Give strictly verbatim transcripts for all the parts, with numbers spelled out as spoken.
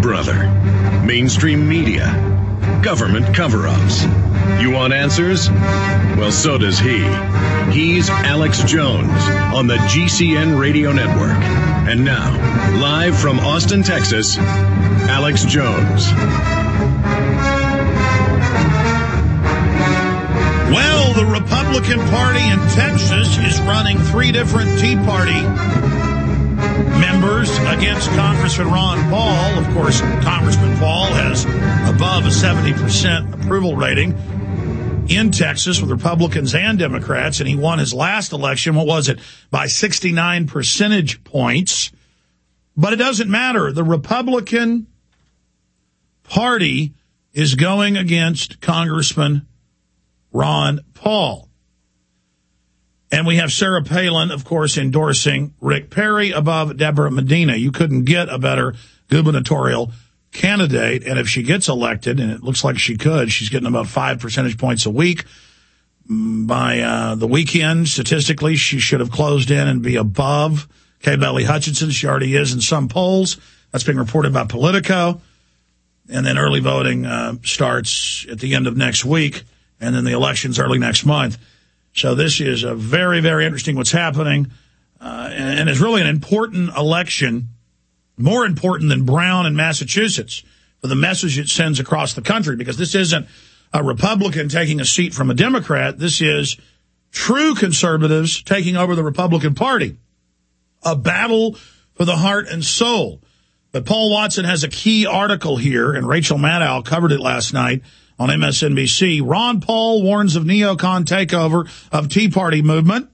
brother, mainstream media, government cover-ups. You want answers? Well, so does he. He's Alex Jones on the G C N Radio Network. And now, live from Austin, Texas, Alex Jones. Well, the Republican Party in Texas is running three different Tea Party members against Congressman Ron Paul. Of course, Congressman Paul has above a seventy percent approval rating in Texas with Republicans and Democrats, and he won his last election, what was it, by sixty-nine percentage points. But it doesn't matter. The Republican Party is going against Congressman Ron Paul. And we have Sarah Palin, of course, endorsing Rick Perry above Deborah Medina. You couldn't get a better gubernatorial candidate. And if she gets elected, and it looks like she could, she's getting about five percentage points a week. By uh, the weekend, statistically, she should have closed in and be above Kay Bailey Hutchinson. She already is in some polls. That's being reported by Politico. And then early voting uh, starts at the end of next week, and then the election's early next month. So this is a very, very interesting what's happening, uh, and, and it's really an important election, more important than Brown in Massachusetts, for the message it sends across the country, because this isn't a Republican taking a seat from a Democrat. This is true conservatives taking over the Republican Party, a battle for the heart and soul. But Paul Watson has a key article here, and Rachel Maddow covered it last night on M S N B C. Ron Paul warns of neocon takeover of Tea Party movement.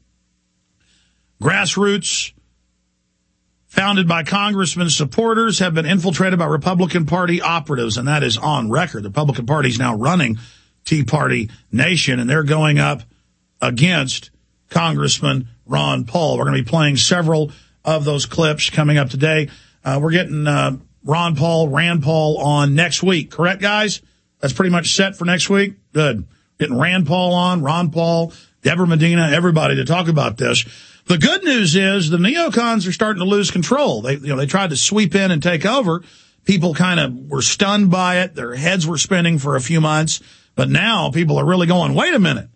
Grassroots founded by congressmen's supporters have been infiltrated by Republican Party operatives, and that is on record. The Republican Party is now running Tea Party Nation, and they're going up against Congressman Ron Paul. We're going to be playing several of those clips coming up today. Uh, we're getting uh, Ron Paul, Rand Paul on next week. Correct, guys? That's pretty much set for next week. Good. Getting Rand Paul on, Ron Paul, Deborah Medina, everybody to talk about this. The good news is the neocons are starting to lose control. They, you know, they tried to sweep in and take over. People kind of were stunned by it. Their heads were spinning for a few months. But now people are really going, wait a minute.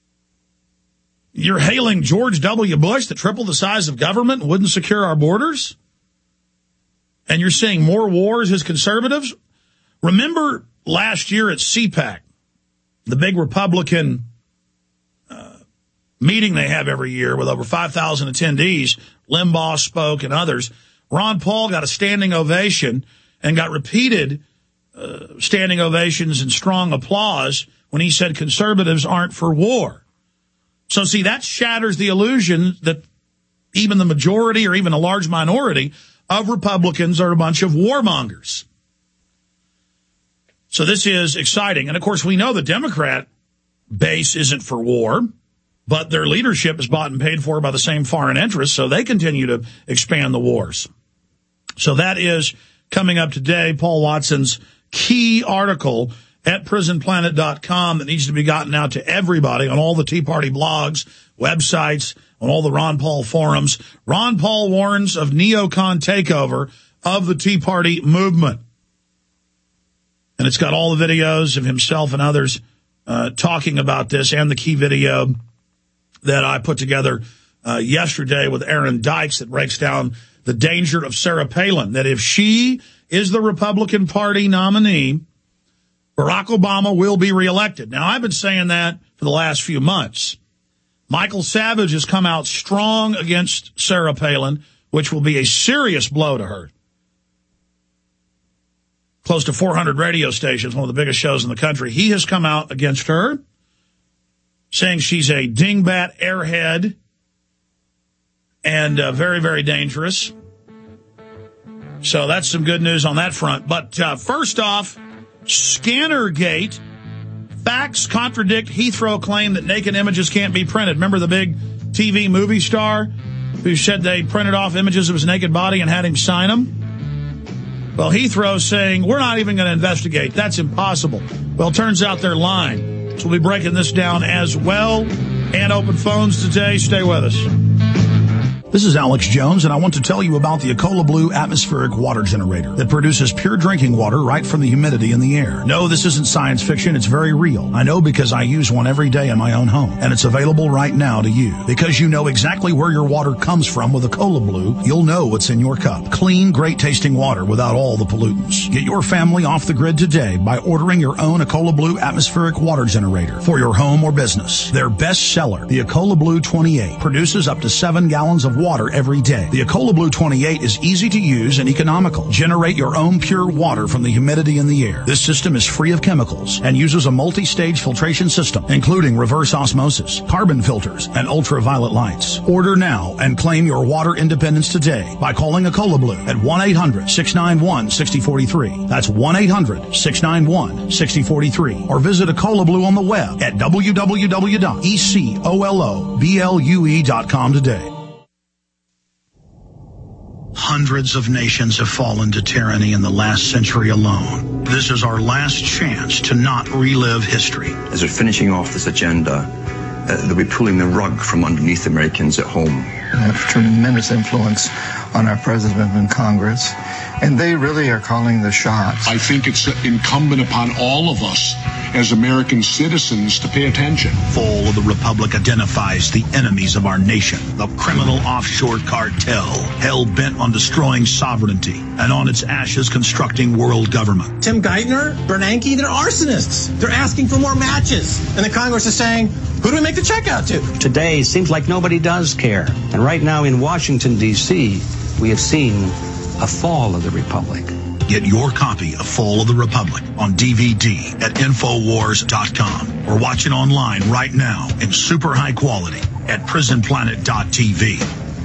You're hailing George W. Bush that tripled the size of government and wouldn't secure our borders? And you're seeing more wars as conservatives? Remember last year at CPAC, the big Republican uh, meeting they have every year with over five thousand attendees, Limbaugh spoke and others. Ron Paul got a standing ovation and got repeated uh, standing ovations and strong applause when he said conservatives aren't for war. So, see, that shatters the illusion that even the majority or even a large minority of Republicans are a bunch of warmongers. So this is exciting. And, of course, we know the Democrat base isn't for war, but their leadership is bought and paid for by the same foreign interests, so they continue to expand the wars. So that is coming up today. Paul Watson's key article at prison planet dot com that needs to be gotten out to everybody on all the Tea Party blogs, websites, on all the Ron Paul forums. Ron Paul warns of neocon takeover of the Tea Party movement. And it's got all the videos of himself and others uh, talking about this, and the key video that I put together uh, yesterday with Aaron Dykes that breaks down the danger of Sarah Palin, that if she is the Republican Party nominee, Barack Obama will be reelected. Now, I've been saying that for the last few months. Michael Savage has come out strong against Sarah Palin, which will be a serious blow to her. Close to four hundred radio stations, one of the biggest shows in the country. He has come out against her, saying she's a dingbat airhead and uh, very, very dangerous. So that's some good news on that front. But uh, first off, Scannergate. Facts contradict Heathrow claim that naked images can't be printed. Remember the big T V movie star who said they printed off images of his naked body and had him sign them? Well, Heathrow's saying, we're not even going to investigate. That's impossible. Well, it turns out they're lying. So we'll be breaking this down as well. And open phones today. Stay with us. This is Alex Jones, and I want to tell you about the Ecola Blue atmospheric water generator that produces pure drinking water right from the humidity in the air. No, this isn't science fiction. It's very real. I know because I use one every day in my own home, and it's available right now to you. Because you know exactly where your water comes from with Ecola Blue, you'll know what's in your cup. Clean, great-tasting water without all the pollutants. Get your family off the grid today by ordering your own Ecola Blue atmospheric water generator for your home or business. Their best seller, the Ecola Blue twenty-eight, produces up to seven gallons of water every day. The Ecola Blue twenty-eight is easy to use and economical. Generate your own pure water from the humidity in the air. This system is free of chemicals and uses a multi-stage filtration system, including reverse osmosis, carbon filters, and ultraviolet lights. Order now and claim your water independence today by calling Ecola Blue at one eight hundred, six nine one, six zero four three. That's one eight hundred, six nine one, six zero four three. Or visit Ecola Blue on the web at w w w dot ecoloblu dot com today. Hundreds of nations have fallen to tyranny in the last century alone. This is our last chance to not relive history. As we're finishing off this agenda, uh, they'll be pulling the rug from underneath Americans at home. They have tremendous influence on our president and Congress, and they really are calling the shots. I think it's incumbent upon all of us as American citizens to pay attention. Fall of the Republic identifies the enemies of our nation, the criminal offshore cartel, hell-bent on destroying sovereignty, and on its ashes constructing world government. Tim Geithner, Bernanke, they're arsonists. They're asking for more matches. And the Congress is saying, who do we make the check out to? Today seems like nobody does care. And right now in Washington, D C, we have seen a fall of the Republic. Get your copy of Fall of the Republic on D V D at infowars dot com or watch it online right now in super high quality at prison planet dot t v.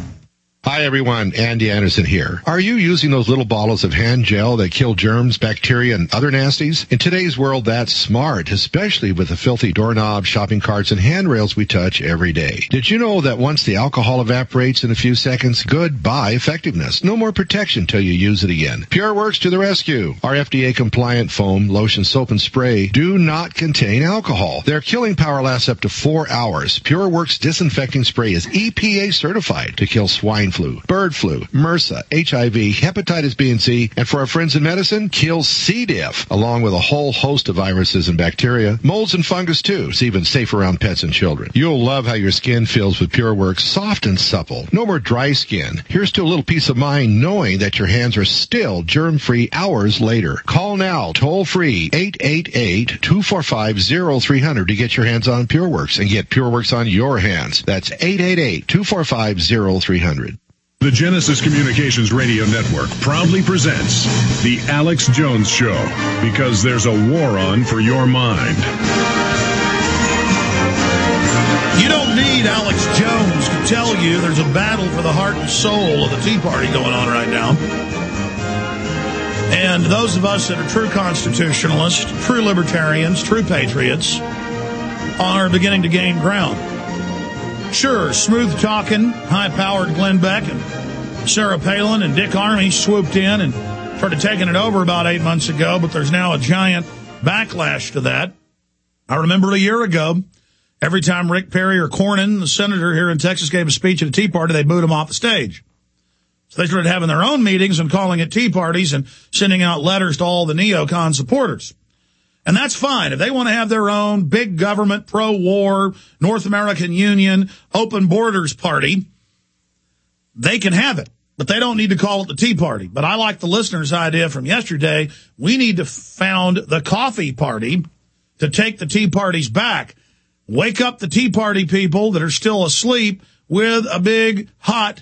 Hi everyone, Andy Anderson here. Are you using those little bottles of hand gel that kill germs, bacteria, and other nasties? In today's world, that's smart, especially with the filthy doorknobs, shopping carts, and handrails we touch every day. Did you know that once the alcohol evaporates in a few seconds, goodbye effectiveness? No more protection till you use it again. PureWorks to the rescue. Our F D A-compliant foam, lotion, soap, and spray do not contain alcohol. Their killing power lasts up to four hours. PureWorks disinfecting spray is E P A certified to kill swine flu, bird flu, MRSA, H I V, hepatitis B and C, and for our friends in medicine, kills C. diff, along with a whole host of viruses and bacteria, molds and fungus too. It's even safe around pets and children. You'll love how your skin feels with PureWorks, soft and supple. No more dry skin. Here's to a little peace of mind knowing that your hands are still germ-free hours later. Call now, toll-free, eight eight eight, two four five, zero three zero zero to get your hands on PureWorks and get PureWorks on your hands. That's eight eight eight, two four five, zero three zero zero. The Genesis Communications Radio Network proudly presents The Alex Jones Show, because there's a war on for your mind. You don't need Alex Jones to tell you there's a battle for the heart and soul of the Tea Party going on right now. And those of us that are true constitutionalists, true libertarians, true patriots, are beginning to gain ground. Sure, smooth-talking, high-powered Glenn Beck and Sarah Palin and Dick Armey swooped in and started taking it over about eight months ago, but there's now a giant backlash to that. I remember a year ago, every time Rick Perry or Cornyn, the senator here in Texas, gave a speech at a Tea Party, they booed him off the stage. So they started having their own meetings and calling it Tea Parties and sending out letters to all the neocon supporters. And that's fine. If they want to have their own big government, pro-war, North American Union, open borders party, they can have it. But they don't need to call it the Tea Party. But I like the listener's idea from yesterday. We need to found the Coffee Party to take the Tea Parties back. Wake up the Tea Party people that are still asleep with a big, hot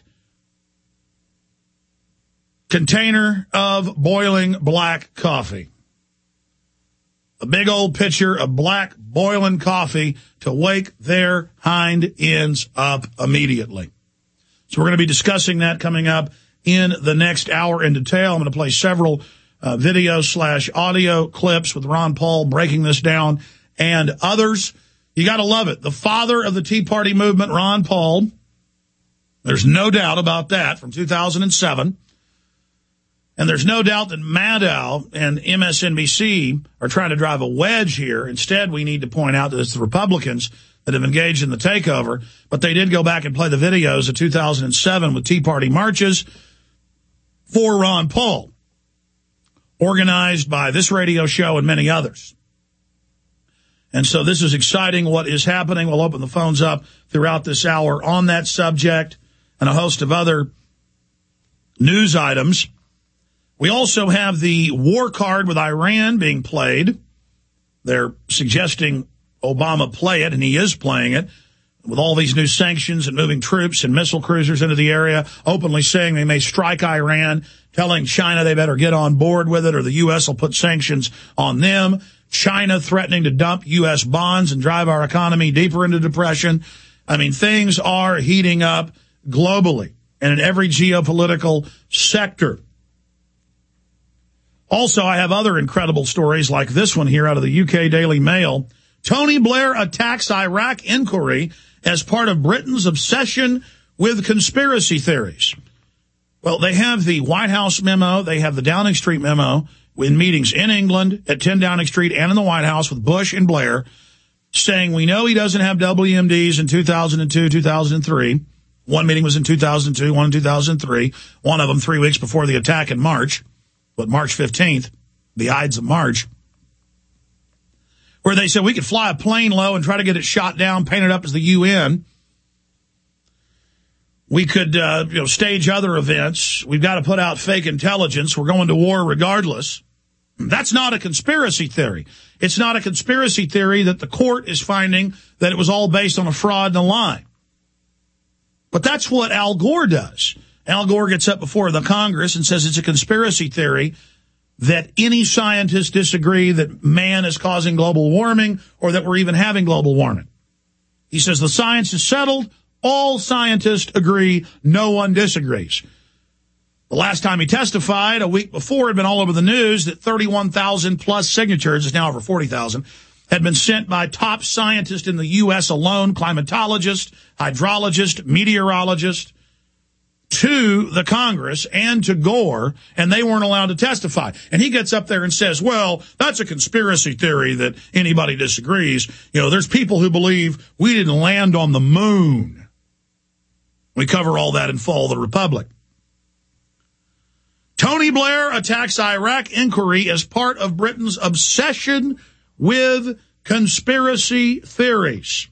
container of boiling black coffee. A big old pitcher of black boiling coffee to wake their hind ends up immediately. So we're going to be discussing that coming up in the next hour in detail. I'm going to play several uh, video slash audio clips with Ron Paul breaking this down and others. You got to love it. The father of the Tea Party movement, Ron Paul. There's no doubt about that, from two thousand seven. And there's no doubt that Maddow and M S N B C are trying to drive a wedge here. Instead, we need to point out that it's the Republicans that have engaged in the takeover, but they did go back and play the videos of two thousand seven with Tea Party marches for Ron Paul, organized by this radio show and many others. And so this is exciting what is happening. We'll open the phones up throughout this hour on that subject and a host of other news items. We also have the war card with Iran being played. They're suggesting Obama play it, and he is playing it, with all these new sanctions and moving troops and missile cruisers into the area, openly saying they may strike Iran, telling China they better get on board with it or the U S will put sanctions on them. China threatening to dump U S bonds and drive our economy deeper into depression. I mean, things are heating up globally and in every geopolitical sector. Also, I have other incredible stories like this one here out of the U K Daily Mail. Tony Blair attacks Iraq inquiry as part of Britain's obsession with conspiracy theories. Well, they have the White House memo. They have the Downing Street memo in meetings in England at ten Downing Street and in the White House with Bush and Blair saying we know he doesn't have W M Ds in two thousand two, two thousand three. One meeting was in two thousand two, one in two thousand three. One of them three weeks before the attack in March, but March fifteenth, the Ides of March, where they said we could fly a plane low and try to get it shot down, paint it up as the U N. We could, uh, you know, stage other events. We've got to put out fake intelligence. We're going to war regardless. That's not a conspiracy theory. It's not a conspiracy theory that the court is finding that it was all based on a fraud and a lie. But that's what Al Gore does. Al Gore gets up before the Congress and says it's a conspiracy theory that any scientists disagree that man is causing global warming or that we're even having global warming. He says the science is settled. All scientists agree. No one disagrees. The last time he testified, a week before, had been all over the news that thirty-one thousand plus signatures, it's now over forty thousand, had been sent by top scientists in the U S alone, climatologists, hydrologists, meteorologists, to the Congress and to Gore, and they weren't allowed to testify. And he gets up there and says, well, that's a conspiracy theory that anybody disagrees. You know, there's people who believe we didn't land on the moon. We cover all that in Fall of the Republic. Tony Blair attacks Iraq inquiry as part of Britain's obsession with conspiracy theories.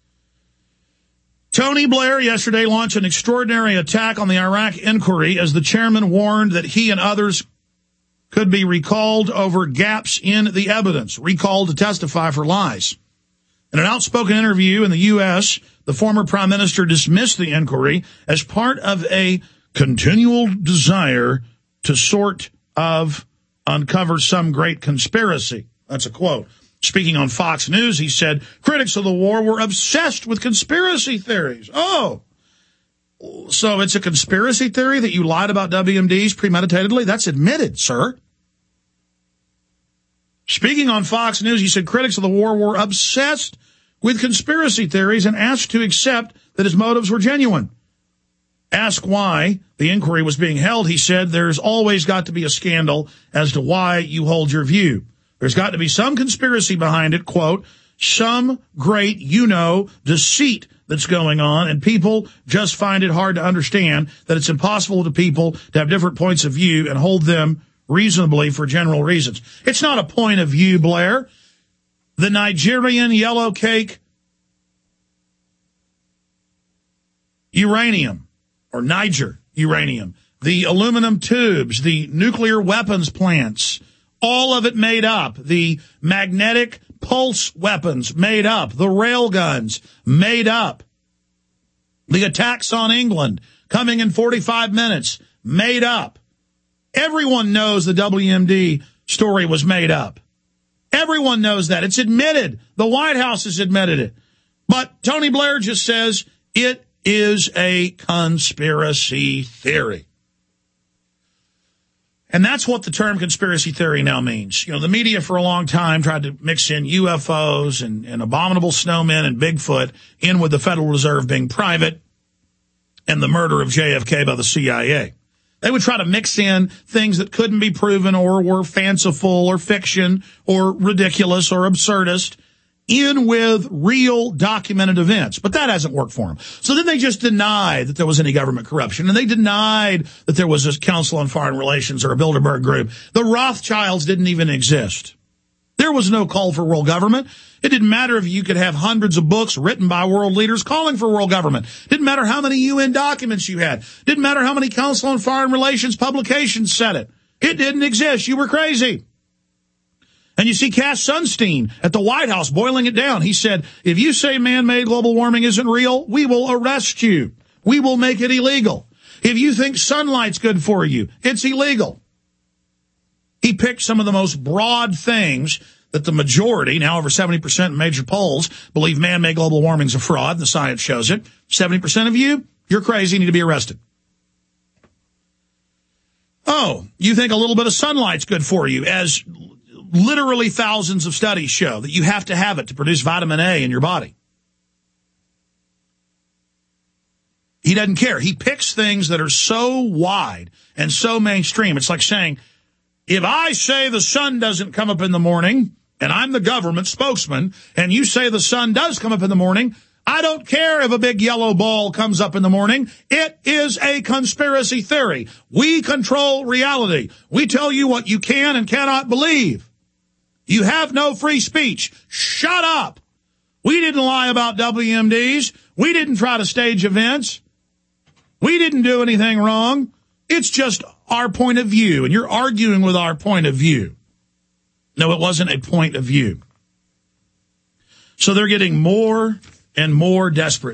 Tony Blair yesterday launched an extraordinary attack on the Iraq inquiry as the chairman warned that he and others could be recalled over gaps in the evidence, recalled to testify for lies. In an outspoken interview in the U S, the former prime minister dismissed the inquiry as part of a continual desire to sort of uncover some great conspiracy. That's a quote. Speaking on Fox News, he said, critics of the war were obsessed with conspiracy theories. Oh, so it's a conspiracy theory that you lied about W M Ds premeditatedly? That's admitted, sir. Speaking on Fox News, he said critics of the war were obsessed with conspiracy theories and asked to accept that his motives were genuine. Asked why the inquiry was being held, he said, there's always got to be a scandal as to why you hold your view. There's got to be some conspiracy behind it, quote, some great, you know, deceit that's going on, and people just find it hard to understand that it's impossible to people to have different points of view and hold them reasonably for general reasons. It's not a point of view, Blair. The Nigerian yellow cake uranium, or Niger uranium, the aluminum tubes, the nuclear weapons plants, all of it made up, the magnetic pulse weapons made up, the rail guns made up, the attacks on England coming in forty-five minutes made up. Everyone knows the W M D story was made up. Everyone knows that. It's admitted. The White House has admitted it. But Tony Blair just says it is a conspiracy theory. And that's what the term conspiracy theory now means. You know, the media for a long time tried to mix in U F Os and, and abominable snowmen and Bigfoot in with the Federal Reserve being private and the murder of J F K by the C I A. They would try to mix in things that couldn't be proven or were fanciful or fiction or ridiculous or absurdist in with real documented events. But that hasn't worked for them. So then they just denied that there was any government corruption, and they denied that there was a Council on Foreign Relations or a Bilderberg group. The Rothschilds didn't even exist. There was no call for world government. It didn't matter if you could have hundreds of books written by world leaders calling for world government. Didn't matter how many U N documents you had. Didn't matter how many Council on Foreign Relations publications said it. It didn't exist. You were crazy. And you see Cass Sunstein at the White House boiling it down. He said, if you say man-made global warming isn't real, we will arrest you. We will make it illegal. If you think sunlight's good for you, it's illegal. He picked some of the most broad things that the majority, now over seventy percent in major polls, believe man-made global warming is a fraud, and the science shows it. seventy percent of you, you're crazy, need to be arrested. Oh, you think a little bit of sunlight's good for you, as literally thousands of studies show that you have to have it to produce vitamin A in your body. He doesn't care. He picks things that are so wide and so mainstream. It's like saying, if I say the sun doesn't come up in the morning, and I'm the government spokesman, and you say the sun does come up in the morning, I don't care if a big yellow ball comes up in the morning. It is a conspiracy theory. We control reality. We tell you what you can and cannot believe. You have no free speech. Shut up. We didn't lie about W M Ds. We didn't try to stage events. We didn't do anything wrong. It's just our point of view, and you're arguing with our point of view. No, it wasn't a point of view. So they're getting more and more desperate.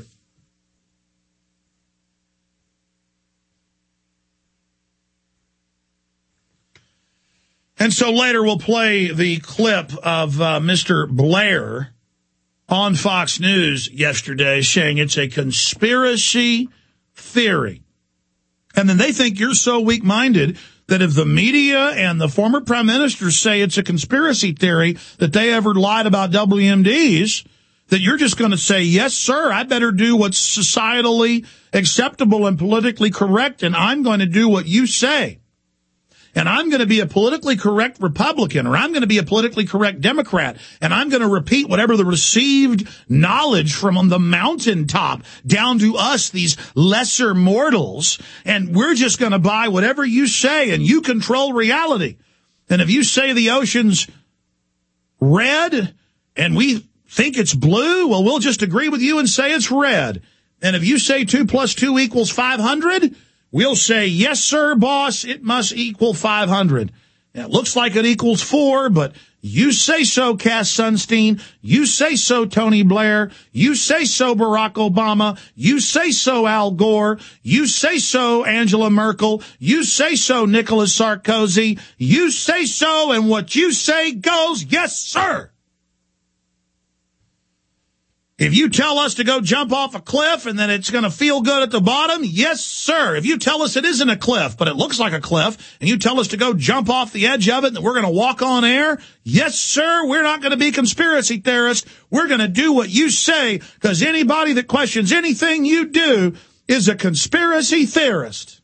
And so later we'll play the clip of uh, Mister Blair on Fox News yesterday saying it's a conspiracy theory. And then they think you're so weak-minded that if the media and the former prime minister say it's a conspiracy theory that they ever lied about W M Ds, that you're just going to say, yes, sir, I better do what's societally acceptable and politically correct, and I'm going to do what you say. And I'm going to be a politically correct Republican, or I'm going to be a politically correct Democrat, and I'm going to repeat whatever the received knowledge from the mountaintop down to us, these lesser mortals, and we're just going to buy whatever you say, and you control reality. And if you say the ocean's red, and we think it's blue, well, we'll just agree with you and say it's red. And if you say two plus two equals five hundred, we'll say, yes, sir, boss, it must equal five hundred. Now, it looks like it equals four, but you say so, Cass Sunstein. You say so, Tony Blair. You say so, Barack Obama. You say so, Al Gore. You say so, Angela Merkel. You say so, Nicolas Sarkozy. You say so, and what you say goes, yes, sir. If you tell us to go jump off a cliff and then it's going to feel good at the bottom, yes, sir. If you tell us it isn't a cliff, but it looks like a cliff, and you tell us to go jump off the edge of it and that we're going to walk on air, yes, sir, we're not going to be conspiracy theorists. We're going to do what you say, because anybody that questions anything you do is a conspiracy theorist.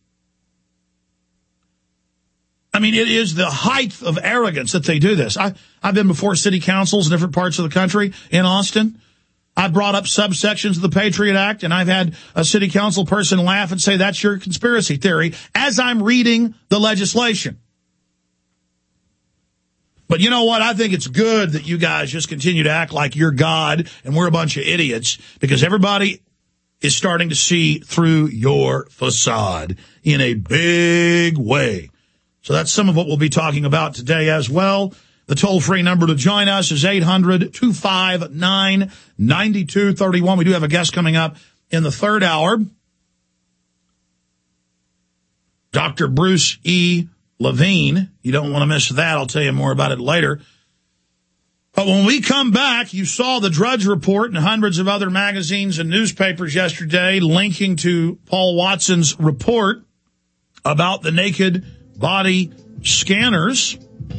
I mean, it is the height of arrogance that they do this. I, I've been before city councils in different parts of the country in Austin. I brought up subsections of the Patriot Act, and I've had a city council person laugh and say, that's your conspiracy theory, as I'm reading the legislation. But you know what? I think it's good that you guys just continue to act like you're God and we're a bunch of idiots, because everybody is starting to see through your facade in a big way. So that's some of what we'll be talking about today as well. The toll-free number to join us is eight hundred, two five nine, nine two three one. We do have a guest coming up in the third hour. Doctor Bruce E. Levine. You don't want to miss that. I'll tell you more about it later. But when we come back, you saw the Drudge Report and hundreds of other magazines and newspapers yesterday linking to Paul Watson's report about the naked body scanners.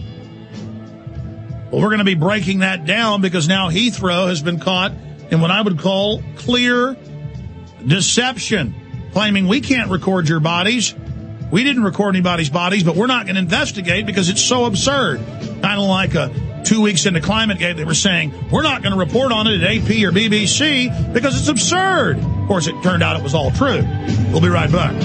Well, we're going to be breaking that down, because now Heathrow has been caught in what I would call clear deception, claiming we can't record your bodies. We didn't record anybody's bodies, but we're not going to investigate because it's so absurd. Kind of like a two weeks into ClimateGate, they were saying, we're not going to report on it at A P or B B C because it's absurd. Of course, it turned out it was all true. We'll be right back.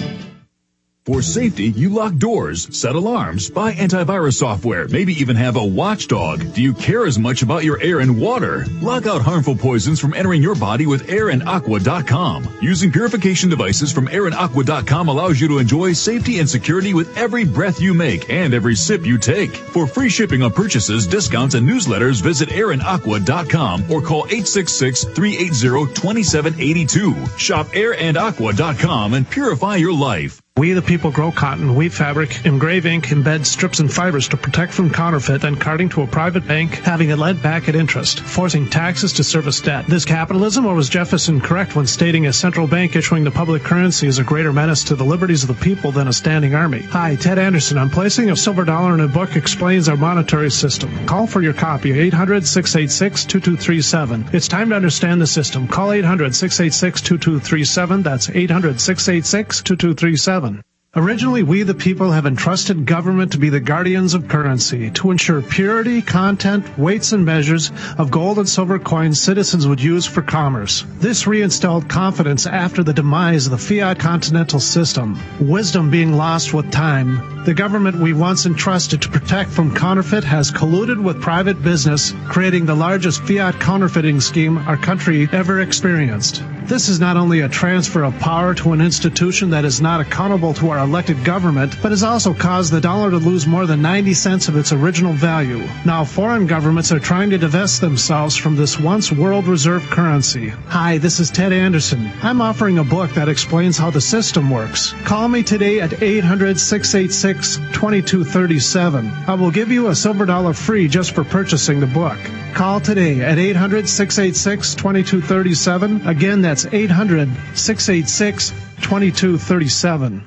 For safety, you lock doors, set alarms, buy antivirus software, maybe even have a watchdog. Do you care as much about your air and water? Lock out harmful poisons from entering your body with air and aqua dot com. Using purification devices from air and aqua dot com allows you to enjoy safety and security with every breath you make and every sip you take. For free shipping on purchases, discounts, and newsletters, visit air and aqua dot com or call eight six six, three eight zero, two seven eight two. Shop air and aqua dot com and purify your life. We the people grow cotton, weave fabric, engrave ink, embed strips and fibers to protect from counterfeit, then carting to a private bank, having it lent back at interest, forcing taxes to service debt. This capitalism, or was Jefferson correct when stating a central bank issuing the public currency is a greater menace to the liberties of the people than a standing army? Hi, Ted Anderson. I'm placing a silver dollar in a book explains our monetary system. Call for your copy, eight hundred, six eight six, two two three seven. It's time to understand the system. Call eight hundred, six eight six, two two three seven. That's eight hundred, six eight six, two two three seven. Originally, we the people have entrusted government to be the guardians of currency, to ensure purity, content, weights, and measures of gold and silver coins citizens would use for commerce. This reinstalled confidence after the demise of the fiat continental system, wisdom being lost with time. The government we once entrusted to protect from counterfeit has colluded with private business, creating the largest fiat counterfeiting scheme our country ever experienced. This is not only a transfer of power to an institution that is not accountable to our elected government, but has also caused the dollar to lose more than ninety cents of its original value. Now foreign governments are trying to divest themselves from this once world reserve currency. Hi, this is Ted Anderson. I'm offering a book that explains how the system works. Call me today at eight hundred, six eight six, two two three seven. I will give you a silver dollar free just for purchasing the book. Call today at eight hundred, six eight six, two two three seven. Again, that's eight hundred, six eight six, two two three seven.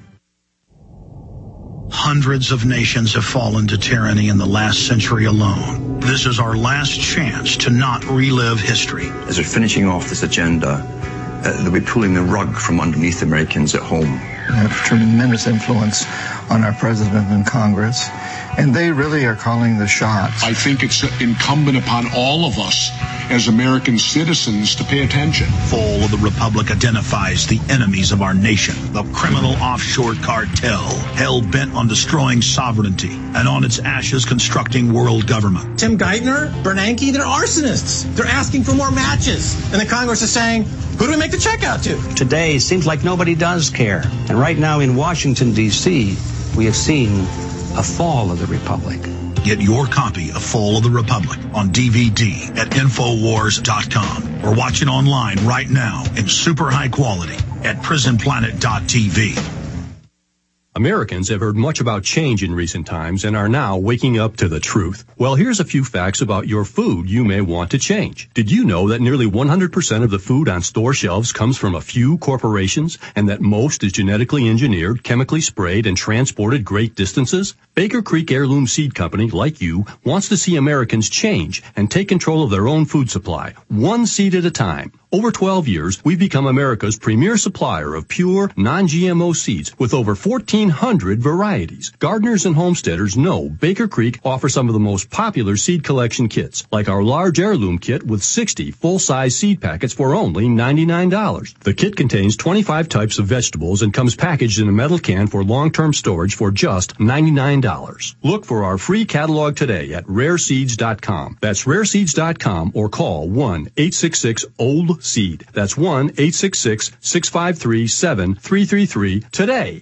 Hundreds of nations have fallen to tyranny in the last century alone. This is our last chance to not relive history. As they're finishing off this agenda, uh, they'll be pulling the rug from underneath Americans at home. They have tremendous influence on our president and Congress, and they really are calling the shots. I think it's incumbent upon all of us as American citizens to pay attention. Fall of the Republic identifies the enemies of our nation, the criminal offshore cartel, hell-bent on destroying sovereignty, and on its ashes constructing world government. Tim Geithner, Bernanke, they're arsonists. They're asking for more matches. And the Congress is saying, who do we make the check out to? Today seems like nobody does care. And right now in Washington, D C, we have seen a fall of the Republic. Get your copy of Fall of the Republic on D V D at Infowars dot com or watch it online right now in super high quality at Prison Planet dot T V. Americans have heard much about change in recent times and are now waking up to the truth. Well, here's a few facts about your food you may want to change. Did you know that nearly one hundred percent of the food on store shelves comes from a few corporations and that most is genetically engineered, chemically sprayed, and transported great distances? Baker Creek Heirloom Seed Company, like you, wants to see Americans change and take control of their own food supply, one seed at a time. Over twelve years, we've become America's premier supplier of pure, non-G M O seeds with over fourteen hundred varieties. Gardeners and homesteaders know Baker Creek offers some of the most popular seed collection kits, like our large heirloom kit with sixty full-size seed packets for only ninety-nine dollars. The kit contains twenty-five types of vegetables and comes packaged in a metal can for long-term storage for just ninety-nine dollars. Look for our free catalog today at rare seeds dot com. That's rare seeds dot com or call one eight six six old seed. That's one eight six six, six five three, seven three three three today.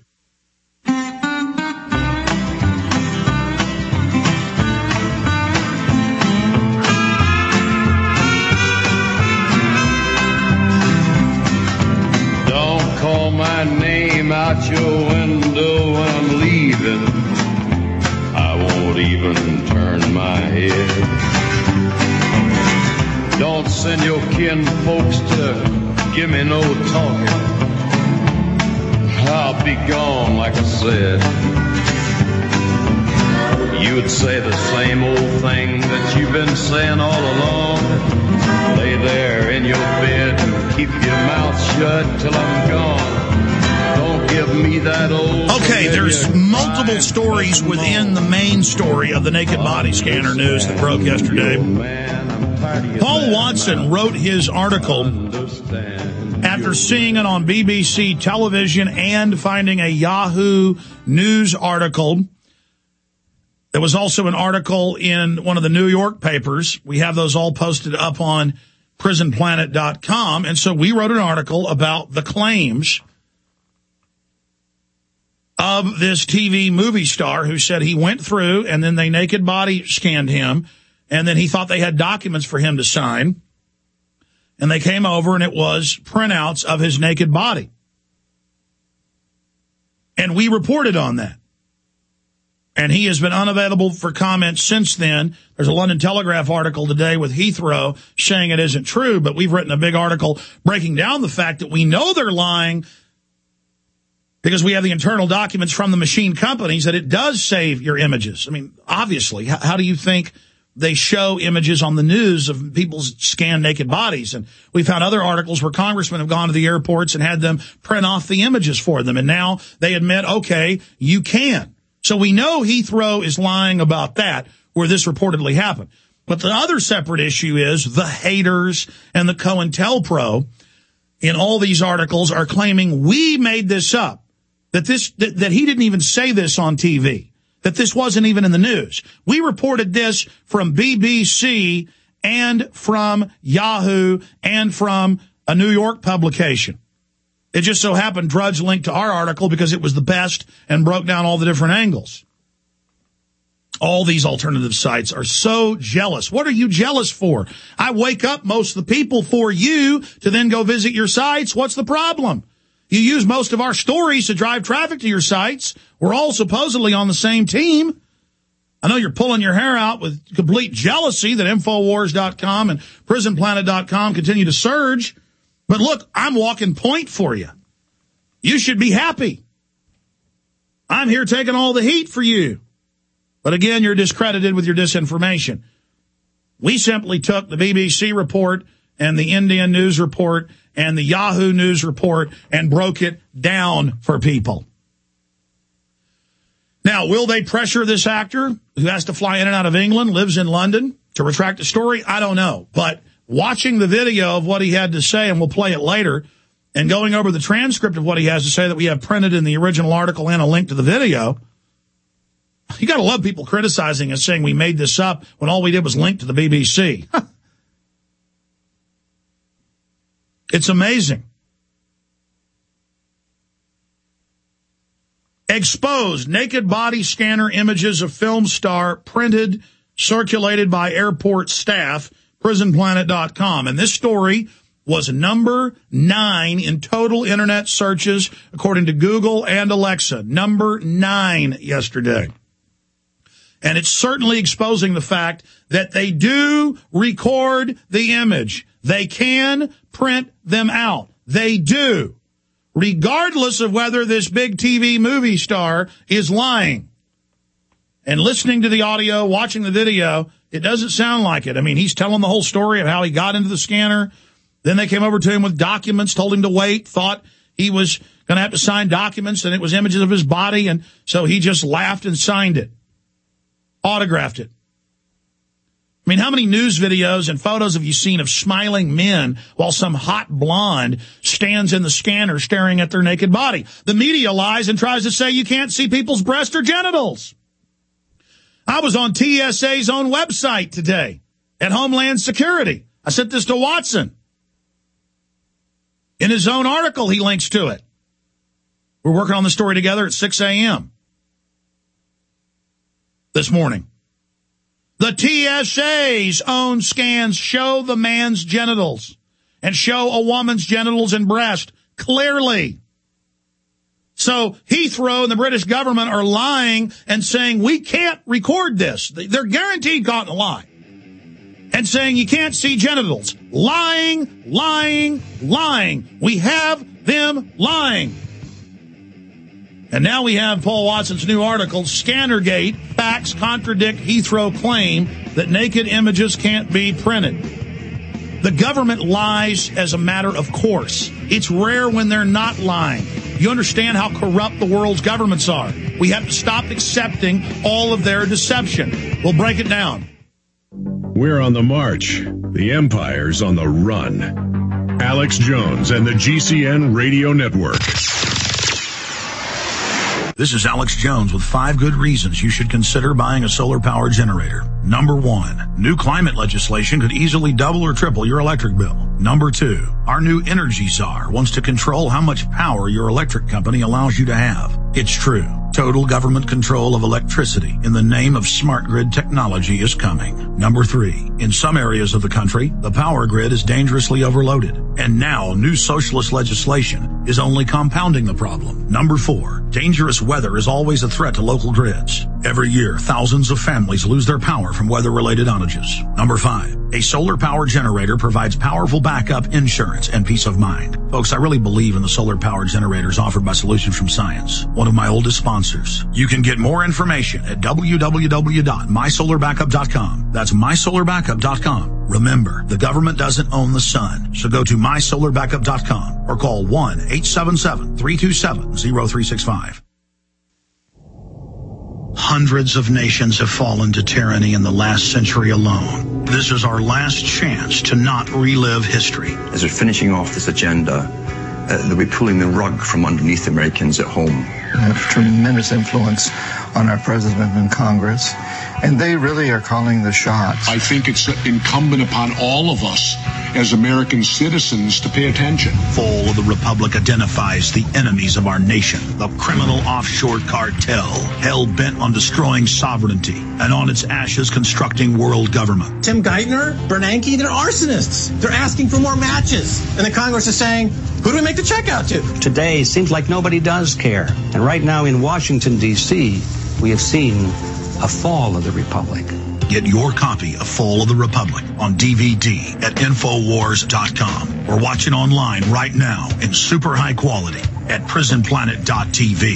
Don't call my name out your window when I'm leaving. I won't even turn my head. Don't send your kin folks to give me no talking. I'll be gone, like I said. You'd say the same old thing that you've been saying all along. Lay there in your bed and keep your mouth shut till I'm gone. Don't give me that old... Okay, there's multiple stories within the main story of the naked body scanner news that broke yesterday. Paul Watson wrote his article after seeing it on B B C television and finding a Yahoo News article. There was also an article in one of the New York papers. We have those all posted up on prison planet dot com. And so we wrote an article about the claims of this T V movie star who said he went through and then they naked body scanned him. And then he thought they had documents for him to sign. And they came over and it was printouts of his naked body. And we reported on that. And he has been unavailable for comment since then. There's a London Telegraph article today with Heathrow saying it isn't true, but we've written a big article breaking down the fact that we know they're lying because we have the internal documents from the machine companies that it does save your images. I mean, obviously, how, how do you think they show images on the news of people's scanned naked bodies? And we found other articles where congressmen have gone to the airports and had them print off the images for them. And now they admit, okay, you can. So we know Heathrow is lying about that, where this reportedly happened. But the other separate issue is the haters and the COINTELPRO in all these articles are claiming we made this up, that this that, that he didn't even say this on T V, that this wasn't even in the news. We reported this from B B C and from Yahoo and from a New York publication. It just so happened Drudge linked to our article because it was the best and broke down all the different angles. All these alternative sites are so jealous. What are you jealous for? I wake up most of the people for you to then go visit your sites. What's the problem? You use most of our stories to drive traffic to your sites. We're all supposedly on the same team. I know you're pulling your hair out with complete jealousy that Infowars dot com and Prison Planet dot com continue to surge. But look, I'm walking point for you. You should be happy. I'm here taking all the heat for you. But again, you're discredited with your disinformation. We simply took the B B C report and the Indian News report and the Yahoo News report and broke it down for people. Now, will they pressure this actor who has to fly in and out of England, lives in London, to retract the story? I don't know. But watching the video of what he had to say, and we'll play it later, and going over the transcript of what he has to say that we have printed in the original article and a link to the video, you got to love people criticizing us, saying we made this up when all we did was link to the B B C. It's amazing. Exposed naked body scanner images of film star printed, circulated by airport staff, prison planet dot com. And this story was number nine in total internet searches, according to Google and Alexa. Number nine yesterday. And it's certainly exposing the fact that they do record the image. They can print them out. They do. Regardless of whether this big T V movie star is lying. And listening to the audio, watching the video, it doesn't sound like it. I mean, he's telling the whole story of how he got into the scanner. Then they came over to him with documents, told him to wait, thought he was going to have to sign documents, and it was images of his body, and so he just laughed and signed it, autographed it. I mean, how many news videos and photos have you seen of smiling men while some hot blonde stands in the scanner staring at their naked body? The media lies and tries to say you can't see people's breasts or genitals. I was on T S A's own website today at Homeland Security. I sent this to Watson. In his own article, he links to it. We're working on the story together at six a.m. this morning. The T S A's own scans show the man's genitals and show a woman's genitals and breast clearly. So Heathrow and the British government are lying and saying we can't record this. They're guaranteed caught in a lie. And saying you can't see genitals. Lying, lying, lying. We have them lying. And now we have Paul Watson's new article, Scannergate, facts contradict Heathrow claim that naked images can't be printed. The government lies as a matter of course. It's rare when they're not lying. You understand how corrupt the world's governments are. We have to stop accepting all of their deception. We'll break it down. We're on the march. The empire's on the run. Alex Jones and the G C N Radio Network. This is Alex Jones with five good reasons you should consider buying a solar power generator. Number one, new climate legislation could easily double or triple your electric bill. Number two, our new energy czar wants to control how much power your electric company allows you to have. It's true. Total government control of electricity in the name of smart grid technology is coming. Number three, in some areas of the country, the power grid is dangerously overloaded. And now new socialist legislation is only compounding the problem. Number four, dangerous weather is always a threat to local grids. Every year, thousands of families lose their power from weather-related outages. Number five, a solar power generator provides powerful backup insurance and peace of mind. Folks, I really believe in the solar power generators offered by Solutions from Science, one of my oldest sponsors. You can get more information at w w w dot my solar backup dot com. That's my solar backup dot com. Remember, the government doesn't own the sun, so go to my solar backup dot com or call one eight seven seven, three two seven, zero three six five. Hundreds of nations have fallen to tyranny in the last century alone. This is our last chance to not relive history. As they're finishing off this agenda, uh, they'll be pulling the rug from underneath Americans at home. They have tremendous influence on our president and Congress, and they really are calling the shots. I think it's incumbent upon all of us as American citizens to pay attention. Fall of the Republic identifies the enemies of our nation, the criminal offshore cartel, hell-bent on destroying sovereignty, and on its ashes constructing world government. Tim Geithner, Bernanke, they're arsonists. They're asking for more matches. And the Congress is saying, who do we make the check out to? Today, seems like nobody does care. And right now in Washington, D C, we have seen a fall of the Republic. Get your copy of Fall of the Republic on D V D at infowars dot com or watch it online right now in super high quality at prison planet dot t v.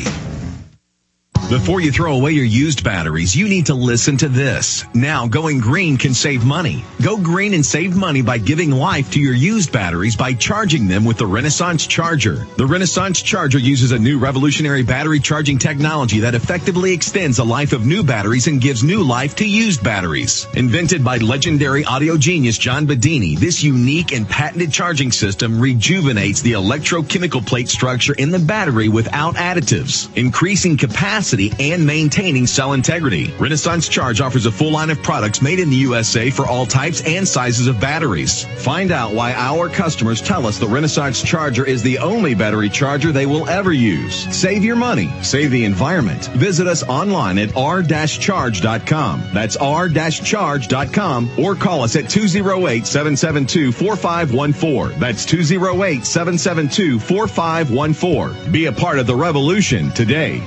Before you throw away your used batteries, you need to listen to this. Now, going green can save money. Go green and save money by giving life to your used batteries by charging them with the Renaissance Charger. The Renaissance Charger uses a new revolutionary battery charging technology that effectively extends the life of new batteries and gives new life to used batteries. Invented by legendary audio genius John Bedini, this unique and patented charging system rejuvenates the electrochemical plate structure in the battery without additives, increasing capacity and maintaining cell integrity. Renaissance Charge offers a full line of products made in the U S A for all types and sizes of batteries. Find out why our customers tell us the Renaissance Charger is the only battery charger they will ever use. Save your money. Save the environment. Visit us online at r dash charge dot com. That's r dash charge dot com or call us at two oh eight, seven seven two, four five one four. That's two oh eight, seven seven two, four five one four. Be a part of the revolution today.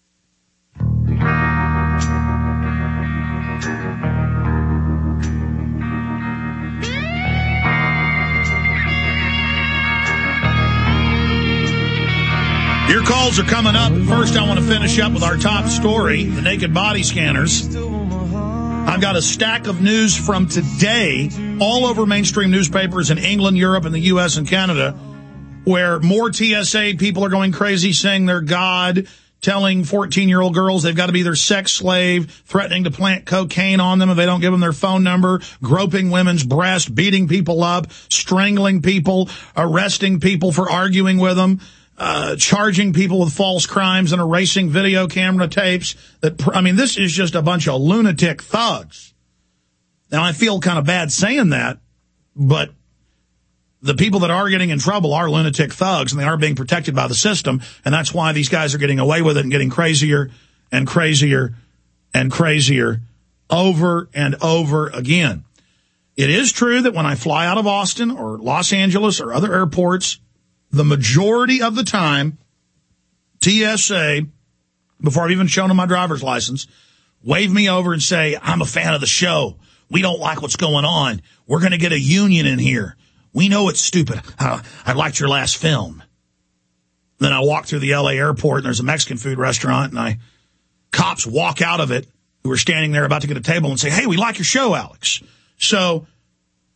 Your calls are coming up. First, I want to finish up with our top story, the naked body scanners. I've got a stack of news from today all over mainstream newspapers in England, Europe, and the U S and Canada, where more T S A people are going crazy saying they're God, telling fourteen-year-old girls they've got to be their sex slave, threatening to plant cocaine on them if they don't give them their phone number, groping women's breasts, beating people up, strangling people, arresting people for arguing with them. Uh, charging people with false crimes and erasing video camera tapes. That I mean, this is just a bunch of lunatic thugs. Now, I feel kind of bad saying that, but the people that are getting in trouble are lunatic thugs, and they are being protected by the system, and that's why these guys are getting away with it and getting crazier and crazier and crazier over and over again. It is true that when I fly out of Austin or Los Angeles or other airports, the majority of the time, T S A, before I've even shown them my driver's license, wave me over and say, I'm a fan of the show. We don't like what's going on. We're going to get a union in here. We know it's stupid. Uh, I liked your last film. Then I walk through the L A airport, and there's a Mexican food restaurant, and I cops walk out of it who are standing there about to get a table and say, hey, we like your show, Alex. So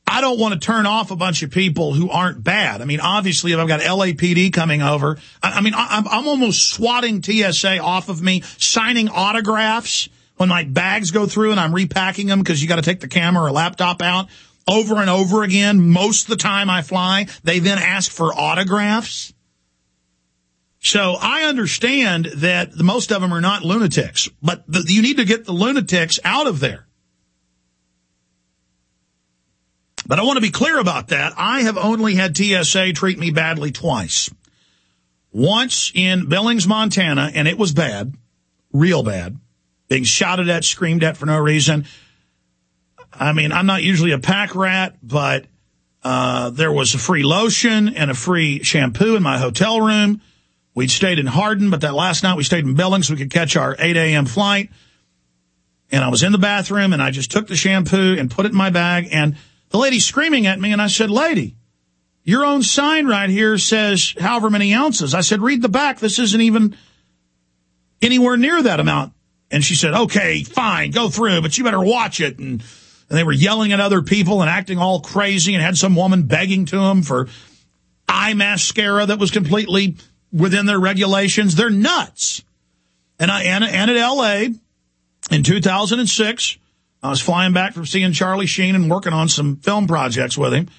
I don't want to turn off a bunch of people who aren't bad. I mean, obviously, if I've got L A P D coming over, I, I mean, I, I'm, I'm almost swatting T S A off of me, signing autographs when my bags go through and I'm repacking them because you got to take the camera or laptop out over and over again. Most of the time I fly, they then ask for autographs. So I understand that the, most of them are not lunatics, but the, you need to get the lunatics out of there. But I want to be clear about that. I have only had T S A treat me badly twice. Once in Billings, Montana, and it was bad, real bad, being shouted at, screamed at for no reason. I mean, I'm not usually a pack rat, but uh there was a free lotion and a free shampoo in my hotel room. We'd stayed in Hardin, but that last night we stayed in Billings so we could catch our eight a.m. flight. And I was in the bathroom, and I just took the shampoo and put it in my bag, and the lady's screaming at me, and I said, lady, your own sign right here says however many ounces. I said, read the back. This isn't even anywhere near that amount. And she said, okay, fine, go through, but you better watch it. And, and they were yelling at other people and acting all crazy, and had some woman begging to them for eye mascara that was completely within their regulations. They're nuts. And I and, and at L A in two thousand six, I was flying back from seeing Charlie Sheen and working on some film projects with him.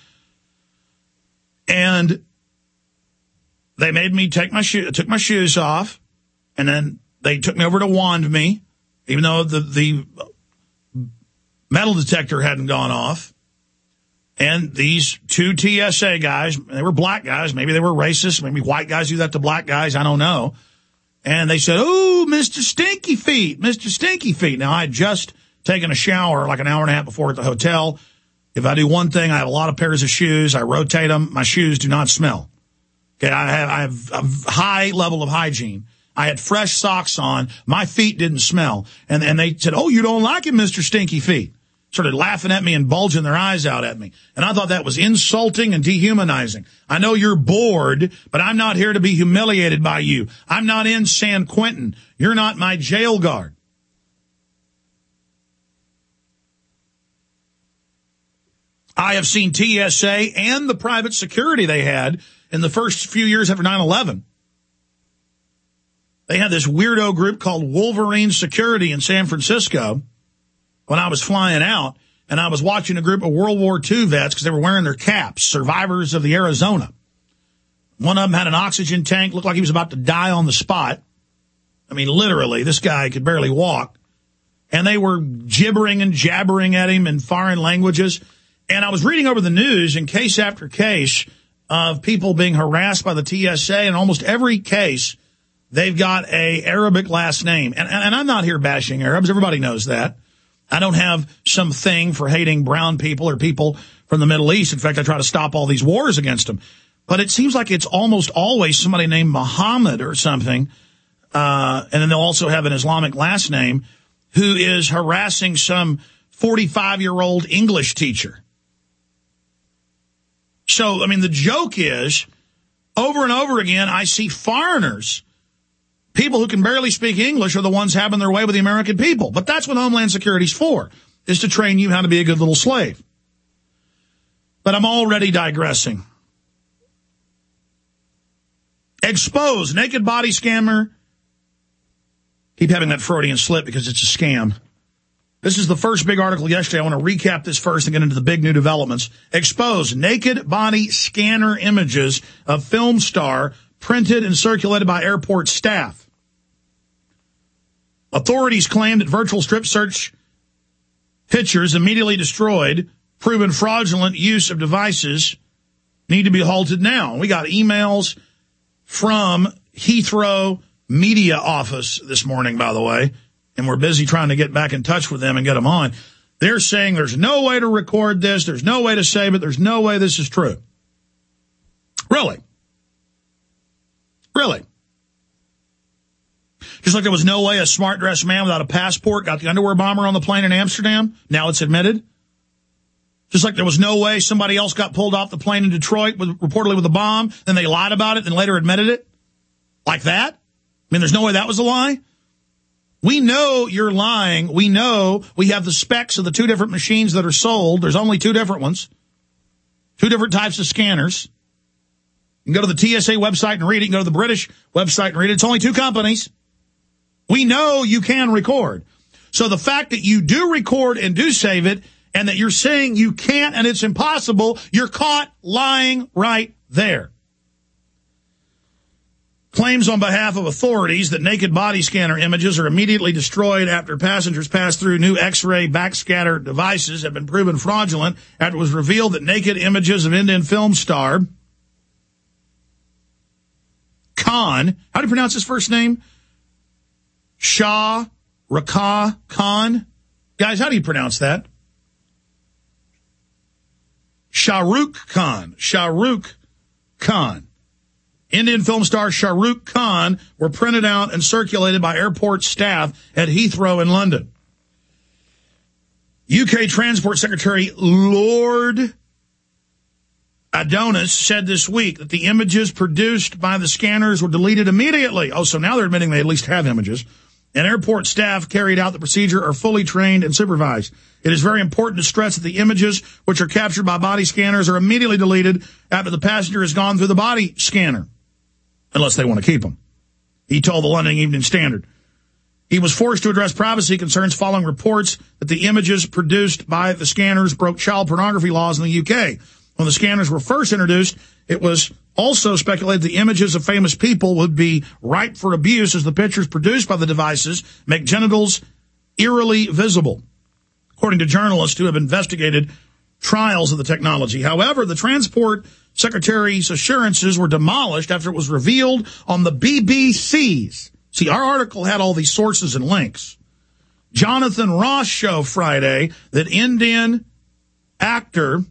And they made me take my shoe, took my shoes off, and then they took me over to wand me, even though the, the metal detector hadn't gone off. And these two T S A guys, they were black guys, maybe they were racist, maybe white guys do that to black guys, I don't know. And they said, oh, Mister Stinky Feet, Mister Stinky Feet. Now, I had just taken a shower like an hour and a half before at the hotel. If I do one thing, I have a lot of pairs of shoes. I rotate them. My shoes do not smell. Okay, I have, I have a high level of hygiene. I had fresh socks on. My feet didn't smell. And, and they said, oh, you don't like it, Mister Stinky Feet. Started laughing at me and bulging their eyes out at me. And I thought that was insulting and dehumanizing. I know you're bored, but I'm not here to be humiliated by you. I'm not in San Quentin. You're not my jail guard. I have seen T S A and the private security they had in the first few years after nine eleven. They had this weirdo group called Wolverine Security in San Francisco when I was flying out, and I was watching a group of World War Two vets because they were wearing their caps, survivors of the Arizona. One of them had an oxygen tank, looked like he was about to die on the spot. I mean, literally, this guy could barely walk. And they were gibbering and jabbering at him in foreign languages. And I was reading over the news in case after case of people being harassed by the T S A, and almost every case, they've got a Arabic last name. And, and, and I'm not here bashing Arabs. Everybody knows that. I don't have some thing for hating brown people or people from the Middle East. In fact, I try to stop all these wars against them. But it seems like it's almost always somebody named Muhammad or something, uh, and then they'll also have an Islamic last name, who is harassing some forty-five-year-old English teacher. So, I mean, the joke is, over and over again, I see foreigners, people who can barely speak English, are the ones having their way with the American people. But that's what Homeland Security's for, is to train you how to be a good little slave. But I'm already digressing. Exposed, naked body scammer. Keep having that Freudian slip because it's a scam. This is the first big article yesterday. I want to recap this first and get into the big new developments. Exposed, naked body scanner images of film star printed and circulated by airport staff. Authorities claim that virtual strip search pictures immediately destroyed, proven fraudulent use of devices, need to be halted now. We got emails from Heathrow media office this morning, by the way, and we're busy trying to get back in touch with them and get them on. They're saying there's no way to record this, there's no way to save it, there's no way this is true. Really? Really? Just like there was no way a smart-dressed man without a passport got the underwear bomber on the plane in Amsterdam, now it's admitted. Just like there was no way somebody else got pulled off the plane in Detroit with, reportedly with a bomb, then they lied about it and later admitted it. Like that? I mean, there's no way that was a lie? We know you're lying. We know we have the specs of the two different machines that are sold. There's only two different ones. Two different types of scanners. You can go to the T S A website and read it. You can go to the British website and read it. It's only two companies. We know you can record. So the fact that you do record and do save it, and that you're saying you can't and it's impossible, you're caught lying right there. Claims on behalf of authorities that naked body scanner images are immediately destroyed after passengers pass through new X-ray backscatter devices have been proven fraudulent after it was revealed that naked images of Indian film star Khan, how do you pronounce his first name? Shah Rukh Khan? Guys, how do you pronounce that? Shah Rukh Khan. Shah Rukh Khan. Indian film star Shah Rukh Khan were printed out and circulated by airport staff at Heathrow in London. U K Transport Secretary Lord Adonis said this week that the images produced by the scanners were deleted immediately. Oh, so now they're admitting they at least have images. And airport staff carried out the procedure are fully trained and supervised. It is very important to stress that the images which are captured by body scanners are immediately deleted after the passenger has gone through the body scanner, unless they want to keep them, he told the London Evening Standard. He was forced to address privacy concerns following reports that the images produced by the scanners broke child pornography laws in the U K. When the scanners were first introduced, it was also speculated the images of famous people would be ripe for abuse as the pictures produced by the devices make genitals eerily visible, according to journalists who have investigated trials of the technology. However, the Transport Secretary's assurances were demolished after it was revealed on the B B C's. See, our article had all these sources and links. Jonathan Ross show Friday that Indian actor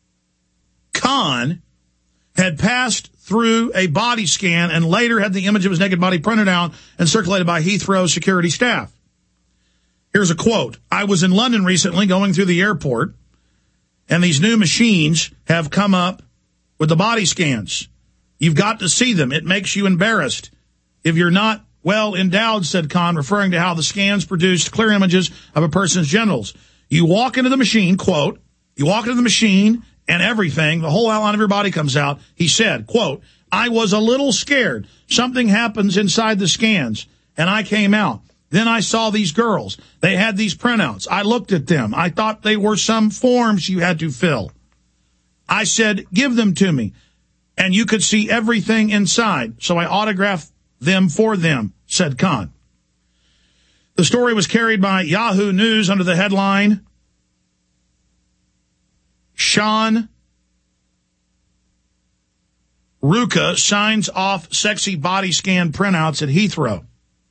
Khan had passed through a body scan and later had the image of his naked body printed out and circulated by Heathrow security staff. Here's a quote. I was in London recently going through the airport, and these new machines have come up with the body scans. You've got to see them. It makes you embarrassed if you're not well endowed, said Khan, referring to how the scans produced clear images of a person's genitals. You walk into the machine, quote, you walk into the machine and everything, the whole outline of your body comes out. He said, quote, I was a little scared. Something happens inside the scans, and I came out. Then I saw these girls. They had these printouts. I looked at them. I thought they were some forms you had to fill. I said, give them to me. And you could see everything inside. So I autographed them for them, said Khan. The story was carried by Yahoo News under the headline, Shah Rukh signs off sexy body scan printouts at Heathrow.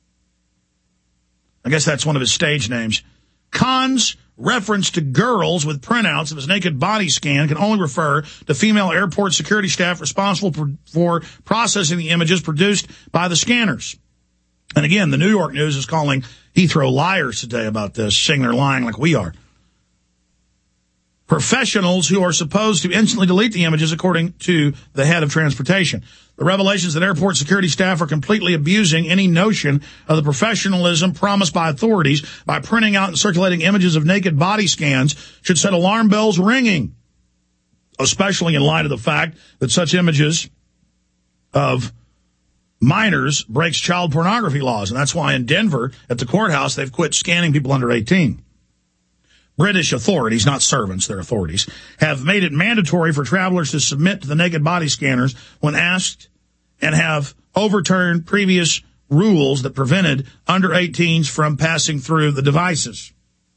I guess that's one of his stage names. Khan's reference to girls with printouts of his naked body scan can only refer to female airport security staff responsible for, for processing the images produced by the scanners. And again, the New York News is calling Heathrow liars today about this, saying they're lying like we are. Professionals who are supposed to instantly delete the images, according to the head of transportation. The revelations that airport security staff are completely abusing any notion of the professionalism promised by authorities by printing out and circulating images of naked body scans should set alarm bells ringing, especially in light of the fact that such images of minors breaks child pornography laws. And that's why in Denver, at the courthouse, they've quit scanning people under eighteen. British authorities, not servants, they're authorities, have made it mandatory for travelers to submit to the naked body scanners when asked and have overturned previous rules that prevented under eighteens from passing through the devices.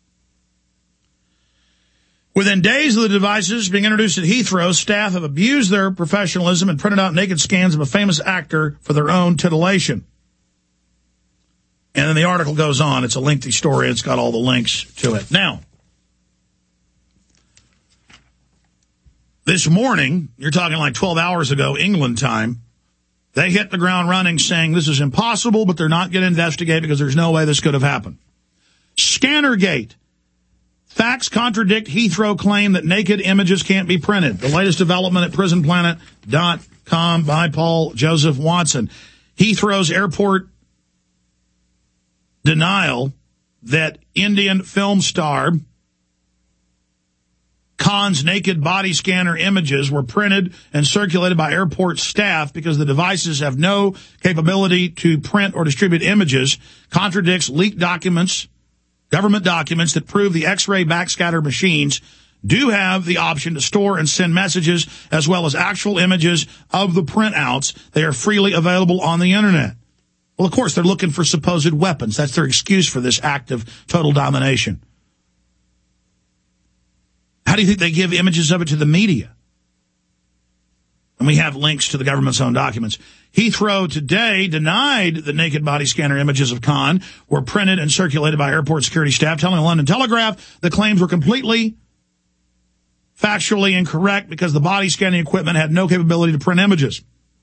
Within days of the devices being introduced at Heathrow, staff have abused their professionalism and printed out naked scans of a famous actor for their own titillation. And then the article goes on. It's a lengthy story. It's got all the links to it. Now, this morning, you're talking like twelve hours ago, England time, they hit the ground running saying this is impossible, but they're not going to investigate because there's no way this could have happened. Scannergate. Facts contradict Heathrow claim that naked images can't be printed. The latest development at prison planet dot com by Paul Joseph Watson. Heathrow's airport denial that Indian film star Khan's naked body scanner images were printed and circulated by airport staff because the devices have no capability to print or distribute images, contradicts leaked documents, government documents that prove the X-ray backscatter machines do have the option to store and send messages as well as actual images of the printouts. They are freely available on the internet. Well, of course, they're looking for supposed weapons. That's their excuse for this act of total domination. How do you think they give images of it to the media? And we have links to the government's own documents. Heathrow today denied the naked body scanner images of Khan were printed and circulated by airport security staff, telling the London Telegraph the claims were completely factually incorrect because the body scanning equipment had no capability to print images.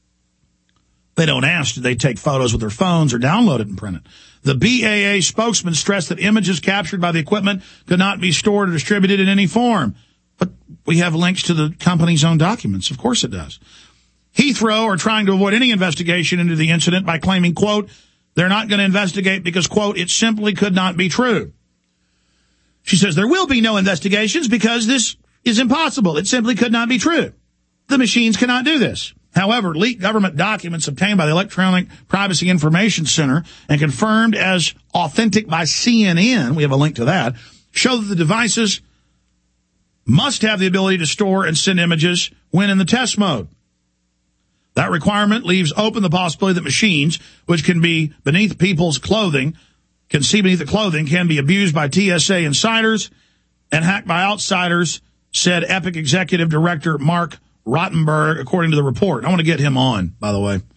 They don't ask, did they take photos with their phones or download it and print it? The B A A spokesman stressed that images captured by the equipment could not be stored or distributed in any form. But we have links to the company's own documents. Of course it does. Heathrow are trying to avoid any investigation into the incident by claiming, quote, they're not going to investigate because, quote, it simply could not be true. She says there will be no investigations because this is impossible. It simply could not be true. The machines cannot do this. However, leaked government documents obtained by the Electronic Privacy Information Center and confirmed as authentic by C N N, we have a link to that, show that the devices must have the ability to store and send images when in the test mode. That requirement leaves open the possibility that machines, which can be beneath people's clothing, can see beneath the clothing, can be abused by T S A insiders and hacked by outsiders, said Epic Executive Director Mark Rottenberg, according to the report. I want to get him on, by the way,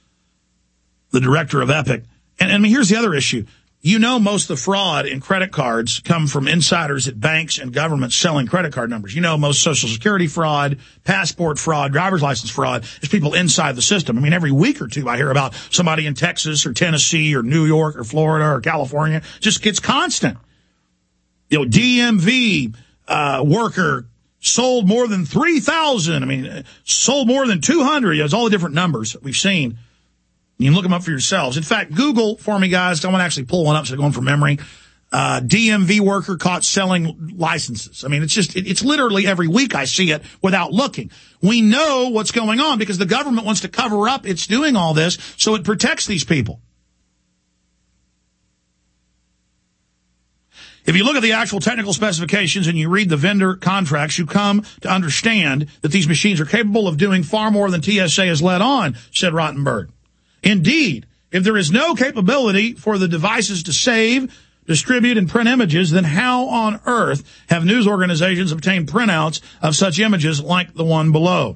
the director of Epic. And, and here's the other issue. You know most of the fraud in credit cards come from insiders at banks and governments selling credit card numbers. You know most Social Security fraud, passport fraud, driver's license fraud is people inside the system. I mean, every week or two I hear about somebody in Texas or Tennessee or New York or Florida or California. Just gets constant. You know, D M V uh, worker sold more than three thousand. I mean, sold more than two hundred. It's all the different numbers that we've seen. You can look them up for yourselves. In fact, Google for me, guys. I want to actually pull one up so I'm going from memory. Uh, D M V worker caught selling licenses. I mean, it's just, it, it's literally every week I see it without looking. We know what's going on because the government wants to cover up it's doing all this so it protects these people. If you look at the actual technical specifications and you read the vendor contracts, you come to understand that these machines are capable of doing far more than T S A has let on, said Rottenberg. Indeed, if there is no capability for the devices to save, distribute, and print images, then how on earth have news organizations obtained printouts of such images like the one below?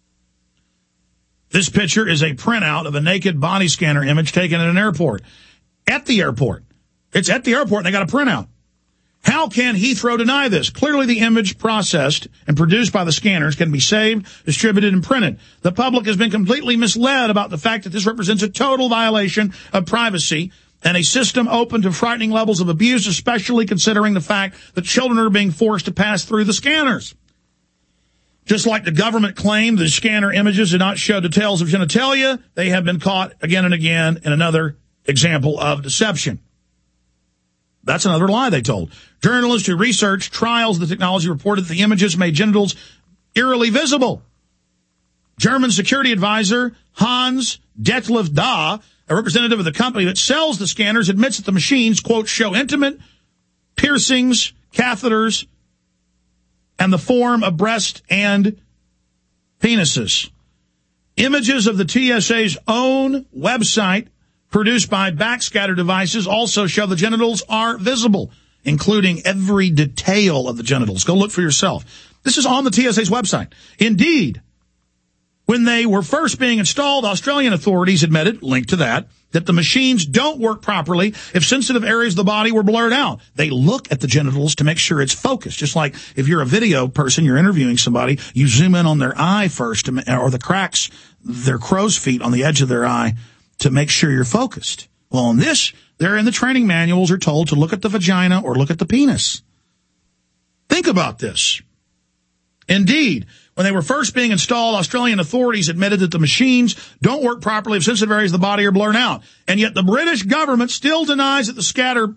This picture is a printout of a naked body scanner image taken at an airport. At the airport. It's at the airport and they got a printout. How can Heathrow deny this? Clearly the image processed and produced by the scanners can be saved, distributed, and printed. The public has been completely misled about the fact that this represents a total violation of privacy and a system open to frightening levels of abuse, especially considering the fact that children are being forced to pass through the scanners. Just like the government claimed the scanner images did not show details of genitalia, they have been caught again and again in another example of deception. That's another lie they told. Journalists who researched trials of the technology reported that the images made genitals eerily visible. German security advisor Hans Detlef Dahl, a representative of the company that sells the scanners, admits that the machines, quote, show intimate piercings, catheters, and the form of breast and penises. Images of the T S A's own website produced by backscatter devices also show the genitals are visible, including every detail of the genitals. Go look for yourself. This is on the T S A's website. Indeed, when they were first being installed, Australian authorities admitted, linked to that, that the machines don't work properly if sensitive areas of the body were blurred out. They look at the genitals to make sure it's focused. Just like if you're a video person, you're interviewing somebody, you zoom in on their eye first, or the cracks, their crow's feet on the edge of their eye, to make sure you're focused. Well, on this, they're in the training manuals are told to look at the vagina or look at the penis. Think about this. Indeed, when they were first being installed, Australian authorities admitted that the machines don't work properly if sensitive areas of the body are blurred out. And yet the British government still denies that the scatter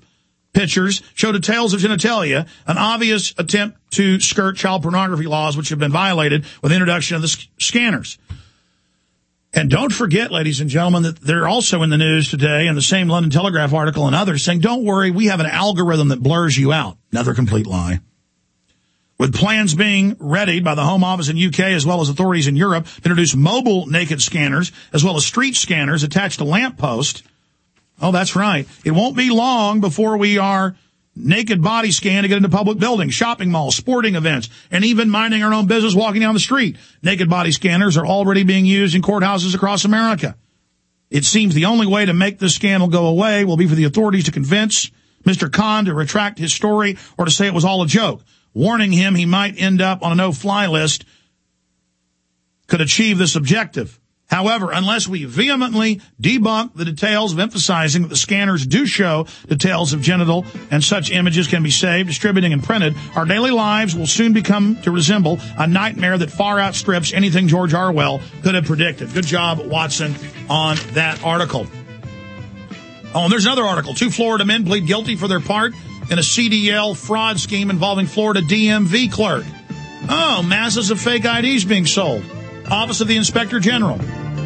pictures show details of genitalia, an obvious attempt to skirt child pornography laws, which have been violated with the introduction of the sc- scanners. And don't forget, ladies and gentlemen, that they're also in the news today, in the same London Telegraph article and others, saying, don't worry, we have an algorithm that blurs you out. Another complete lie. With plans being readied by the Home Office in U K as well as authorities in Europe to introduce mobile naked scanners as well as street scanners attached to lampposts. Oh, that's right. It won't be long before we are naked body scan to get into public buildings, shopping malls, sporting events, and even minding our own business walking down the street. Naked body scanners are already being used in courthouses across America. It seems the only way to make this scandal go away will be for the authorities to convince Mister Khan to retract his story or to say it was all a joke. Warning him he might end up on a no-fly list could achieve this objective. However, unless we vehemently debunk the details of emphasizing that the scanners do show details of genital and such images can be saved, distributed, and printed, our daily lives will soon become to resemble a nightmare that far outstrips anything George Orwell could have predicted. Good job, Watson, on that article. Oh, and there's another article. Two Florida men plead guilty for their part in a C D L fraud scheme involving Florida D M V clerk. Oh, masses of fake I Ds being sold. Office of the Inspector General.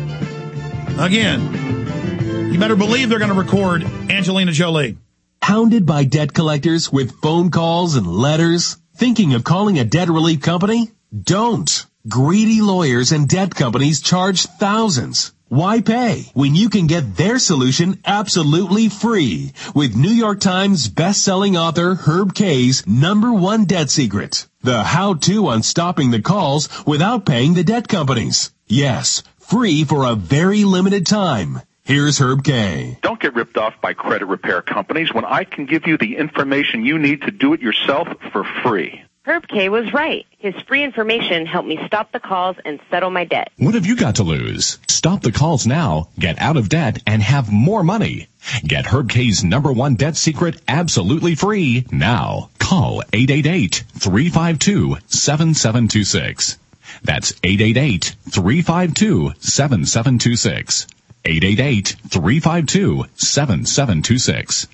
Again, you better believe they're going to record Angelina Jolie. Hounded by debt collectors with phone calls and letters? Thinking of calling a debt relief company? Don't. Greedy lawyers and debt companies charge thousands. Why pay when you can get their solution absolutely free with New York Times best-selling author Herb Kay's number one debt secret, the how-to on stopping the calls without paying the debt companies. Yes, free for a very limited time. Here's Herb Kay. Don't get ripped off by credit repair companies when I can give you the information you need to do it yourself for free. Herb Kay was right. His free information helped me stop the calls and settle my debt. What have you got to lose? Stop the calls now, get out of debt, and have more money. Get Herb Kay's number one debt secret absolutely free now. Call eight eight eight, three five two, seven seven two six. That's eight eight eight, three five two, seven seven two six. eight eight eight, three five two, seven seven two six.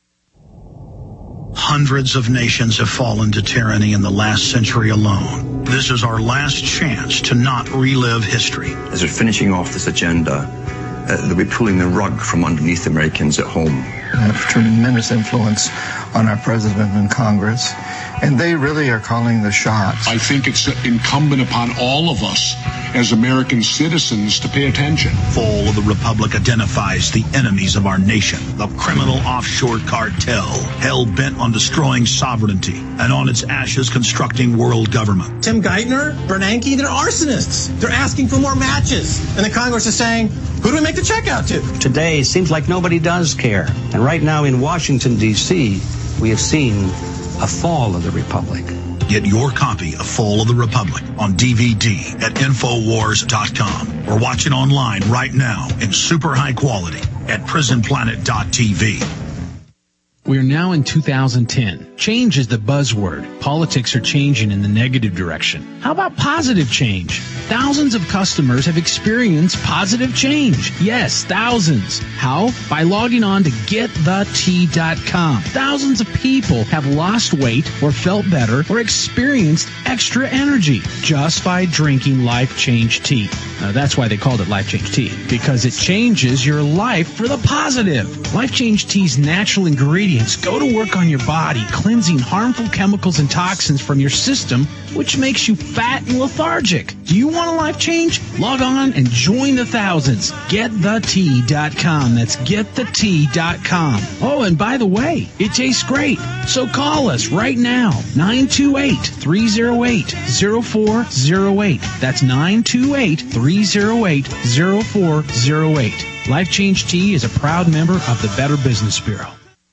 Hundreds of nations have fallen to tyranny in the last century alone. This is our last chance to not relive history. As they're finishing off this agenda, uh, they'll be pulling the rug from underneath Americans at home. They have tremendous influence on our president and Congress, and they really are calling the shots. I think it's incumbent upon all of us as American citizens to pay attention. Fall of the Republic identifies the enemies of our nation, the criminal offshore cartel, hell-bent on destroying sovereignty, and on its ashes constructing world government. Tim Geithner, Bernanke, they're arsonists. They're asking for more matches. And the Congress is saying, who do we make the check out to? Today, it seems like nobody does care. And right now in Washington, D C, we have seen a fall of the Republic. Get your copy of Fall of the Republic on D V D at Infowars dot com or watch it online right now in super high quality at Prison Planet dot T V. We are now in two thousand ten. Change is the buzzword. Politics are changing in the negative direction. How about positive change? Thousands of customers have experienced positive change. Yes, thousands. How? By logging on to get the tea dot com. Thousands of people have lost weight or felt better or experienced extra energy just by drinking Life Change Tea. Uh, that's why they called it Life Change Tea, because it changes your life for the positive. Life Change Tea's natural ingredients go to work on your body, cleansing harmful chemicals and toxins from your system, which makes you fat and lethargic. Do you want a life change? Log on and join the thousands. get the tea dot com. That's get the tea dot com. Oh, and by the way, it tastes great. So call us right now. nine two eight, three oh eight, oh four oh eight. That's nine two eight, three oh eight, oh four oh eight. Life Change Tea is a proud member of the Better Business Bureau.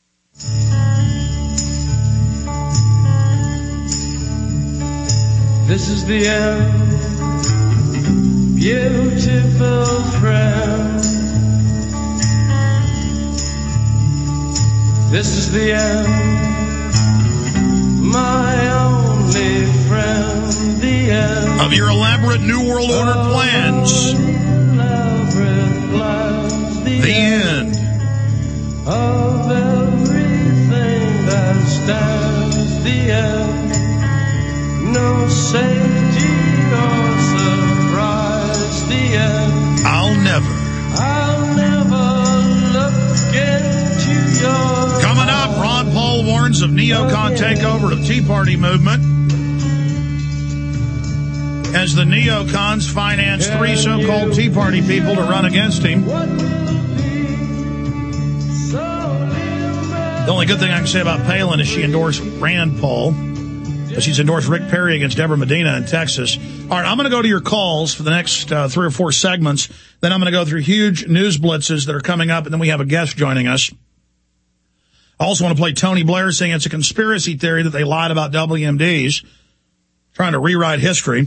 This is the end, beautiful friend. This is the end, my only friend. The end of your elaborate New World Order plans. plans the, the end. end of everything the end. No safety or surprise, the end. I'll never. I'll never look into your Coming up, Ron Paul warns of neocon takeover of Tea Party movement as the neocons finance three so-called Tea Party people to run against him. The only good thing I can say about Palin is she endorsed Rand Paul. She's endorsed Rick Perry against Deborah Medina in Texas. All right, I'm going to go to your calls for the next uh, three or four segments. Then I'm going to go through huge news blitzes that are coming up, and then we have a guest joining us. I also want to play Tony Blair saying it's a conspiracy theory that they lied about W M Ds, trying to rewrite history.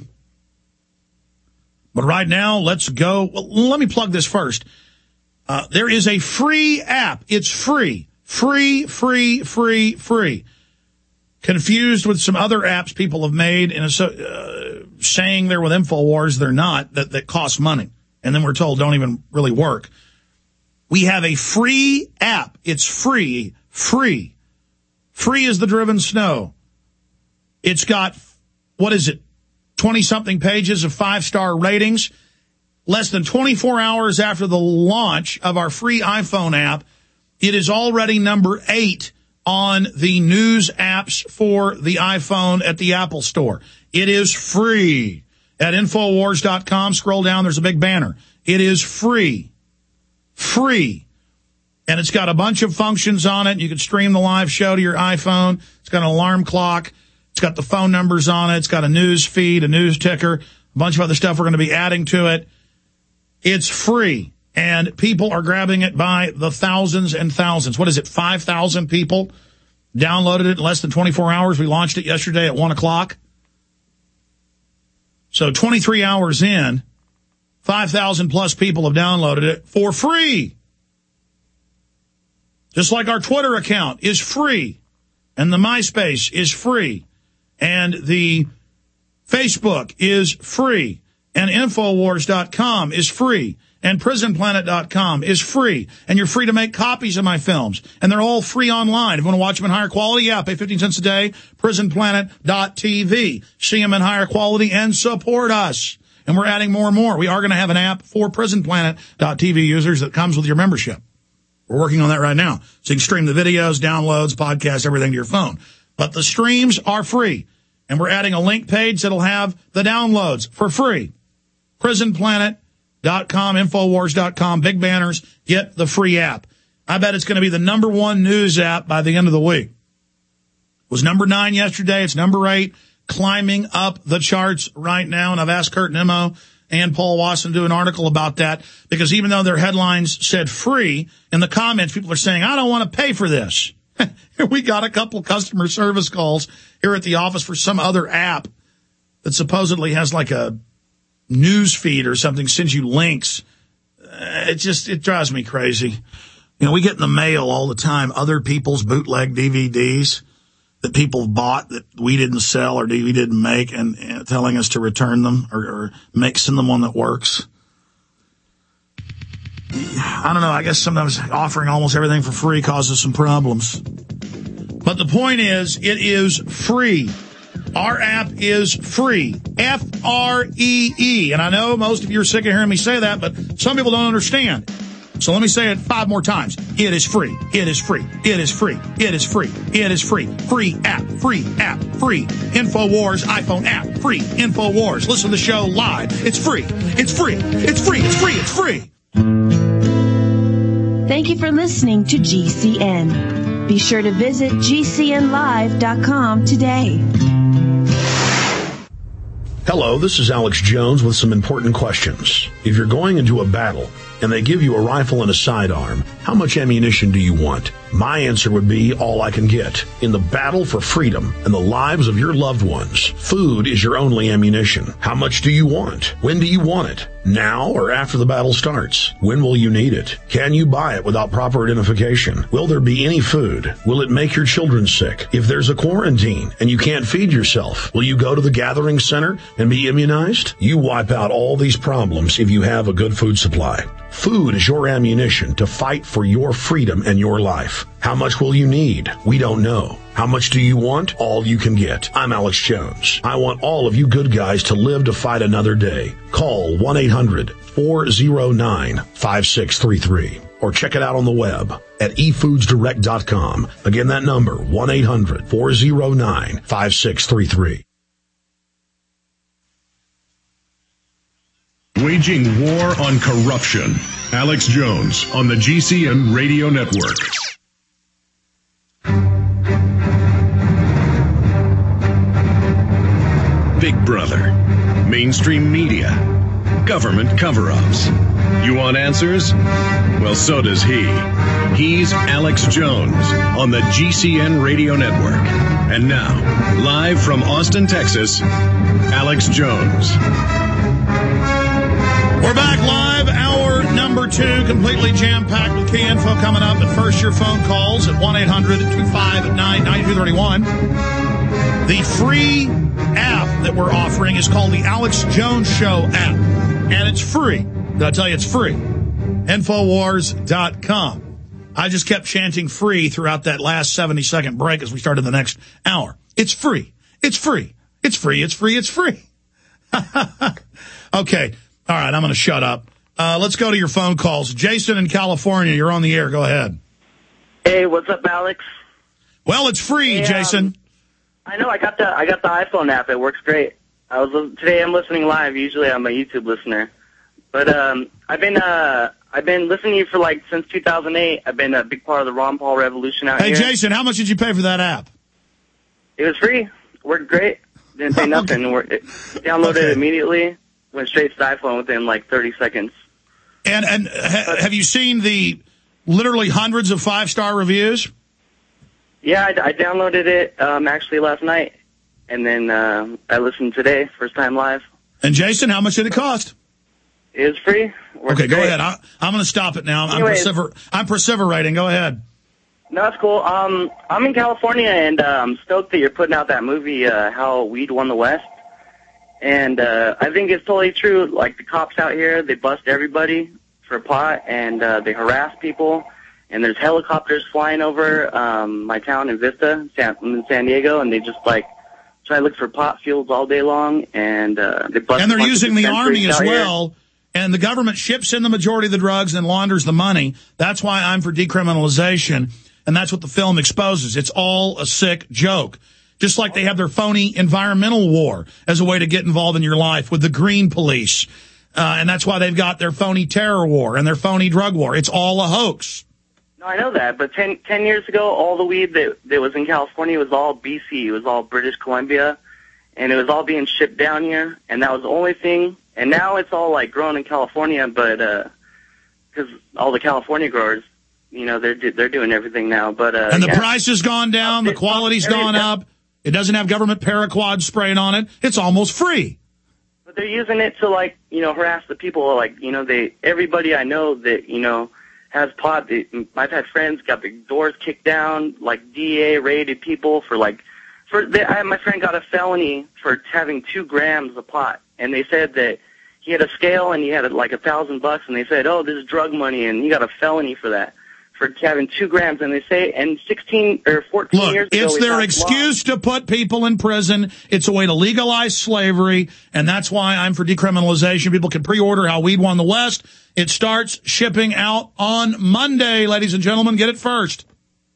But right now, let's go. Well, let me plug this first. Uh, there is a free app. It's free. Free, free, free, free. Confused with some other apps people have made and uh, saying they're with InfoWars. They're not. That, that cost money. And then we're told don't even really work. We have a free app. It's free. Free. Free as the driven snow. It's got, what is it, twenty-something pages of five-star ratings. Less than twenty-four hours after the launch of our free iPhone app, it is already number eight on the news apps for the iPhone at the Apple Store. It is free. At Infowars dot com, scroll down, there's a big banner. It is free. Free. And it's got a bunch of functions on it. You can stream the live show to your iPhone. It's got an alarm clock. It's got the phone numbers on it. It's got a news feed, a news ticker, a bunch of other stuff we're going to be adding to it. It's free. And people are grabbing it by the thousands and thousands. What is it, five thousand people downloaded it in less than twenty-four hours? We launched it yesterday at one o'clock. So twenty-three hours in, five thousand plus people have downloaded it for free. Just like our Twitter account is free, and the MySpace is free, and the Facebook is free, and Infowars dot com is free, and Prison Planet dot com is free, and you're free to make copies of my films, and they're all free online. If you want to watch them in higher quality, yeah, pay fifteen cents a day, Prison Planet dot T V. See them in higher quality and support us. And we're adding more and more. We are going to have an app for Prison Planet dot T V users that comes with your membership. We're working on that right now. So you can stream the videos, downloads, podcasts, everything to your phone. But the streams are free. And we're adding a link page that'll have the downloads for free. Prison Planet dot com, Infowars dot com, big banners, get the free app. I bet it's going to be the number one news app by the end of the week. It was number nine yesterday. It's number eight, climbing up the charts right now. And I've asked Kurt Nimmo and Paul Wasson to do an article about that, because even though their headlines said free, in the comments people are saying, I don't want to pay for this. We got a couple customer service calls here at the office for some other app that supposedly has like a news feed or something, sends you links. Uh, it just, it drives me crazy. You know, we get in the mail all the time other people's bootleg D V Ds that people bought that we didn't sell or we didn't make, and, and telling us to return them or, or make send them one that works. I don't know. I guess sometimes offering almost everything for free causes some problems. But the point is, it is free. Our app is free. F R E E. And I know most of you are sick of hearing me say that, but some people don't understand. So let me say it five more times. It is free. It is free. It is free. It is free. It is free. Free app. Free app. Free. InfoWars iPhone app. Free. InfoWars. Listen to the show live. It's free. It's free. It's free. It's free. It's free. Thank you for listening to G C N. Be sure to visit G C N live dot com today. Hello, this is Alex Jones with some important questions. If you're going into a battle and they give you a rifle and a sidearm, how much ammunition do you want? My answer would be all I can get. In the battle for freedom and the lives of your loved ones, food is your only ammunition. How much do you want? When do you want it? Now or after the battle starts? When will you need it? Can you buy it without proper identification? Will there be any food? Will it make your children sick? If there's a quarantine and you can't feed yourself, will you go to the gathering center and be immunized? You wipe out all these problems if you have a good food supply. Food is your ammunition to fight for your freedom and your life. How much will you need? We don't know. How much do you want? All you can get. I'm Alex Jones. I want all of you good guys to live to fight another day. Call one eight hundred four oh nine five six three three or check it out on the web at e foods direct dot com. Again, that number, one eight hundred four oh nine five six three three. Waging war on corruption. Alex Jones on the G C N Radio Network. Big Brother, mainstream media, government cover-ups. You want answers? Well, so does he. He's Alex Jones on the G C N Radio Network. And now, live from Austin, Texas, Alex Jones. We're back live, hour number two, completely jam-packed with key info coming up. But first, your phone calls at one eight hundred two five nine nine two three one. The free app that we're offering is called the Alex Jones Show app, and it's free. Did I tell you it's free? Infowars dot com. I just kept chanting free throughout that last seventy-second break as we started the next hour. It's free. It's free. It's free. It's free. It's free. Okay. All right, I'm going to shut up. Uh, let's go to your phone calls. Jason in California, you're on the air. Go ahead. Hey, what's up, Alex? Well, it's free, hey, Jason. Um, I know. I got the I got the iPhone app. It works great. I was today. I'm listening live. Usually, I'm a YouTube listener, but um, I've been uh, I've been listening to you for like since two thousand eight. I've been a big part of the Ron Paul revolution out hey, here. Hey, Jason, how much did you pay for that app? It was free. Worked great. Didn't pay nothing. Okay. It, downloaded okay. it immediately. Went straight to the iPhone within like thirty seconds. And and ha- have you seen the literally hundreds of five-star reviews? Yeah, I, I downloaded it um, actually last night, and then uh, I listened today, first time live. And Jason, how much did it cost? It was free. Worked okay, go great. ahead. I, I'm going to stop it now. Anyways, I'm, persever- I'm perseverating. Go ahead. No, that's cool. Um, I'm in California, and uh, I'm stoked that you're putting out that movie, uh, How Weed Won the West. And uh, I think it's totally true. Like, the cops out here, they bust everybody for pot, and uh, they harass people. And there's helicopters flying over um, my town in Vista, San, in San Diego, and they just, like, try to look for pot fields all day long. And uh, they bust And they're using the Army as well. Here. And the government ships in the majority of the drugs and launders the money. That's why I'm for decriminalization. And that's what the film exposes. It's all a sick joke. Just like they have their phony environmental war as a way to get involved in your life with the green police. Uh, and that's why they've got their phony terror war and their phony drug war. It's all a hoax. No, I know that. But ten, ten years ago, all the weed that, that was in California was all B C. It was all British Columbia. And it was all being shipped down here. And that was the only thing. And now it's all, like, grown in California. But because uh, all the California growers, you know, they're, they're doing everything now. But uh, And the yeah. price has gone down. The quality's gone up. It doesn't have government paraquat sprayed on it. It's almost free. But they're using it to, like, you know, harass the people. Like, you know, they everybody I know that, you know, has pot. They, I've had friends got the doors kicked down, like D E A-rated people for, like, for they, I, my friend got a felony for having two grams of pot. And they said that he had a scale and he had, like, a thousand bucks. And they said, oh, this is drug money, and he got a felony for that. For having two grams, and they say, and sixteen or fourteen Look, years ago, it's their excuse to put people in prison. It's a way to legalize slavery, and that's why I'm for decriminalization. People can pre-order How Weed Won the West. It starts shipping out on Monday, ladies and gentlemen. Get it first.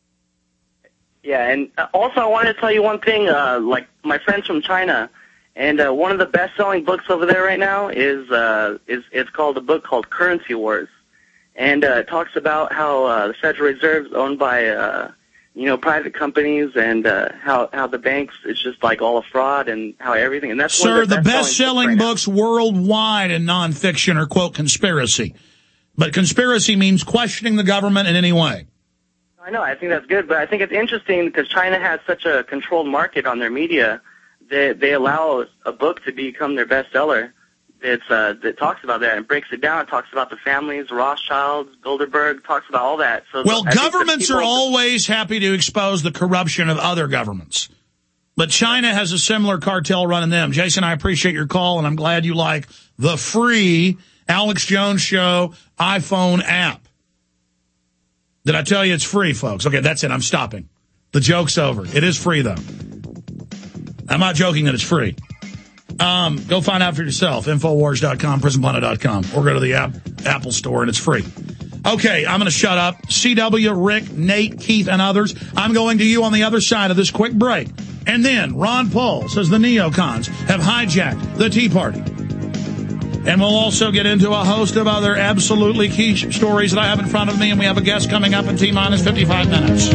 Yeah, and also I wanted to tell you one thing. Uh, like my friends from China, and uh, one of the best-selling books over there right now is uh, is it's called a book called Currency Wars. And uh, it talks about how uh, the Federal Reserve is owned by, uh, you know, private companies, and uh, how how the banks is just like all a fraud, and how everything. And that's Sir, one of the, the best-selling books, right worldwide in nonfiction are quote conspiracy, but conspiracy means questioning the government in any way. I know, I think that's good, but I think it's interesting because China has such a controlled market on their media that they allow a book to become their bestseller. It's uh, that talks about that and breaks it down. It talks about the families, Rothschilds, Bilderberg, talks about all that. So well, I governments are always happy to expose the corruption of other governments. But China has a similar cartel running them. Jason, I appreciate your call, and I'm glad you like the free Alex Jones Show iPhone app. Did I tell you it's free, folks? Okay, that's it. I'm stopping. The joke's over. It is free, though. I'm not joking that it's free. Um, go find out for yourself. Infowars dot com, prison planet dot com, or go to the app, Apple Store, and it's free. Okay, I'm going to shut up. C W, Rick, Nate, Keith, and others. I'm going to you on the other side of this quick break. And then Ron Paul says the neocons have hijacked the Tea Party. And we'll also get into a host of other absolutely key stories that I have in front of me, and we have a guest coming up in T-minus fifty-five minutes.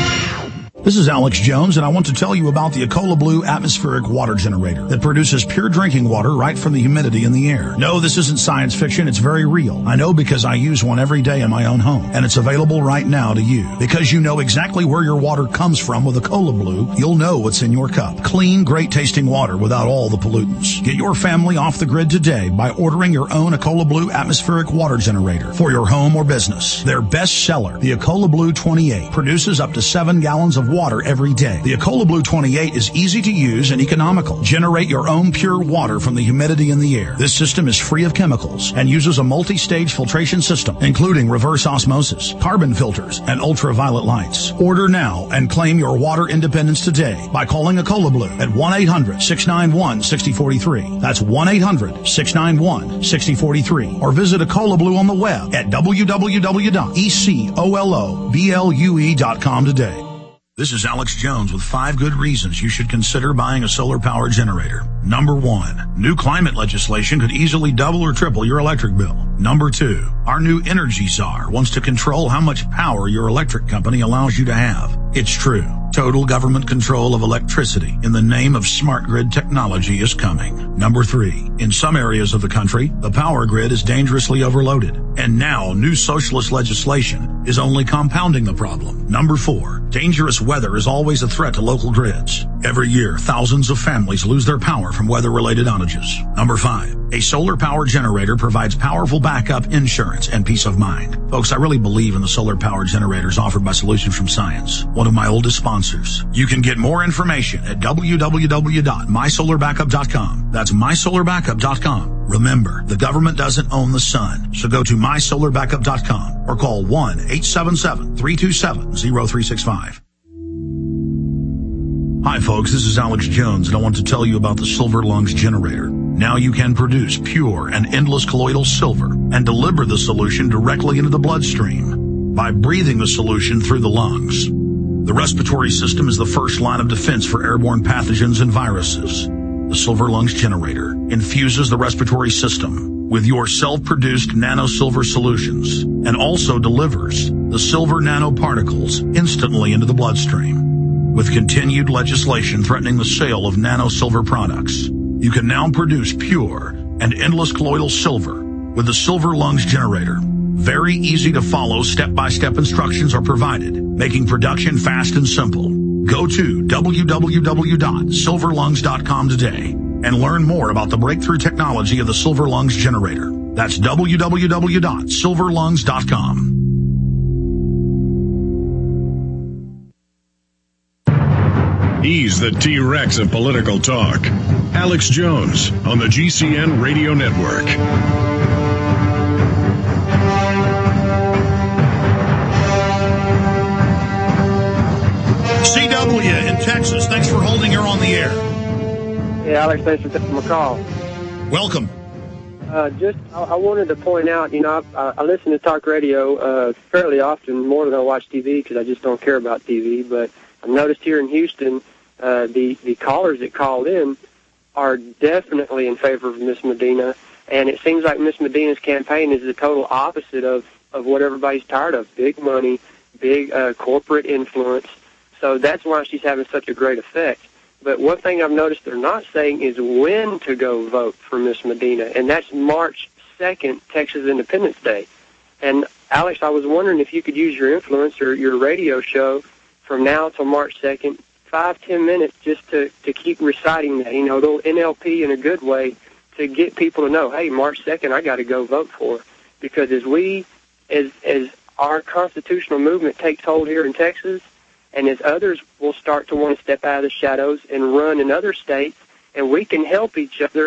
This is Alex Jones, and I want to tell you about the Ecola Blue atmospheric water generator that produces pure drinking water right from the humidity in the air. No, this isn't science fiction. It's very real. I know because I use one every day in my own home, and it's available right now to you. Because you know exactly where your water comes from with Ecola Blue, you'll know what's in your cup. Clean, great-tasting water without all the pollutants. Get your family off the grid today by ordering your own Ecola Blue atmospheric water generator for your home or business. Their best seller, the Ecola Blue twenty-eight, produces up to seven gallons of water every day. The Ecola Blue twenty-eight is easy to use and economical. Generate your own pure water from the humidity in the air. This system is free of chemicals and uses a multi-stage filtration system, including reverse osmosis, carbon filters, and ultraviolet lights. Order now and claim your water independence today by calling Ecola Blue at one eight hundred, six nine one, six oh four three. That's one eight hundred, six nine one, six oh four three. Or visit Ecola Blue on the web at w w w dot ecola blue dot com today. This is Alex Jones with five good reasons you should consider buying a solar power generator. Number one, new climate legislation could easily double or triple your electric bill. Number two, our new energy czar wants to control how much power your electric company allows you to have. It's true. Total government control of electricity in the name of smart grid technology is coming. Number three, in some areas of the country, the power grid is dangerously overloaded. And now new socialist legislation is only compounding the problem. Number four, dangerous weather is always a threat to local grids. Every year, thousands of families lose their power from weather-related outages. Number five, a solar power generator provides powerful backup insurance and peace of mind. Folks, I really believe in the solar power generators offered by Solutions from Science, one of my oldest sponsors. You can get more information at w w w dot my solar backup dot com. That's my solar backup dot com. Remember, the government doesn't own the sun, so go to my solar backup dot com or call one eight seven seven, three two seven, zero three six five. Hi folks, this is Alex Jones, and I want to tell you about the Silver Lungs generator. Now you can produce pure and endless colloidal silver and deliver the solution directly into the bloodstream by breathing the solution through the lungs. The respiratory system is the first line of defense for airborne pathogens and viruses. The Silver Lungs generator infuses the respiratory system with your self-produced nano-silver solutions and also delivers the silver nanoparticles instantly into the bloodstream. With continued legislation threatening the sale of nano-silver products, you can now produce pure and endless colloidal silver with the Silver Lungs generator. Very easy to follow step-by-step instructions are provided, making production fast and simple. Go to w w w dot silver lungs dot com today and learn more about the breakthrough technology of the Silver Lungs generator. That's w w w dot silver lungs dot com. He's the T-Rex of political talk. Alex Jones on the G C N Radio Network. C W in Texas, thanks for holding her on the air. Hey, Alex, thanks for taking my call. Welcome. Uh, just, I, I wanted to point out, you know, I, I listen to talk radio uh, fairly often, more than I watch T V, because I just don't care about T V, but I've noticed here in Houston, uh, the, the callers that called in are definitely in favor of Miss Medina, and it seems like Miss Medina's campaign is the total opposite of, of what everybody's tired of, big money, big uh, corporate influence. So that's why she's having such a great effect. But one thing I've noticed they're not saying is when to go vote for Miss Medina, and that's March second, Texas Independence Day. And, Alex, I was wondering if you could use your influence or your radio show from now till March second, five, ten minutes just to, to keep reciting that, you know, a little N L P in a good way to get people to know, hey, March second, I got to go vote for her. Because as we, as as our constitutional movement takes hold here in Texas, and as others will start to want to step out of the shadows and run in other states, and we can help each other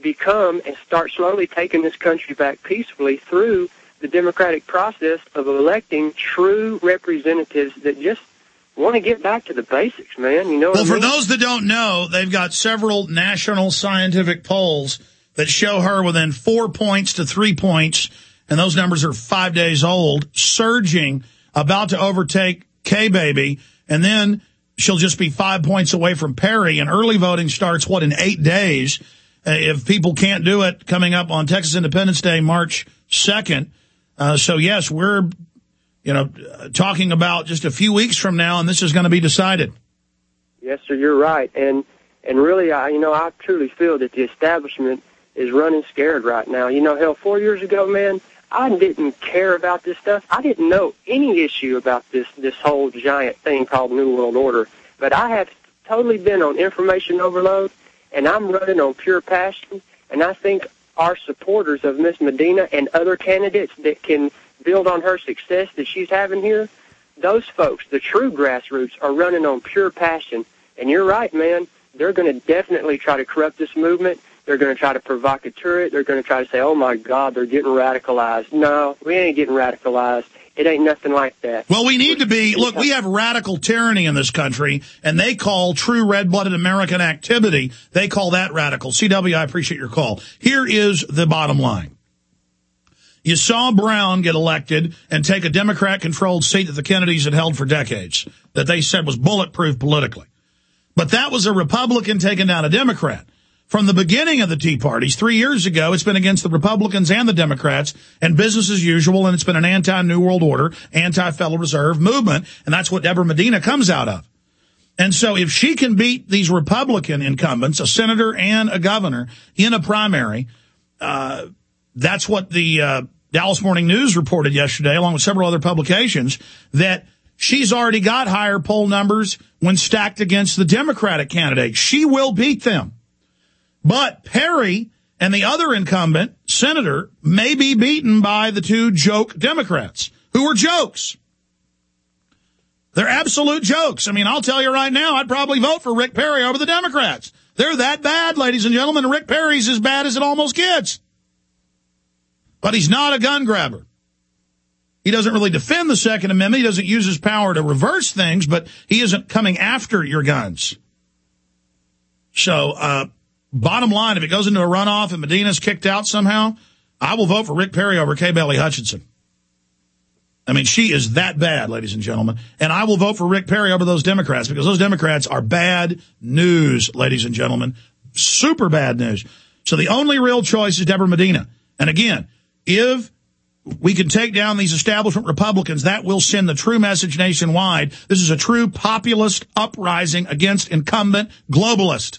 become and start slowly taking this country back peacefully through the democratic process of electing true representatives that just want to get back to the basics, man. You know what Well, I for mean? those that don't know, they've got several national scientific polls that show her within four points to three points, and those numbers are five days old, surging, about to overtake K-Baby, and then she'll just be five points away from Perry, and early voting starts, what, in eight days? Uh, if people can't do it, coming up on Texas Independence Day, March second. Uh, so, yes, we're, you know, talking about just a few weeks from now, and this is going to be decided. Yes, sir, you're right. And and really, I, you know, I truly feel that the establishment is running scared right now. You know, hell, four years ago, man, I didn't care about this stuff. I didn't know any issue about this, this whole giant thing called New World Order. But I have totally been on information overload, and I'm running on pure passion, and I think our supporters of Miss Medina and other candidates that can build on her success that she's having here, those folks, the true grassroots, are running on pure passion. And you're right, man. They're going to definitely try to corrupt this movement. They're going to try to provocateur it. They're going to try to say, oh, my God, they're getting radicalized. No, we ain't getting radicalized. It ain't nothing like that. Well, we need to be, look, we have radical tyranny in this country, and they call true red-blooded American activity, they call that radical. C W, I appreciate your call. Here is the bottom line. You saw Brown get elected and take a Democrat-controlled seat that the Kennedys had held for decades, that they said was bulletproof politically. But that was a Republican taking down a Democrat. From the beginning of the Tea Parties, three years ago, it's been against the Republicans and the Democrats, and business as usual, and it's been an anti-New World Order, anti-Federal Reserve movement, and that's what Deborah Medina comes out of. And so if she can beat these Republican incumbents, a senator and a governor, in a primary, uh, that's what the uh, Dallas Morning News reported yesterday, along with several other publications, that she's already got higher poll numbers when stacked against the Democratic candidate. She will beat them. But Perry and the other incumbent, senator, may be beaten by the two joke Democrats, who are jokes. They're absolute jokes. I mean, I'll tell you right now, I'd probably vote for Rick Perry over the Democrats. They're that bad, ladies and gentlemen. Rick Perry's as bad as it almost gets. But he's not a gun grabber. He doesn't really defend the Second Amendment. He doesn't use his power to reverse things, but he isn't coming after your guns. So, uh, bottom line, if it goes into a runoff and Medina's kicked out somehow, I will vote for Rick Perry over Kay Bailey Hutchinson. I mean, she is that bad, ladies and gentlemen. And I will vote for Rick Perry over those Democrats because those Democrats are bad news, ladies and gentlemen. Super bad news. So the only real choice is Deborah Medina. And again, if we can take down these establishment Republicans, that will send the true message nationwide. This is a true populist uprising against incumbent globalist.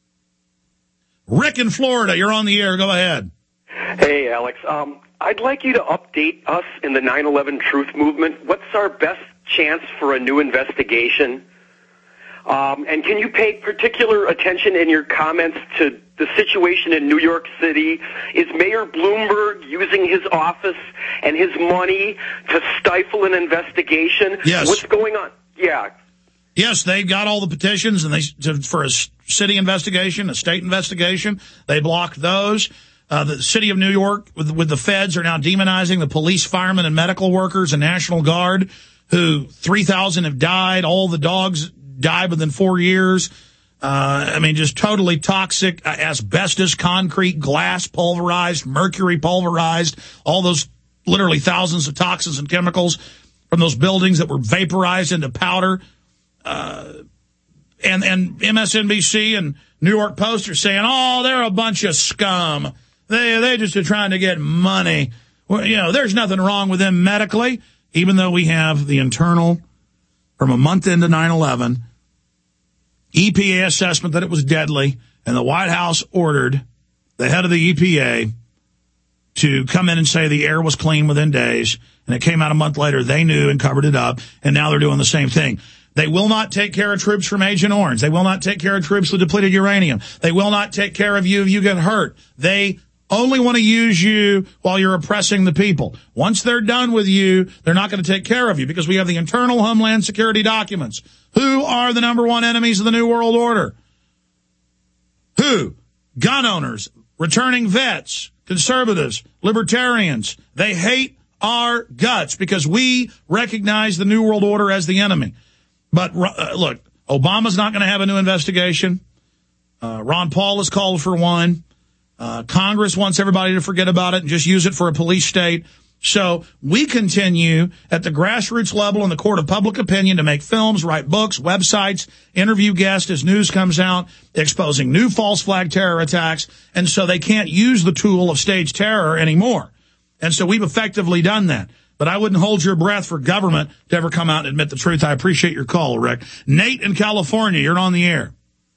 Rick in Florida, you're on the air. Go ahead. Hey, Alex. Um, I'd like you to update us in the nine eleven Truth Movement. What's our best chance for a new investigation? Um, and can you pay particular attention in your comments to the situation in New York City? Is Mayor Bloomberg using his office and his money to stifle an investigation? Yes. What's going on? Yeah. Yes, they've got all the petitions and they to, for a city investigation, a state investigation. They blocked those. Uh, the city of New York with, with the feds are now demonizing the police, firemen, and medical workers and National Guard, who three thousand have died. All the dogs died within four years. Uh, I mean, just totally toxic, uh, asbestos, concrete, glass pulverized, mercury pulverized, all those literally thousands of toxins and chemicals from those buildings that were vaporized into powder. Uh, and, and M S N B C and New York Post are saying, oh, they're a bunch of scum. They, they just are trying to get money. Well, you know, there's nothing wrong with them medically, even though we have the internal, from a month into nine eleven, E P A assessment that it was deadly, and the White House ordered the head of the E P A to come in and say the air was clean within days, and it came out a month later. They knew and covered it up, and now they're doing the same thing. They will not take care of troops from Agent Orange. They will not take care of troops with depleted uranium. They will not take care of you if you get hurt. They only want to use you while you're oppressing the people. Once they're done with you, they're not going to take care of you because we have the internal Homeland Security documents. Who are the number one enemies of the New World Order? Who? Gun owners, returning vets, conservatives, libertarians. They hate our guts because we recognize the New World Order as the enemy. But uh, look, Obama's not going to have a new investigation. Uh, Ron Paul has called for one. Uh, Congress wants everybody to forget about it and just use it for a police state. So we continue at the grassroots level in the court of public opinion to make films, write books, websites, interview guests as news comes out, exposing new false flag terror attacks. And so they can't use the tool of staged terror anymore. And so we've effectively done that. But I wouldn't hold your breath for government to ever come out and admit the truth. I appreciate your call, Rick. Nate in California, you're on the air.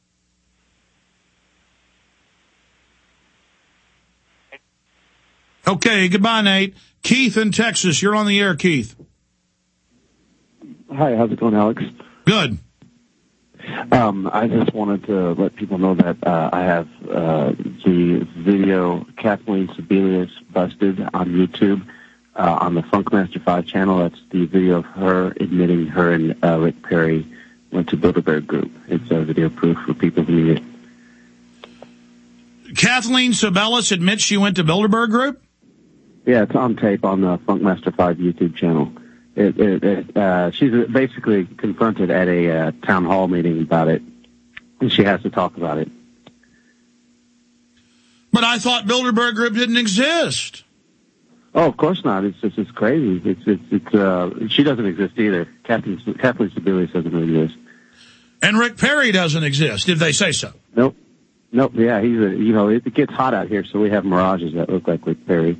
Okay, goodbye, Nate. Keith in Texas, you're on the air, Keith. Hi, how's it going, Alex? Good. Um, I just wanted to let people know that uh, I have uh, the video Kathleen Sebelius Busted on YouTube uh, on the Funkmaster five channel. That's the video of her admitting her and uh, Rick Perry went to Bilderberg Group. It's a video proof for people who need it. Kathleen Sebelius admits she went to Bilderberg Group? Yeah, it's on tape on the Funkmaster five YouTube channel. It, it, it, uh, she's basically confronted at a uh, town hall meeting about it, and she has to talk about it. But I thought Bilderberg Group didn't exist. Oh, of course not. It's just it's crazy. It's it's it's. Uh, she doesn't exist either. Kathleen Kathleen Sebelius doesn't exist. And Rick Perry doesn't exist. Did they say so? Nope. Nope. Yeah, he's a. You know, it, it gets hot out here, so we have mirages that look like Rick Perry.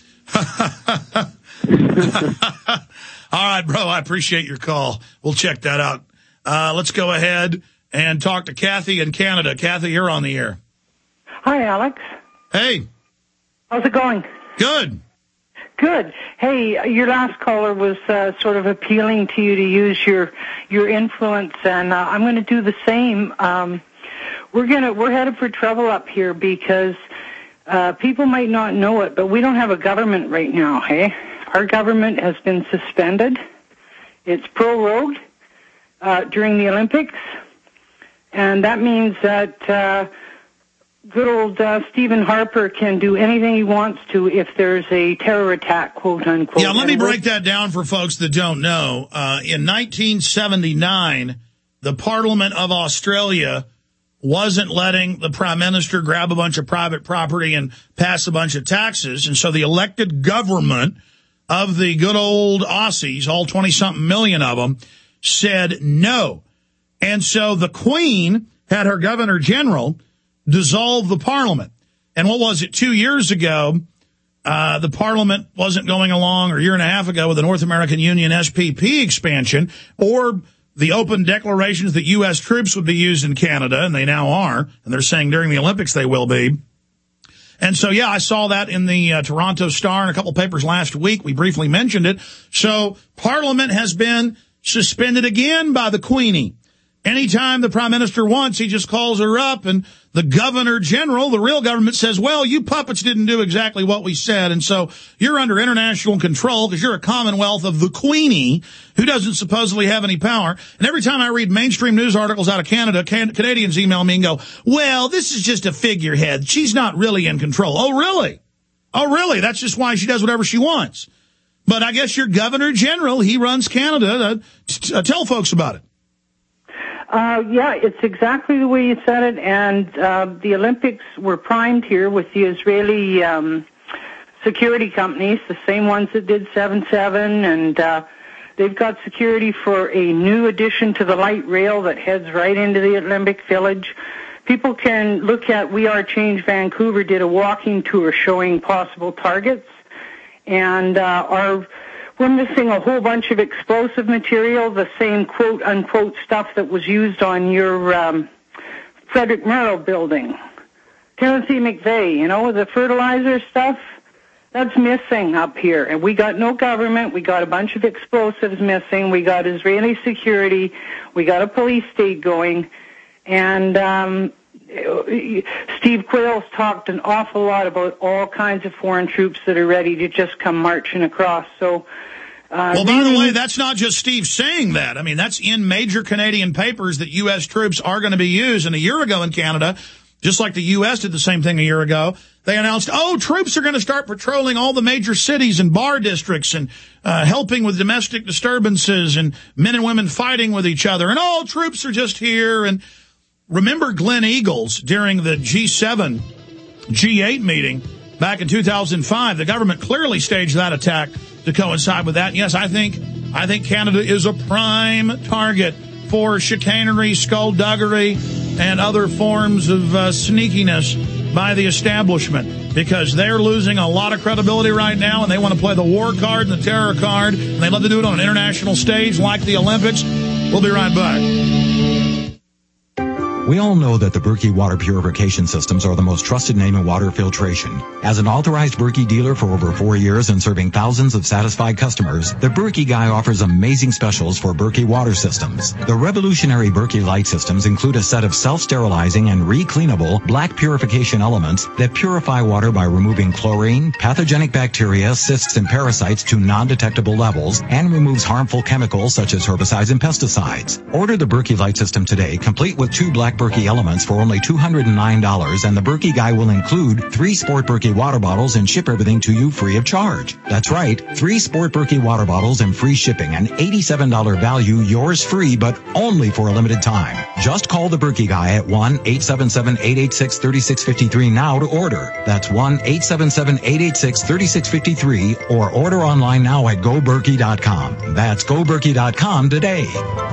All right, bro, I appreciate your call. We'll check that out. Uh, let's go ahead and talk to Kathy in Canada. Kathy, you're on the air. Hi, Alex. Hey. How's it going? Good. Good. Hey, your last caller was uh, sort of appealing to you to use your your influence, and uh, I'm going to do the same. Um, we're gonna we're headed for trouble up here because uh, people might not know it, but we don't have a government right now. Hey, our government has been suspended. It's prorogued uh, during the Olympics, and that means that uh, good old uh, Stephen Harper can do anything he wants to if there's a terror attack, quote unquote. Yeah, let me break that down for folks that don't know. Uh, in nineteen seventy-nine, the Parliament of Australia wasn't letting the Prime Minister grab a bunch of private property and pass a bunch of taxes, and so the elected government of the good old Aussies, all twenty-something million of them, said no. And so the Queen had her Governor General dissolve the Parliament. And what was it, two years ago, uh, the Parliament wasn't going along, or a year and a half ago, with the North American Union S P P expansion, or the open declarations that U S troops would be used in Canada, and they now are, and they're saying during the Olympics they will be. And so, yeah, I saw that in the uh, Toronto Star and a couple papers last week. We briefly mentioned it. So Parliament has been suspended again by the Queenie. Anytime the Prime Minister wants, he just calls her up, and the Governor General, the real government, says, well, you puppets didn't do exactly what we said, and so you're under international control because you're a commonwealth of the Queenie, who doesn't supposedly have any power. And every time I read mainstream news articles out of Canada, can- Canadians email me and go, well, this is just a figurehead. She's not really in control. Oh, really? Oh, really? That's just why she does whatever she wants. But I guess your Governor General, he runs Canada. Uh, t- uh, tell folks about it. Uh, yeah, it's exactly the way you said it, and uh, the Olympics were primed here with the Israeli um, security companies, the same ones that did seven seven, and uh, they've got security for a new addition to the light rail that heads right into the Olympic Village. People can look at We Are Change Vancouver did a walking tour showing possible targets, and uh, our... We're missing a whole bunch of explosive material, the same quote-unquote stuff that was used on your um, Frederick Merrill building. Timothy McVeigh, you know, the fertilizer stuff, that's missing up here. And we got no government. We got a bunch of explosives missing. We got Israeli security. We got a police state going. And um, Steve Quayle's talked an awful lot about all kinds of foreign troops that are ready to just come marching across. So, uh, well, by the way, that's not just Steve saying that. I mean, that's in major Canadian papers that U S troops are going to be used. And a year ago in Canada, just like the U S did the same thing a year ago. They announced, oh, troops are going to start patrolling all the major cities and bar districts and uh, helping with domestic disturbances and men and women fighting with each other. And all troops are just here. And remember Glenn Eagles during the G seven, G eight meeting back in two thousand five. The government clearly staged that attack to coincide with that. And yes, I think I think Canada is a prime target for chicanery, skullduggery, and other forms of uh, sneakiness by the establishment, because they're losing a lot of credibility right now, and they want to play the war card and the terror card, and they love to do it on an international stage like the Olympics. We'll be right back. We all know that the Berkey water purification systems are the most trusted name in water filtration. As an authorized Berkey dealer for over four years and serving thousands of satisfied customers, the Berkey Guy offers amazing specials for Berkey water systems. The revolutionary Berkey Light systems include a set of self-sterilizing and re-cleanable black purification elements that purify water by removing chlorine, pathogenic bacteria, cysts, and parasites to non-detectable levels, and removes harmful chemicals such as herbicides and pesticides. Order the Berkey Light system today, complete with two black Berkey elements for only two hundred nine dollars, and the Berkey Guy will include three Sport Berkey water bottles and ship everything to you free of charge. That's right, three Sport Berkey water bottles and free shipping, an eighty-seven dollars value, yours free, but only for a limited time. Just call the Berkey Guy at one eight seven seven, eight eight six, three six five three now to order. That's one eight seven seven, eight eight six, three six five three, or order online now at go berkey dot com. That's go berkey dot com today.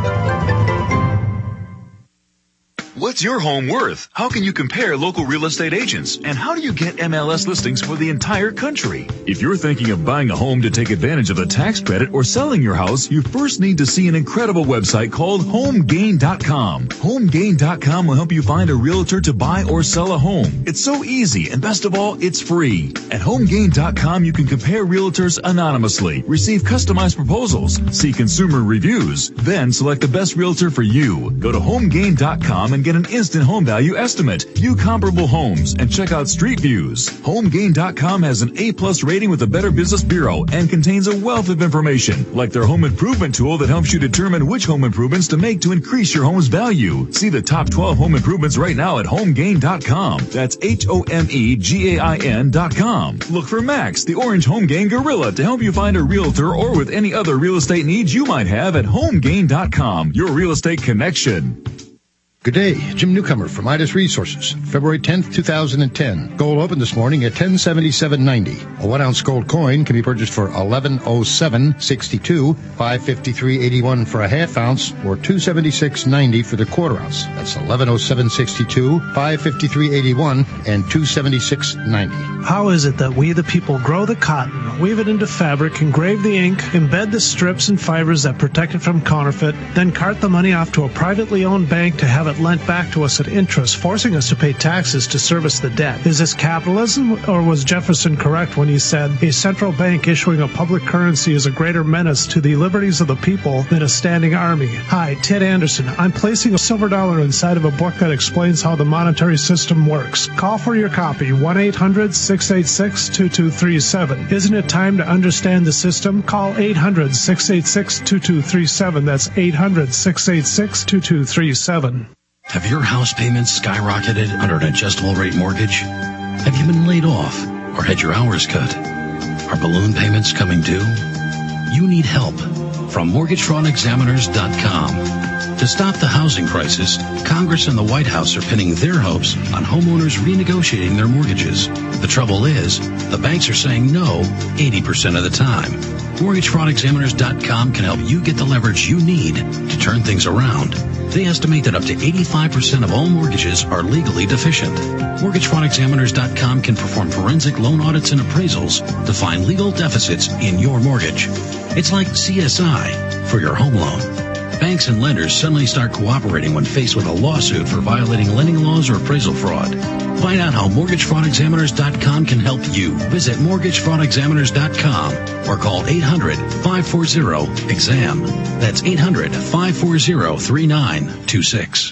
What's your home worth? How can you compare local real estate agents? And how do you get M L S listings for the entire country? If you're thinking of buying a home to take advantage of the tax credit or selling your house, you first need to see an incredible website called home gain dot com. home gain dot com will help you find a realtor to buy or sell a home. It's so easy, and best of all, it's free. At home gain dot com, you can compare realtors anonymously, receive customized proposals, see consumer reviews, then select the best realtor for you. Go to home gain dot com and get an instant home value estimate, view comparable homes, and check out street views. home gain dot com has an A plus rating with the Better Business Bureau and contains a wealth of information, like their home improvement tool that helps you determine which home improvements to make to increase your home's value. See the top twelve home improvements right now at home gain dot com. That's H O M E G A I N dot com. Look for Max, the Orange Home Gain Gorilla, to help you find a realtor or with any other real estate needs you might have at home gain dot com, your real estate connection. Good day, Jim Newcomer from Midas Resources, February tenth, two thousand ten. Gold opened this morning at ten seventy-seven ninety. A one ounce gold coin can be purchased for eleven oh seven sixty-two, five fifty-three eighty-one for a half ounce, or two seventy-six ninety for the quarter ounce. That's eleven oh seven sixty-two, five fifty-three eighty-one, and two seventy-six ninety. How is it that we the people grow the cotton, weave it into fabric, engrave the ink, embed the strips and fibers that protect it from counterfeit, then cart the money off to a privately owned bank to have it lent back to us at interest, forcing us to pay taxes to service the debt? Is this capitalism, or was Jefferson correct when he said a central bank issuing a public currency is a greater menace to the liberties of the people than a standing army? Hi, Ted Anderson. I'm placing a silver dollar inside of a book that explains how the monetary system works. Call for your copy, one eight hundred, six eight six, two two three seven. Isn't it time to understand the system? Call eight hundred, six eight six, two two three seven. That's eight hundred, six eight six, two two three seven. Have your house payments skyrocketed under an adjustable rate mortgage? Have you been laid off or had your hours cut? Are balloon payments coming due? You need help from mortgage fraud examiners dot com. To stop the housing crisis, Congress and the White House are pinning their hopes on homeowners renegotiating their mortgages. The trouble is, the banks are saying no eighty percent of the time. mortgage fraud examiners dot com can help you get the leverage you need to turn things around. They estimate that up to eighty-five percent of all mortgages are legally deficient. mortgage fraud examiners dot com can perform forensic loan audits and appraisals to find legal deficits in your mortgage. It's like C S I for your home loan. Banks and lenders suddenly start cooperating when faced with a lawsuit for violating lending laws or appraisal fraud. Find out how mortgage fraud examiners dot com can help you. Visit mortgage fraud examiners dot com or call eight hundred, five four zero, E X A M. That's eight hundred, five four zero, three nine two six.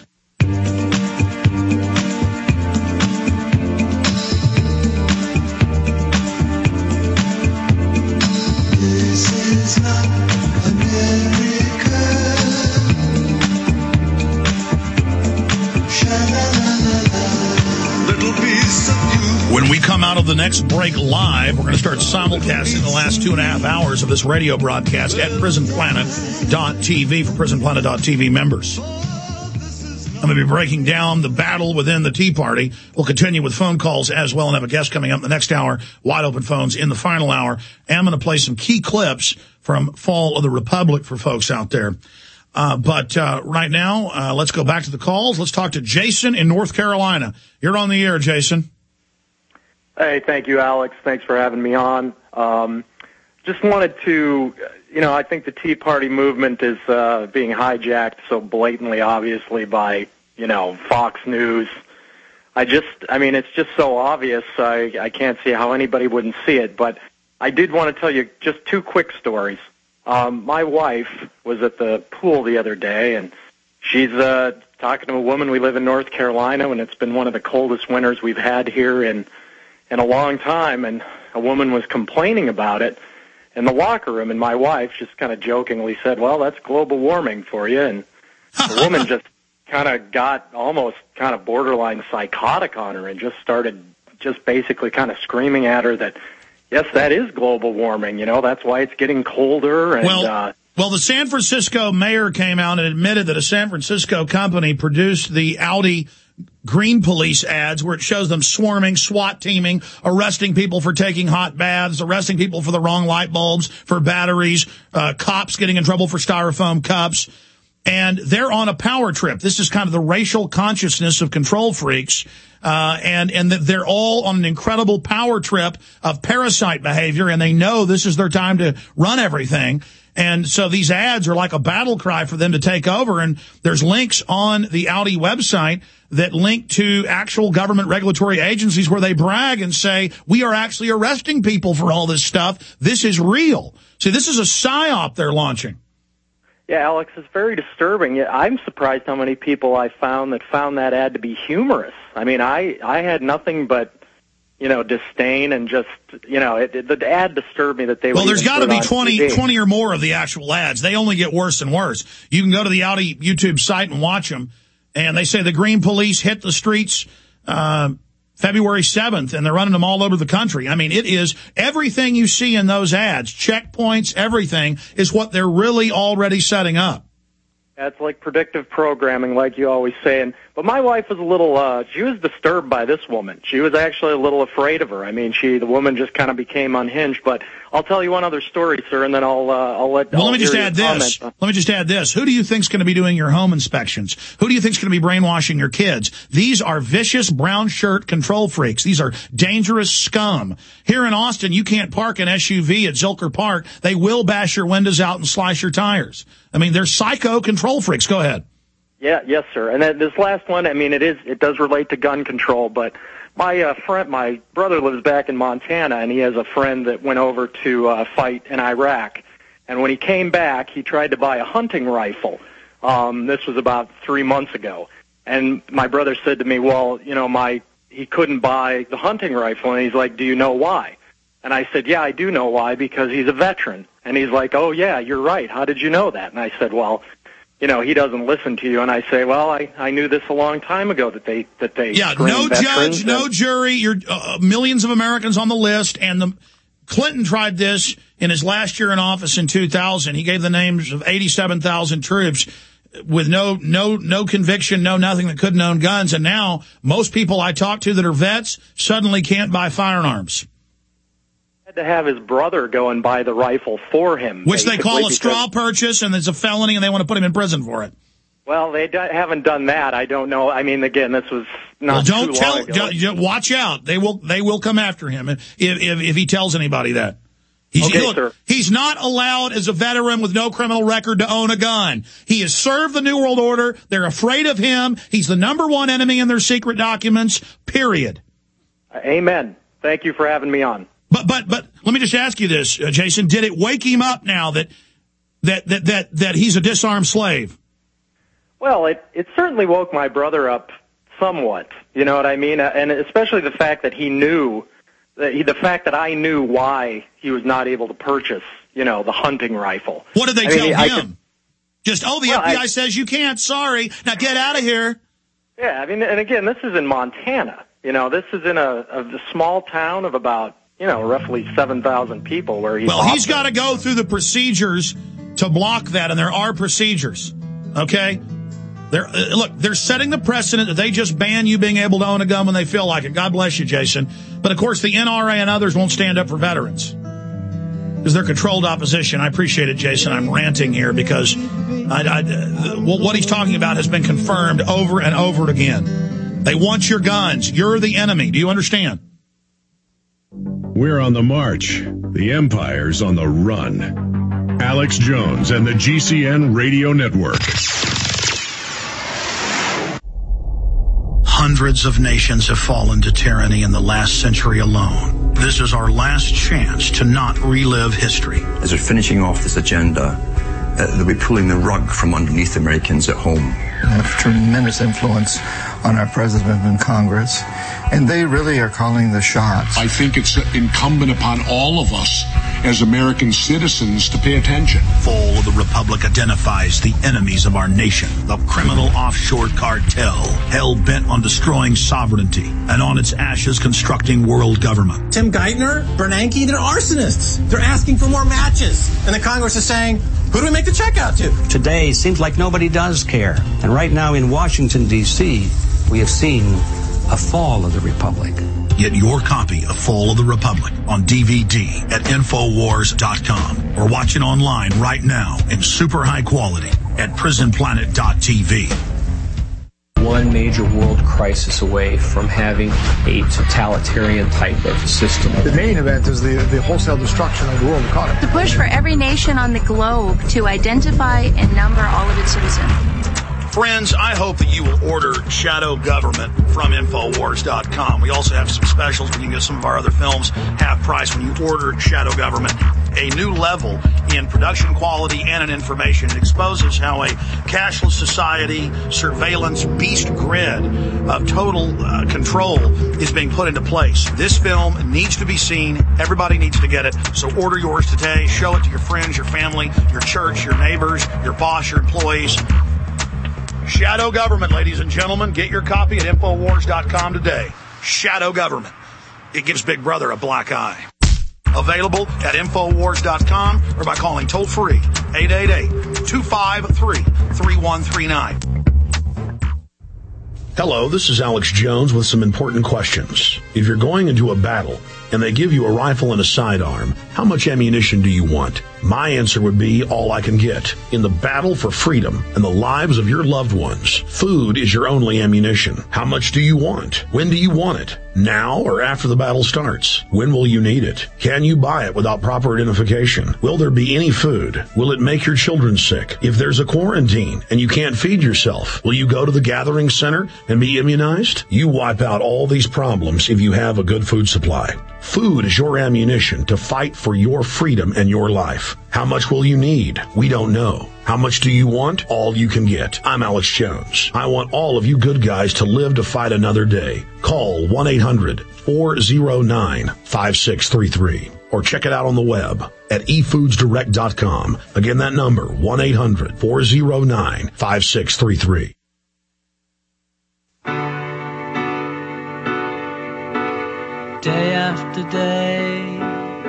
This is not America. Sha-la-la-la-la. When we come out of the next break live, we're going to start simulcasting the last two and a half hours of this radio broadcast at prison planet dot t v for prison planet dot t v members. I'm going to be breaking down the battle within the Tea Party. We'll continue with phone calls as well and have a guest coming up in the next hour, wide open phones in the final hour. And I'm going to play some key clips from Fall of the Republic for folks out there. Uh, but uh, right now, uh, let's go back to the calls. Let's talk to Jason in North Carolina. You're on the air, Jason. Hey, thank you, Alex. Thanks for having me on. Um, just wanted to, you know, I think the Tea Party movement is uh, being hijacked so blatantly, obviously, by, you know, Fox News. I just, I mean, it's just so obvious. I, I can't see how anybody wouldn't see it. But I did want to tell you just two quick stories. Um, my wife was at the pool the other day, and she's uh, talking to a woman. We live in North Carolina, and it's been one of the coldest winters we've had here in in a long time. And a woman was complaining about it in the locker room, and my wife just kind of jokingly said, well, that's global warming for you. And the woman just kind of got almost kind of borderline psychotic on her and just started just basically kind of screaming at her that, yes, that is global warming. You know, that's why it's getting colder. And, well, uh, well, the San Francisco mayor came out and admitted that a San Francisco company produced the Audi green police ads where it shows them swarming, SWAT teaming, arresting people for taking hot baths, arresting people for the wrong light bulbs, for batteries, uh, cops getting in trouble for styrofoam cups. And they're on a power trip. This is kind of the racial consciousness of control freaks. Uh, and, and that they're all on an incredible power trip of parasite behavior, and they know this is their time to run everything. And so these ads are like a battle cry for them to take over. And there's links on the Audi website that link to actual government regulatory agencies where they brag and say, we are actually arresting people for all this stuff. This is real. See, this is a psyop they're launching. Yeah, Alex, it's very disturbing. I'm surprised how many people I found that found that ad to be humorous. I mean, I, I had nothing but, you know, disdain and just, you know, it, it, the ad disturbed me that they well, would there's got to be twenty, T V. twenty or more of the actual ads. They only get worse and worse. You can go to the Audi YouTube site and watch them, and they say the green police hit the streets uh, February seventh, and they're running them all over the country. I mean, it is everything you see in those ads, checkpoints, everything is what they're really already setting up. That's like predictive programming, like you always say. And, but my wife was a little, uh, she was disturbed by this woman. She was actually a little afraid of her. I mean, she, the woman just kind of became unhinged. But I'll tell you one other story, sir, and then I'll, uh, I'll let. Well, I'll let me just hear add your this. comment. Let me just add this. Who do you think's going to be doing your home inspections? Who do you think's going to be brainwashing your kids? These are vicious brown shirt control freaks. These are dangerous scum. Here in Austin, you can't park an S U V at Zilker Park. They will bash your windows out and slice your tires. I mean, they're psycho control freaks. Go ahead. Yeah, yes, sir. And then this last one, I mean, it is, it does relate to gun control, but my uh, friend, my brother lives back in Montana, and he has a friend that went over to uh, fight in Iraq. And when he came back, he tried to buy a hunting rifle. Um, this was about three months ago. And my brother said to me, well, you know, my, he couldn't buy the hunting rifle. And he's like, do you know why? And I said, yeah, I do know why, because he's a veteran. And he's like, oh, yeah, you're right. How did you know that? And I said, well, you know, he doesn't listen to you. And I say, well, I, I knew this a long time ago that they that they yeah, screen no veterans. judge, no jury. You're uh, millions of Americans on the list, and the Clinton tried this in his last year in office in two thousand. He gave the names of eighty-seven thousand troops with no no no conviction, no nothing, that couldn't own guns, and now most people I talk to that are vets suddenly can't buy firearms. To have his brother go and buy the rifle for him, which they call a because, straw purchase, and it's a felony, and they want to put him in prison for it. Well, they do, haven't done that. I don't know. I mean, again, this was not well, don't too tell. long ago. Don't, watch out. They will. They will come after him if if, if he tells anybody that. He's, okay, look, sir. He's not allowed as a veteran with no criminal record to own a gun. He has served the New World Order. They're afraid of him. He's the number one enemy in their secret documents. Period. Amen. Thank you for having me on. But but but let me just ask you this, uh, Jason. Did it wake him up now that that that that that he's a disarmed slave? Well, it it certainly woke my brother up somewhat. You know what I mean? And especially the fact that he knew that he, the fact that I knew why he was not able to purchase, you know, the hunting rifle. What did they I tell mean, him? I could, just oh, the well, F B I I, says you can't. Sorry, now get out of here. Yeah, I mean, and again, this is in Montana. You know, this is in a, a small town of about, you know, roughly seven thousand people where he's... Well, he's got to go through the procedures to block that, and there are procedures, okay? They're, uh, look, they're setting the precedent that they just ban you being able to own a gun when they feel like it. God bless you, Jason. But, of course, the N R A and others won't stand up for veterans because they're controlled opposition. I appreciate it, Jason. I'm ranting here because I, I, uh, what he's talking about has been confirmed over and over again. They want your guns. You're the enemy. Do you understand? We're on the march. The empire's on the run. Alex Jones and the G C N Radio Network. Hundreds of nations have fallen to tyranny in the last century alone. This is our last chance to not relive history. As we're finishing off this agenda, uh, they'll be pulling the rug from underneath Americans at home. They have tremendous influence on our president and Congress, and they really are calling the shots. I think it's incumbent upon all of us as American citizens to pay attention. Fall of the Republic identifies the enemies of our nation, the criminal offshore cartel, hell-bent on destroying sovereignty, and on its ashes constructing world government. Tim Geithner, Bernanke, they're arsonists. They're asking for more matches. And the Congress is saying, who do we make the check out to? Today seems like nobody does care. And right now in Washington, D C, we have seen a fall of the Republic. Get your copy of Fall of the Republic on D V D at Infowars dot com or watch it online right now in super high quality at Prison Planet dot T V. One major world crisis away from having a totalitarian type of system. The main event is the, the wholesale destruction of the world economy. The push for every nation on the globe to identify and number all of its citizens. Friends, I hope that you will order Shadow Government from Infowars dot com. We also have some specials where you can get some of our other films half price when you order Shadow Government. A new level in production quality and in information. It exposes how a cashless society, surveillance, beast grid of total uh, control is being put into place. This film needs to be seen. Everybody needs to get it. So order yours today. Show it to your friends, your family, your church, your neighbors, your boss, your employees. Shadow Government, ladies and gentlemen. Get your copy at Infowars dot com today. Shadow Government. It gives Big Brother a black eye. Available at Infowars dot com or by calling toll-free eight eight eight, two five three, three one three nine. Hello, this is Alex Jones with some important questions. If you're going into a battle and they give you a rifle and a sidearm, how much ammunition do you want? My answer would be all I can get. In the battle for freedom and the lives of your loved ones, food is your only ammunition. How much do you want? When do you want it? Now or after the battle starts? When will you need it? Can you buy it without proper identification? Will there be any food? Will it make your children sick? If there's a quarantine and you can't feed yourself, will you go to the gathering center and be immunized? You wipe out all these problems if you have a good food supply. Food is your ammunition to fight for your freedom and your life. How much will you need? We don't know. How much do you want? All you can get. I'm Alex Jones. I want all of you good guys to live to fight another day. Call one eight hundred, four oh nine, five six three three or check it out on the web at e foods direct dot com. Again, that number, one eight hundred, four oh nine, five six three three. Day after day,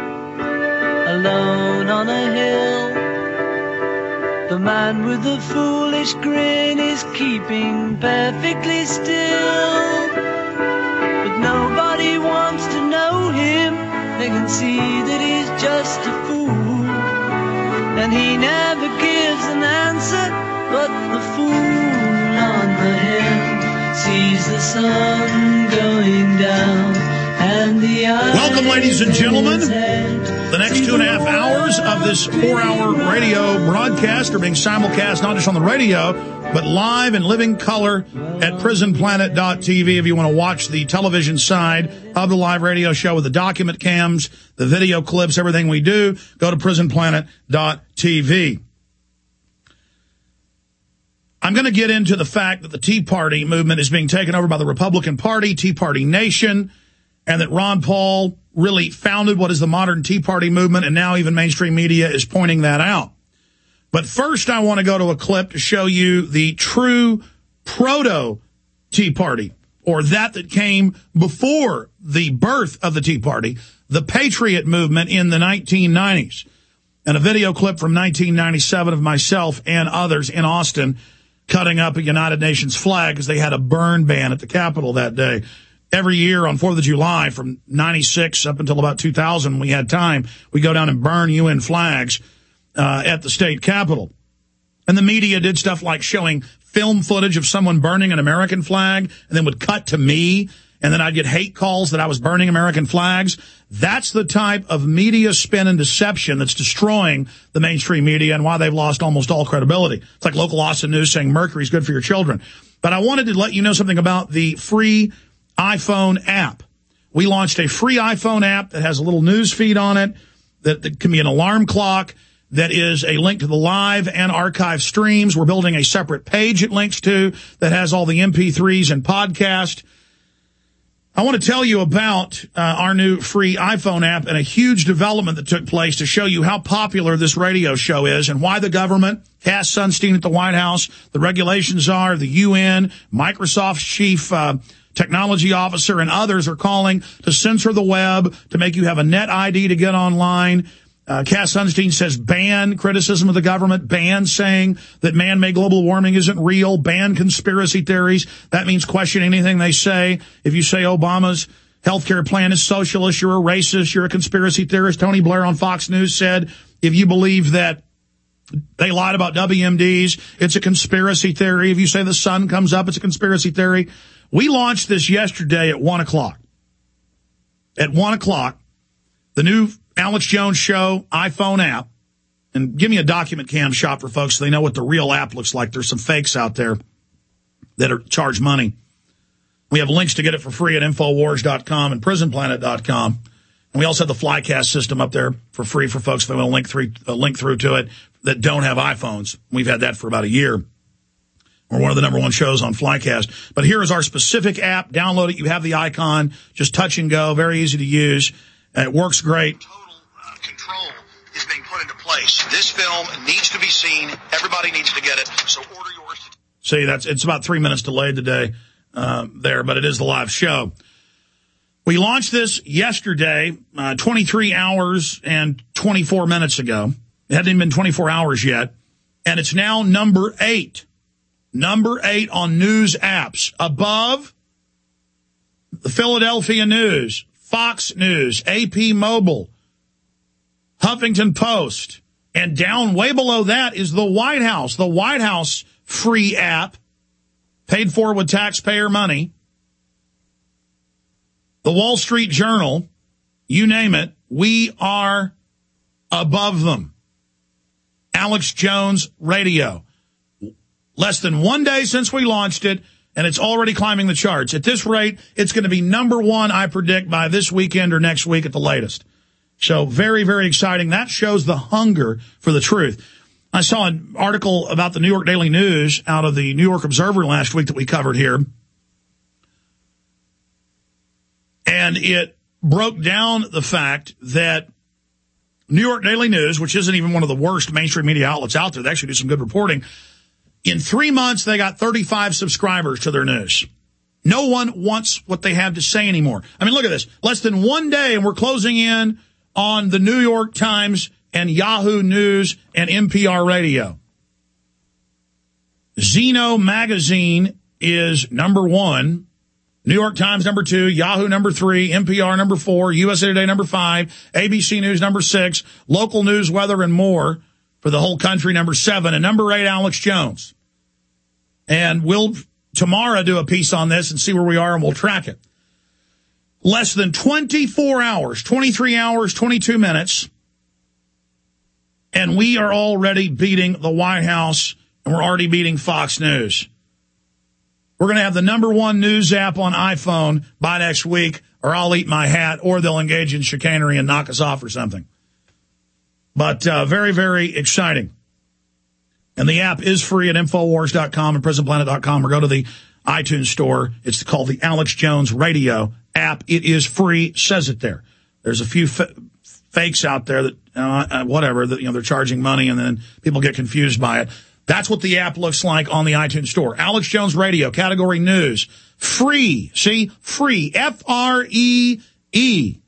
alone on a hill, the man with the foolish grin is keeping perfectly still. But nobody wants to know him, they can see that he's just a fool. And he never gives an answer, but the fool on the hill sees the sun going down. Welcome, ladies and gentlemen. The next two and a half hours of this four-hour radio broadcast are being simulcast not just on the radio, but live in living color at Prison Planet dot T V. If you want to watch the television side of the live radio show with the document cams, the video clips, everything we do, go to Prison Planet dot T V. I'm going to get into the fact that the Tea Party movement is being taken over by the Republican Party, Tea Party Nation, and that Ron Paul really founded what is the modern Tea Party movement, and now even mainstream media is pointing that out. But first, I want to go to a clip to show you the true proto-Tea Party or that that came before the birth of the Tea Party, the Patriot movement in the nineteen nineties. And a video clip from nineteen ninety-seven of myself and others in Austin cutting up a United Nations flag because they had a burn ban at the Capitol that day. Every year on fourth of July from ninety-six up until about two thousand, when we had time, we go down and burn U N flags uh, at the state Capitol. And the media did stuff like showing film footage of someone burning an American flag and then would cut to me, and then I'd get hate calls that I was burning American flags. That's the type of media spin and deception that's destroying the mainstream media and why they've lost almost all credibility. It's like local Austin News saying mercury's good for your children. But I wanted to let you know something about the free iPhone app. We launched a free iPhone app that has a little news feed on it, that, that can be an alarm clock, that is a link to the live and archive streams. We're building a separate page it links to that has all the M P threes and podcast. I want to tell you about uh, our new free iPhone app and a huge development that took place to show you how popular this radio show is and why the government, Cass Sunstein at the White House, the regulations are, the U N, Microsoft's chief uh, technology officer, and others are calling to censor the web, to make you have a net I D to get online. Uh, Cass Sunstein says ban criticism of the government, ban saying that man-made global warming isn't real, ban conspiracy theories. That means questioning anything they say. If you say Obama's healthcare plan is socialist, you're a racist, you're a conspiracy theorist. Tony Blair on Fox News said if you believe that they lied about W M Ds, it's a conspiracy theory. If you say the sun comes up, it's a conspiracy theory. We launched this yesterday at one o'clock. At one o'clock, the new Alex Jones Show iPhone app. And give me a document cam shot for folks so they know what the real app looks like. There's some fakes out there that are charge money. We have links to get it for free at Infowars dot com and Prison Planet dot com. And we also have the Flycast system up there for free for folks if they want to link through, uh, link through to it that don't have iPhones. We've had that for about a year. We're one of the number one shows on Flycast. But here is our specific app. Download it. You have the icon. Just touch and go. Very easy to use. And it works great. Control is being put into place. This film needs to be seen. Everybody needs to get it. So order yours. To- See, that's it's about three minutes delayed today uh, there, but it is the live show. We launched this yesterday, uh, twenty-three hours and twenty-four minutes ago. It hadn't even been twenty-four hours yet, and it's now number eight. Number eight on news apps, above the Philadelphia News, Fox News, A P Mobile, Huffington Post, and down way below that is the White House, the White House free app, paid for with taxpayer money, the Wall Street Journal, you name it, we are above them. Alex Jones Radio. Less than one day since we launched it, and it's already climbing the charts. At this rate, it's going to be number one, I predict, by this weekend or next week at the latest. So very, very exciting. That shows the hunger for the truth. I saw an article about the New York Daily News out of the New York Observer last week that we covered here. And it broke down the fact that New York Daily News, which isn't even one of the worst mainstream media outlets out there, they actually do some good reporting. In three months, they got thirty-five subscribers to their news. No one wants what they have to say anymore. I mean, look at this. Less than one day, and we're closing in on the New York Times and Yahoo News and N P R Radio. Zeno Magazine is number one. New York Times number two, Yahoo number three, N P R number four, U S A Today number five, A B C News number six, local news, weather, and more for the whole country number seven, and number eight, Alex Jones. And we'll tomorrow do a piece on this and see where we are, and we'll track it. Less than twenty-four hours, twenty-three hours, twenty-two minutes, and we are already beating the White House, and we're already beating Fox News. We're going to have the number one news app on iPhone by next week, or I'll eat my hat, or they'll engage in chicanery and knock us off or something. But uh, very, very exciting. And the app is free at Infowars dot com and Prison Planet dot com, or go to the iTunes store. It's called the Alex Jones Radio app. It is free, says it there. There's a few f- fakes out there that, uh, whatever, that, you know, they're charging money and then people get confused by it. That's what the app looks like on the iTunes Store. Alex Jones Radio, category news. Free. See? Free. F R E E.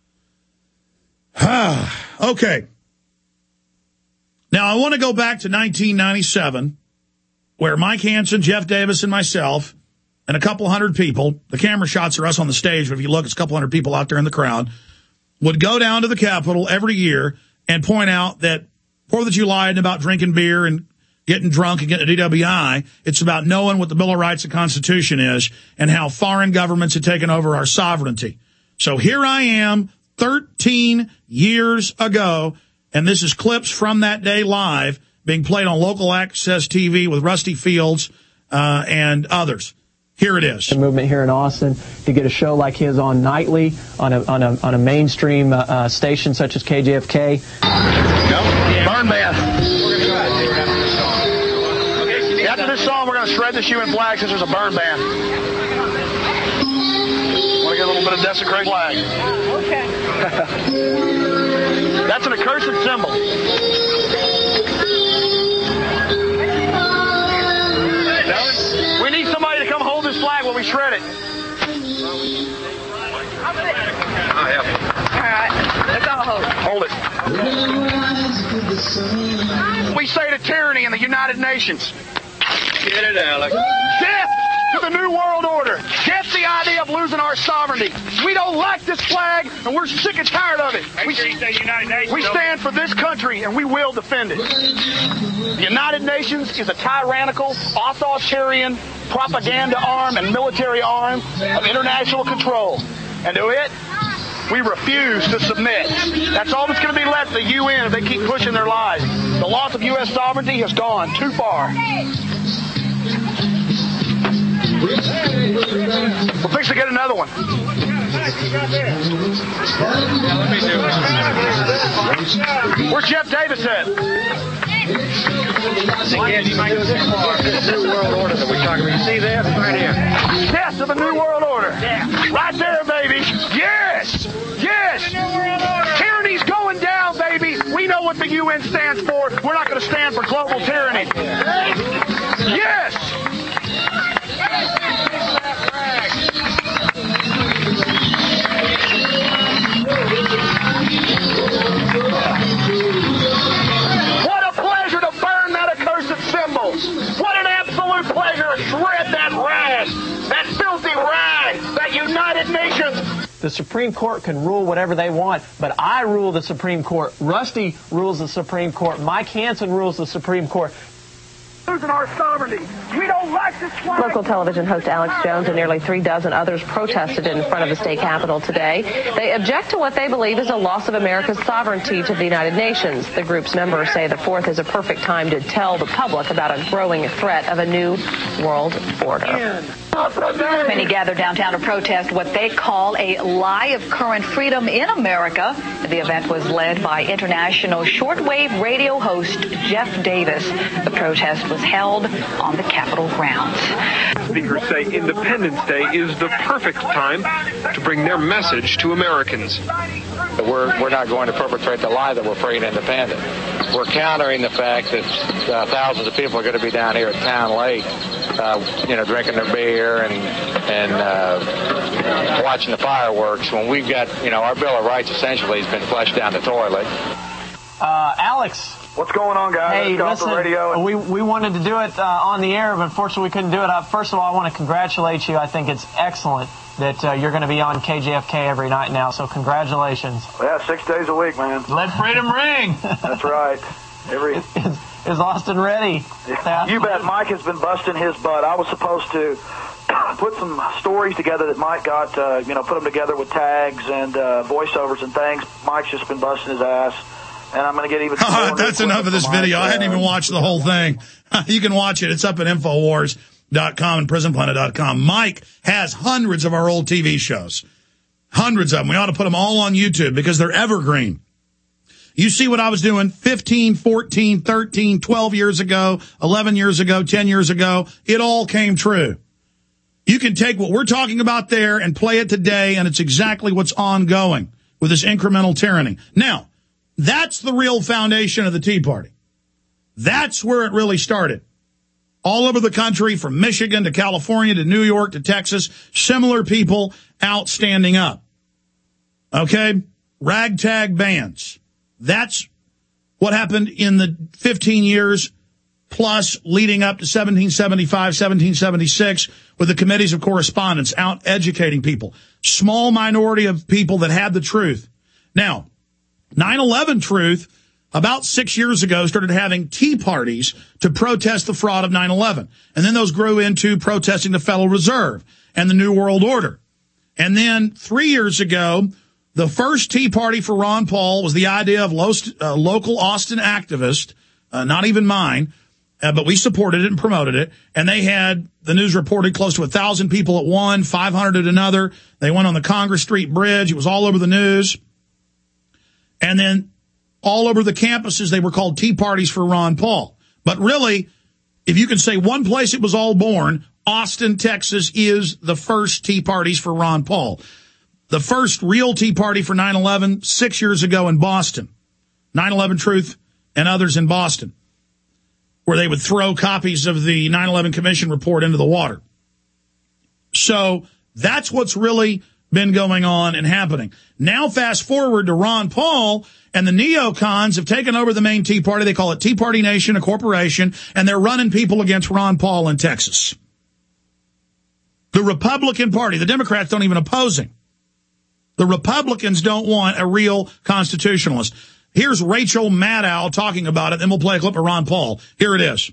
Okay. Now, I want to go back to nineteen ninety-seven, where Mike Hansen, Jeff Davis, and myself, and a couple hundred people, the camera shots are us on the stage, but if you look, it's a couple hundred people out there in the crowd, would go down to the Capitol every year and point out that fourth of July isn't about drinking beer and getting drunk and getting a D W I. It's about knowing what the Bill of Rights and Constitution is and how foreign governments have taken over our sovereignty. So here I am, thirteen years ago, and this is clips from that day live being played on local access T V with Rusty Fields uh, and others. Here it is. The movement here in Austin to get a show like his on nightly on a on a on a mainstream uh, uh, station such as K J F K. Go. Burn ban. After this song, we're going to shred this U N flag since there's a burn ban. Want to get a little bit of desecrate flag. Okay. That's an accursed symbol. We need somebody to come hold this flag while we shred it. I'll help you. All right. Let's all hold it. Hold it. We say to tyranny in the United Nations. Get it, Alex. Death to the New World Order. Death the idea of losing our sovereignty. We don't like this flag, and we're sick and tired of it. We, we stand for this country, and we will defend it. The United Nations is a tyrannical, authoritarian propaganda arm and military arm of international control. And to it, we refuse to submit. That's all that's going to be left of the U N if they keep pushing their lies. The loss of U S sovereignty has gone too far. We'll fix to get another one. Where's Jeff Davis at? New World Order that we're talking about. You see that? Right here. Death of the New World Order. Right there, baby. Yes. Yes. Tyranny's going down, baby. We know what the U N stands for. We're not going to stand for global tyranny. Yes. What a pleasure to burn that accursed symbol. What an absolute pleasure to shred that rag, that filthy rag, that United Nations. The Supreme Court can rule whatever they want, but I rule the Supreme Court. Rusty rules the Supreme Court. Mike Hansen rules the Supreme Court. Losing our sovereignty. We don't like this flag. Local television host Alex Jones and nearly three dozen others protested in front of the state capitol today. They object to what they believe is a loss of America's sovereignty to the United Nations. The group's members say the fourth is a perfect time to tell the public about a growing threat of a new world order. Many gathered downtown to protest what they call a lie of current freedom in America. The event was led by international shortwave radio host Jeff Davis. The protest was held on the Capitol grounds. Speakers say Independence Day is the perfect time to bring their message to Americans. We're, we're not going to perpetrate the lie that we're free and independent. We're countering the fact that uh, thousands of people are going to be down here at Town Lake, uh, you know, drinking their beer and and uh, watching the fireworks when we've got, you know, our Bill of Rights essentially has been flushed down the toilet. Uh, Alex. What's going on, guys? Hey, listen, the radio. we, we wanted to do it uh, on the air, but unfortunately we couldn't do it. Uh, first of all, I want to congratulate you. I think it's excellent that uh, you're going to be on K J F K every night now, so congratulations. Yeah, six days a week, man. Let freedom ring. That's right. Every is, is Austin ready? You bet. Mike has been busting his butt. I was supposed to put some stories together that Mike got, uh, you know, put them together with tags and uh, voiceovers and things. Mike's just been busting his ass. And I'm going to get even more. That's enough of this video. I hadn't even watched the whole thing. You can watch it. It's up at Infowars dot com and Prison Planet dot com. Mike has hundreds of our old T V shows. Hundreds of them. We ought to put them all on YouTube because they're evergreen. You see what I was doing fifteen, fourteen, thirteen, twelve years ago, eleven years ago, ten years ago. It all came true. You can take what we're talking about there and play it today, and it's exactly what's ongoing with this incremental tyranny. Now, that's the real foundation of the Tea Party. That's where it really started. All over the country, from Michigan to California to New York to Texas, similar people out standing up. Okay? Ragtag bands. That's what happened in the fifteen years plus leading up to seventeen seventy-five, seventeen seventy-six with the committees of correspondence out educating people. Small minority of people that had the truth. Now, nine eleven Truth, about six years ago, started having tea parties to protest the fraud of nine eleven. And then those grew into protesting the Federal Reserve and the New World Order. And then three years ago, the first tea party for Ron Paul was the idea of lo- uh, local Austin activists, uh, not even mine, uh, but we supported it and promoted it. And they had, the news reported, close to one thousand people at one, five hundred at another. They went on the Congress Street Bridge. It was all over the news. And then all over the campuses, they were called tea parties for Ron Paul. But really, if you can say one place it was all born, Austin, Texas is the first tea parties for Ron Paul. The first real tea party for nine eleven, six years ago in Boston. nine eleven Truth and others in Boston, where they would throw copies of the nine eleven Commission report into the water. So that's what's really been going on and happening. Now fast forward to Ron Paul, and the neocons have taken over the main Tea Party. They call it Tea Party Nation, a corporation, and they're running people against Ron Paul in Texas. The Republican Party, the Democrats don't even oppose him. The Republicans don't want a real constitutionalist. Here's Rachel Maddow talking about it, then we'll play a clip of Ron Paul. Here it is.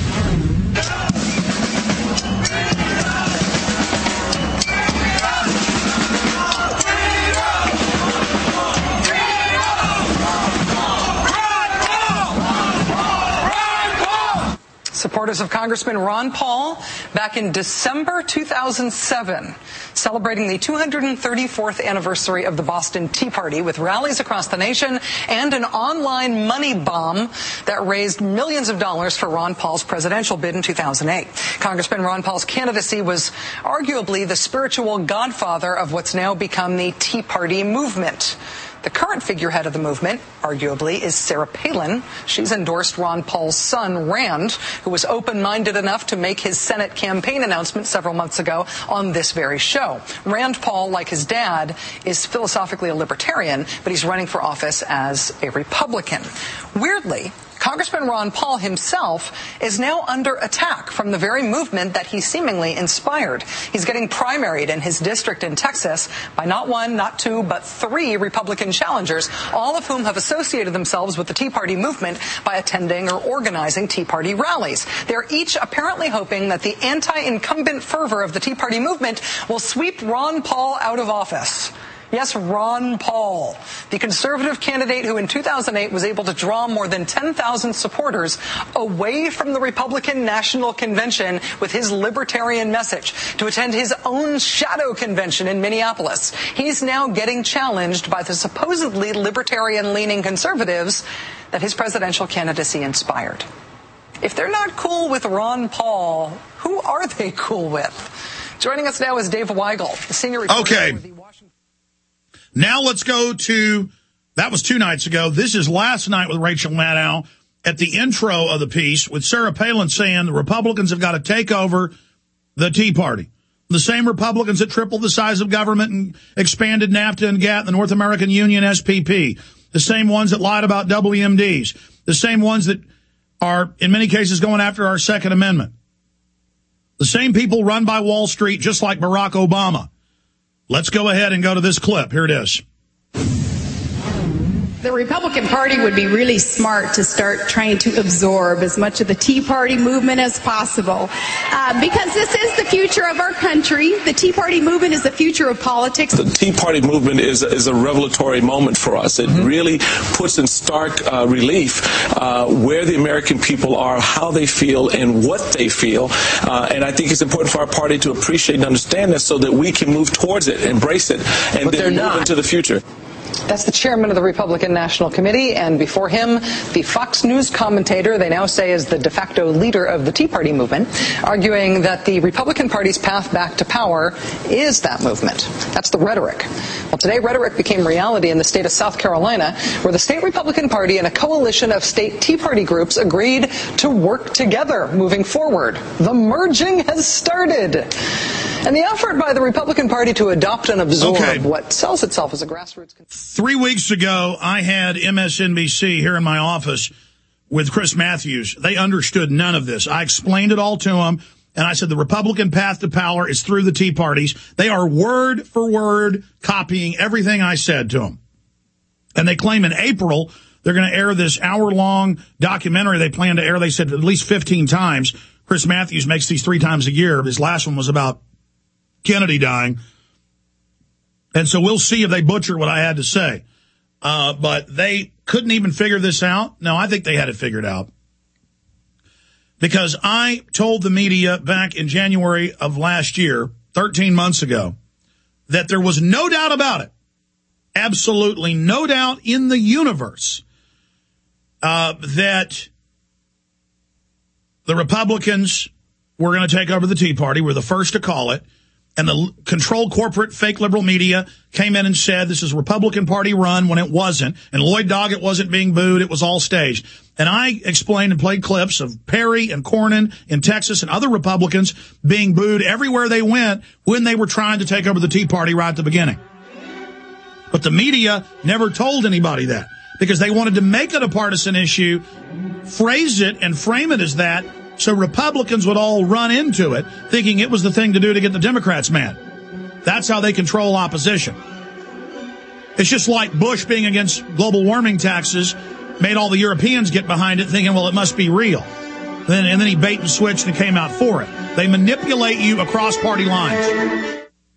Supporters of Congressman Ron Paul back in December two thousand seven, celebrating the two hundred thirty-fourth anniversary of the Boston Tea Party with rallies across the nation and an online money bomb that raised millions of dollars for Ron Paul's presidential bid in two thousand eight. Congressman Ron Paul's candidacy was arguably the spiritual godfather of what's now become the Tea Party movement. The current figurehead of the movement, arguably, is Sarah Palin. She's endorsed Ron Paul's son, Rand, who was open-minded enough to make his Senate campaign announcement several months ago on this very show. Rand Paul, like his dad, is philosophically a libertarian, but he's running for office as a Republican. Weirdly, Congressman Ron Paul himself is now under attack from the very movement that he seemingly inspired. He's getting primaried in his district in Texas by not one, not two, but three Republican challengers, all of whom have associated themselves with the Tea Party movement by attending or organizing Tea Party rallies. They're each apparently hoping that the anti-incumbent fervor of the Tea Party movement will sweep Ron Paul out of office. Yes, Ron Paul, the conservative candidate who in two thousand eight was able to draw more than ten thousand supporters away from the Republican National Convention with his libertarian message to attend his own shadow convention in Minneapolis. He's now getting challenged by the supposedly libertarian-leaning conservatives that his presidential candidacy inspired. If they're not cool with Ron Paul, who are they cool with? Joining us now is Dave Weigel, the senior reporter okay. for the Washington. Now let's go to, that was two nights ago. This is last night with Rachel Maddow at the intro of the piece with Sarah Palin saying the Republicans have got to take over the Tea Party. The same Republicans that tripled the size of government and expanded NAFTA and GATT, the North American Union, S P P. The same ones that lied about W M Ds. The same ones that are, in many cases, going after our Second Amendment. The same people run by Wall Street, just like Barack Obama. Let's go ahead and go to this clip. Here it is. The Republican Party would be really smart to start trying to absorb as much of the Tea Party movement as possible, uh, because this is the future of our country. The Tea Party movement is the future of politics. The Tea Party movement is, is a revelatory moment for us. It mm-hmm. really puts in stark uh, relief uh, where the American people are, how they feel, and what they feel. Uh, and I think it's important for our party to appreciate and understand this so that we can move towards it, embrace it, and but then move not. into the future. That's the chairman of the Republican National Committee, and before him, the Fox News commentator they now say is the de facto leader of the Tea Party movement, arguing that the Republican Party's path back to power is that movement. That's the rhetoric. Well, today, rhetoric became reality in the state of South Carolina, where the state Republican Party and a coalition of state Tea Party groups agreed to work together moving forward. The merging has started. And the effort by the Republican Party to adopt and absorb okay. what sells itself as a grassroots... Three weeks ago, I had M S N B C here in my office with Chris Matthews. They understood none of this. I explained it all to them, and I said the Republican path to power is through the Tea Parties. They are word for word copying everything I said to them. And they claim in April they're going to air this hour-long documentary they plan to air, they said, at least fifteen times. Chris Matthews makes these three times a year. His last one was about Kennedy dying. And so we'll see if they butcher what I had to say. Uh, but they couldn't even figure this out. No, I think they had it figured out. Because I told the media back in January of last year, thirteen months ago, that there was no doubt about it. Absolutely no doubt in the universe uh, that the Republicans were going to take over the Tea Party. We're the first to call it. And the controlled corporate fake liberal media came in and said this is Republican Party run when it wasn't. And Lloyd Doggett wasn't being booed. It was all staged. And I explained and played clips of Perry and Cornyn in Texas and other Republicans being booed everywhere they went when they were trying to take over the Tea Party right at the beginning. But the media never told anybody that because they wanted to make it a partisan issue, phrase it and frame it as that, so Republicans would all run into it, thinking it was the thing to do to get the Democrats mad. That's how they control opposition. It's just like Bush being against global warming taxes made all the Europeans get behind it, thinking, well, it must be real. Then, and then he bait and switched and came out for it. They manipulate you across party lines.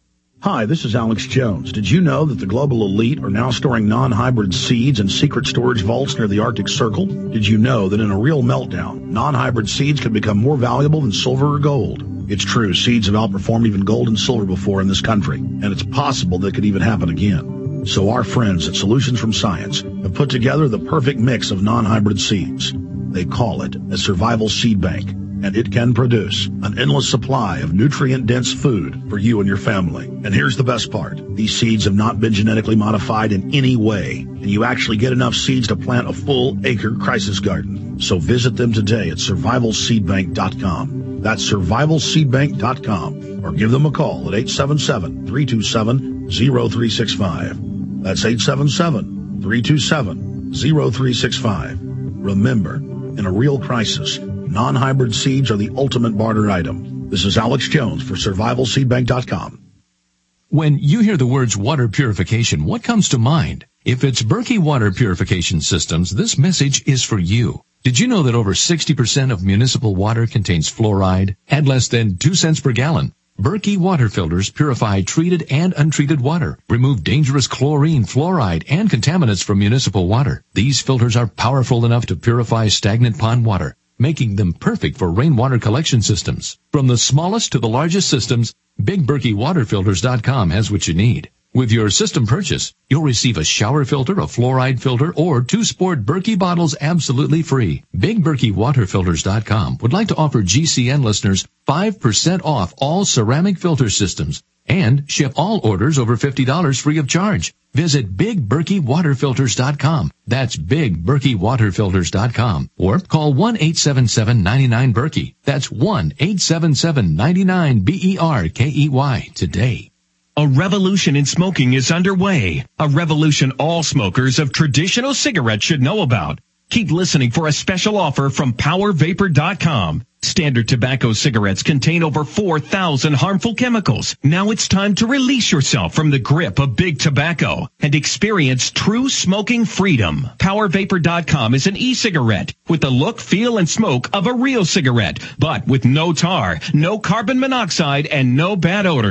Hi, this is Alex Jones. Did you know that the global elite are now storing non-hybrid seeds in secret storage vaults near the Arctic Circle? Did you know that in a real meltdown, non-hybrid seeds can become more valuable than silver or gold? It's true, seeds have outperformed even gold and silver before in this country, and it's possible that could even happen again. So our friends at Solutions from Science have put together the perfect mix of non-hybrid seeds. They call it a survival seed bank. And it can produce an endless supply of nutrient-dense food for you and your family. And here's the best part. These seeds have not been genetically modified in any way, and you actually get enough seeds to plant a full acre crisis garden. So visit them today at survival seed bank dot com. That's survival seed bank dot com. Or give them a call at eight seven seven, three two seven, zero three six five. That's eight seven seven, three two seven, zero three six five. Remember, in a real crisis, non-hybrid seeds are the ultimate barter item. This is Alex Jones for survival seed bank dot com. When you hear the words water purification, what comes to mind? If it's Berkey Water Purification Systems, this message is for you. Did you know that over sixty percent of municipal water contains fluoride at less than two cents per gallon? Berkey water filters purify treated and untreated water, remove dangerous chlorine, fluoride, and contaminants from municipal water. These filters are powerful enough to purify stagnant pond water, making them perfect for rainwater collection systems. From the smallest to the largest systems, Big Berkey Water Filters dot com has what you need. With your system purchase, you'll receive a shower filter, a fluoride filter, or two sport Berkey bottles absolutely free. Big Berkey Water Filters dot com would like to offer G C N listeners five percent off all ceramic filter systems and ship all orders over fifty dollars free of charge. Visit Big Berkey Water Filters dot com. That's Big Berkey Water Filters dot com. Or call one eight seven seven, nine nine, Berkey. That's one eight seven seven, nine nine, B E R K E Y today. A revolution in smoking is underway. A revolution all smokers of traditional cigarettes should know about. Keep listening for a special offer from Power Vapor dot com. Standard tobacco cigarettes contain over four thousand harmful chemicals. Now it's time to release yourself from the grip of big tobacco and experience true smoking freedom. Power Vapor dot com is an e-cigarette with the look, feel, and smoke of a real cigarette, but with no tar, no carbon monoxide, and no bad odors.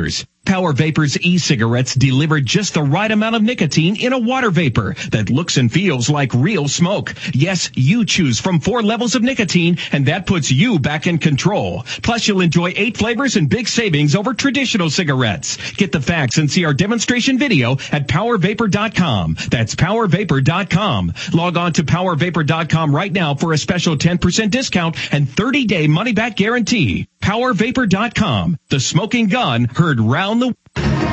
Power Vapor's e-cigarettes deliver just the right amount of nicotine in a water vapor that looks and feels like real smoke. Yes, you choose from four levels of nicotine, and that puts you back in control. Plus, you'll enjoy eight flavors and big savings over traditional cigarettes. Get the facts and see our demonstration video at power vapor dot com. That's power vapor dot com. Log on to power vapor dot com right now for a special ten percent discount and thirty day money-back guarantee. power vapor dot com. The smoking gun heard round the...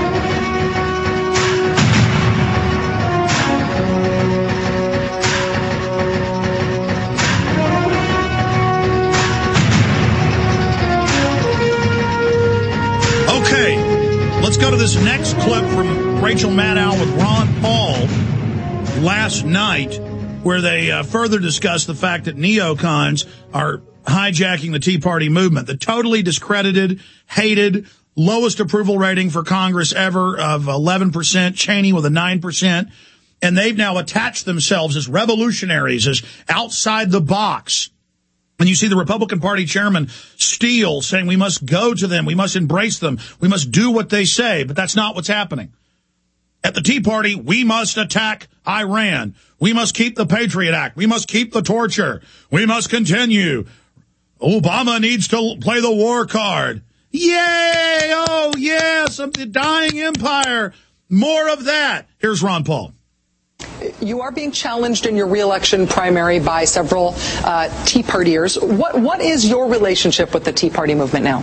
Okay, let's go to this next clip from Rachel Maddow with Ron Paul last night, where they uh, further discuss the fact that neocons are hijacking the Tea Party movement. The totally discredited, hated, lowest approval rating for Congress ever of eleven percent, Cheney with a nine percent. And they've now attached themselves as revolutionaries, as outside the box. And you see the Republican Party chairman Steele saying we must go to them, we must embrace them, we must do what they say. But that's not what's happening. At the Tea Party, we must attack Iran. We must keep the Patriot Act. We must keep the torture. We must continue. Obama needs to play the war card. Yay! Oh, yes, the dying empire. More of that. Here's Ron Paul. You are being challenged in your reelection primary by several uh, Tea Partiers. What What is your relationship with the Tea Party movement now?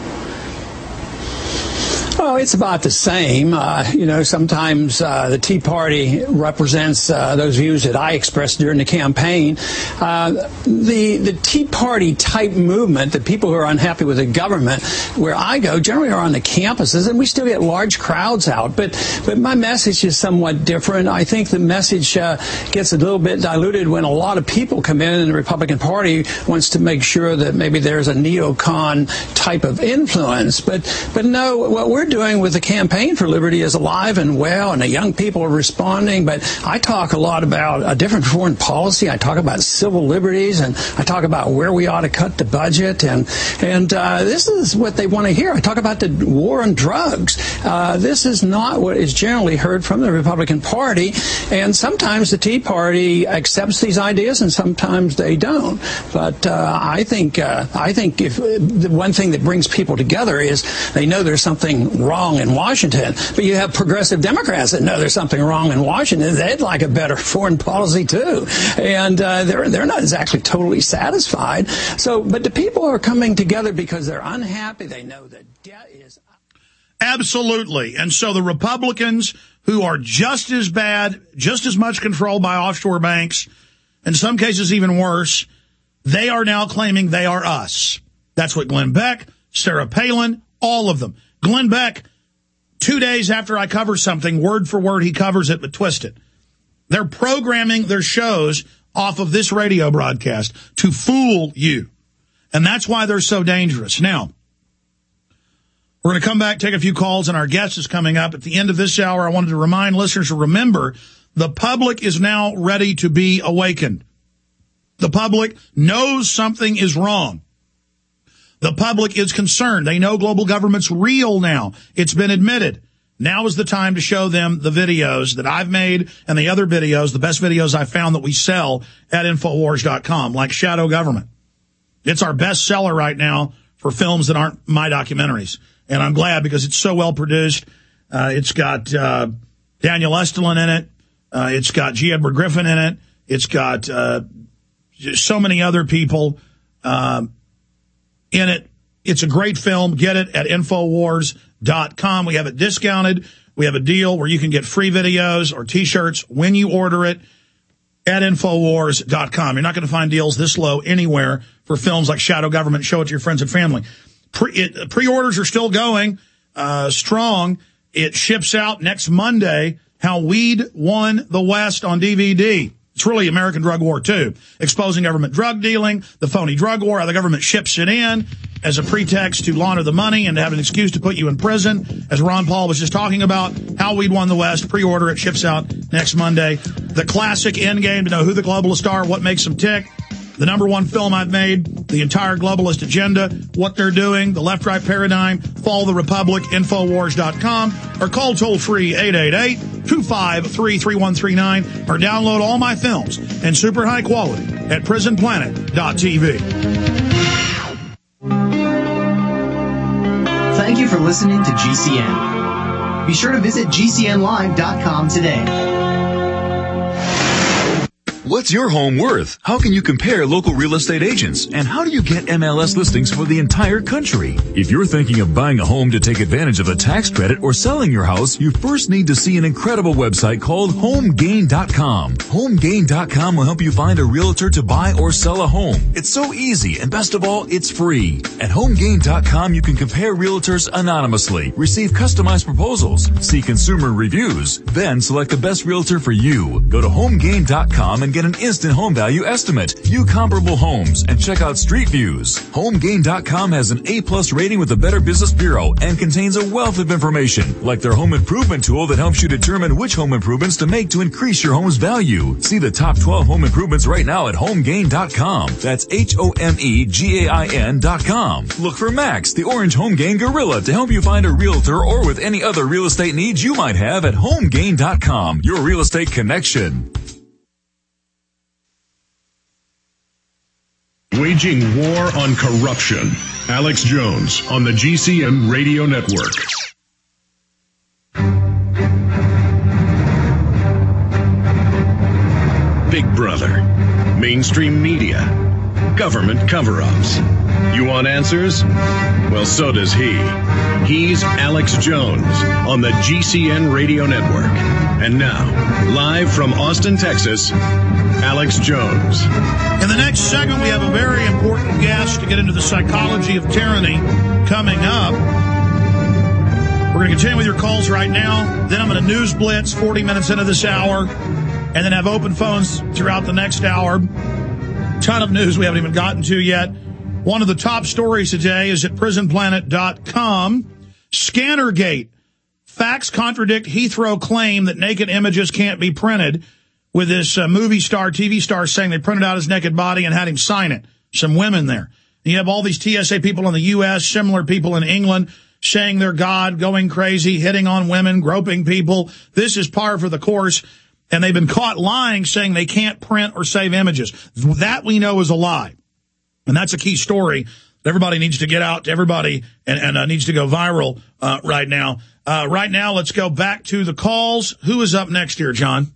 Oh, it's about the same. Uh, you know, sometimes uh, the Tea Party represents uh, those views that I expressed during the campaign. Uh, the the Tea Party type movement, the people who are unhappy with the government, where I go, generally are on the campuses, and we still get large crowds out. But but my message is somewhat different. I think the message uh, gets a little bit diluted when a lot of people come in, and the Republican Party wants to make sure that maybe there's a neocon type of influence. But but no, what we're doing with the Campaign for Liberty is alive and well, and the young people are responding. But I talk a lot about a different foreign policy. I talk about civil liberties, and I talk about where we ought to cut the budget. And and uh, this is what they want to hear. I talk about the war on drugs. Uh, this is not what is generally heard from the Republican Party. And sometimes the Tea Party accepts these ideas, and sometimes they don't. But uh, I think uh, I think if the one thing that brings people together is they know there's something wrong in Washington. But you have progressive Democrats that know there's something wrong in Washington. They'd like a better foreign policy too, and uh, they're they're not exactly totally satisfied. So, but the people are coming together because they're unhappy. They know that debt is absolutely, and so the Republicans, who are just as bad, just as much controlled by offshore banks, in some cases even worse, they are now claiming they are us. That's what Glenn Beck, Sarah Palin, all of them. Glenn Beck, two days after I cover something, word for word, he covers it but twisted. They're programming their shows off of this radio broadcast to fool you. And that's why they're so dangerous. Now, we're going to come back, take a few calls, and our guest is coming up. At the end of this hour, I wanted to remind listeners to remember the public is now ready to be awakened. The public knows something is wrong. The public is concerned. They know global government's real now. It's been admitted. Now is the time to show them the videos that I've made and the other videos, the best videos I found that we sell at Infowars dot com, like Shadow Government. It's our best seller right now for films that aren't my documentaries. And I'm glad because it's so well produced. Uh, it's got uh, Daniel Estulin in it. Uh, it's got G. Edward Griffin in it. It's got uh, so many other people um, in it. It's a great film. Get it at Infowars dot com. We have it discounted. We have a deal where you can get free videos or T-shirts when you order it at Infowars dot com. You're not going to find deals this low anywhere for films like Shadow Government. Show it to your friends and family. Pre, it, pre-orders are still going uh, strong. It ships out next Monday. How Weed Won the West on D V D. It's really American Drug War two, exposing government drug dealing, the phony drug war, how the government ships it in as a pretext to launder the money and to have an excuse to put you in prison. As Ron Paul was just talking about, How Weed Won the West, pre-order it, ships out next Monday. The classic Endgame to know who the globalists are, what makes them tick. the number one film I've made, the entire globalist agenda, what they're doing, the left-right paradigm, Fall the Republic, Infowars dot com, or call toll-free eight eight eight, two five three, three one three nine, or download all my films in super high quality at prison planet dot t v. Thank you for listening to G C N. Be sure to visit G C N live dot com today. What's your home worth? How can you compare local real estate agents? And how do you get M L S listings for the entire country? If you're thinking of buying a home to take advantage of a tax credit or selling your house, you first need to see an incredible website called home gain dot com. home gain dot com will help you find a realtor to buy or sell a home. It's so easy, and best of all, it's free. At home gain dot com, you can compare realtors anonymously, receive customized proposals, see consumer reviews, then select the best realtor for you. Go to home gain dot com and get an instant home value estimate, view comparable homes, and check out street views. home gain dot com has an A-plus rating with the Better Business Bureau and contains a wealth of information, like their home improvement tool that helps you determine which home improvements to make to increase your home's value. See the top twelve home improvements right now at home gain dot com. That's H O M E G A I N dot com. Look for Max, the Orange Home Gain Gorilla, to help you find a realtor or with any other real estate needs you might have at home gain dot com. Your real estate connection. Waging war on corruption. Alex Jones on the G C N Radio Network. Big Brother, mainstream media, government cover-ups. You want answers? Well, so does he. He's Alex Jones on the G C N Radio Network. And now, live from Austin, Texas, Alex Jones. In the next segment, we have a very important guest to get into the psychology of tyranny coming up. We're going to continue with your calls right now. Then I'm going to news blitz forty minutes into this hour, and then have open phones throughout the next hour. Ton of news we haven't even gotten to yet. One of the top stories today is at prison planet dot com. Scannergate. Facts contradict Heathrow claim that naked images can't be printed, with this uh, movie star, T V star saying they printed out his naked body and had him sign it. Some women there. And you have all these T S A people in the U S, similar people in England, saying they're God, going crazy, hitting on women, groping people. This is par for the course. And they've been caught lying, saying they can't print or save images. That we know is a lie. And that's a key story that everybody needs to get out to everybody and, and uh, needs to go viral uh, right now. Uh, right now, let's go back to the calls. Who is up next here, John?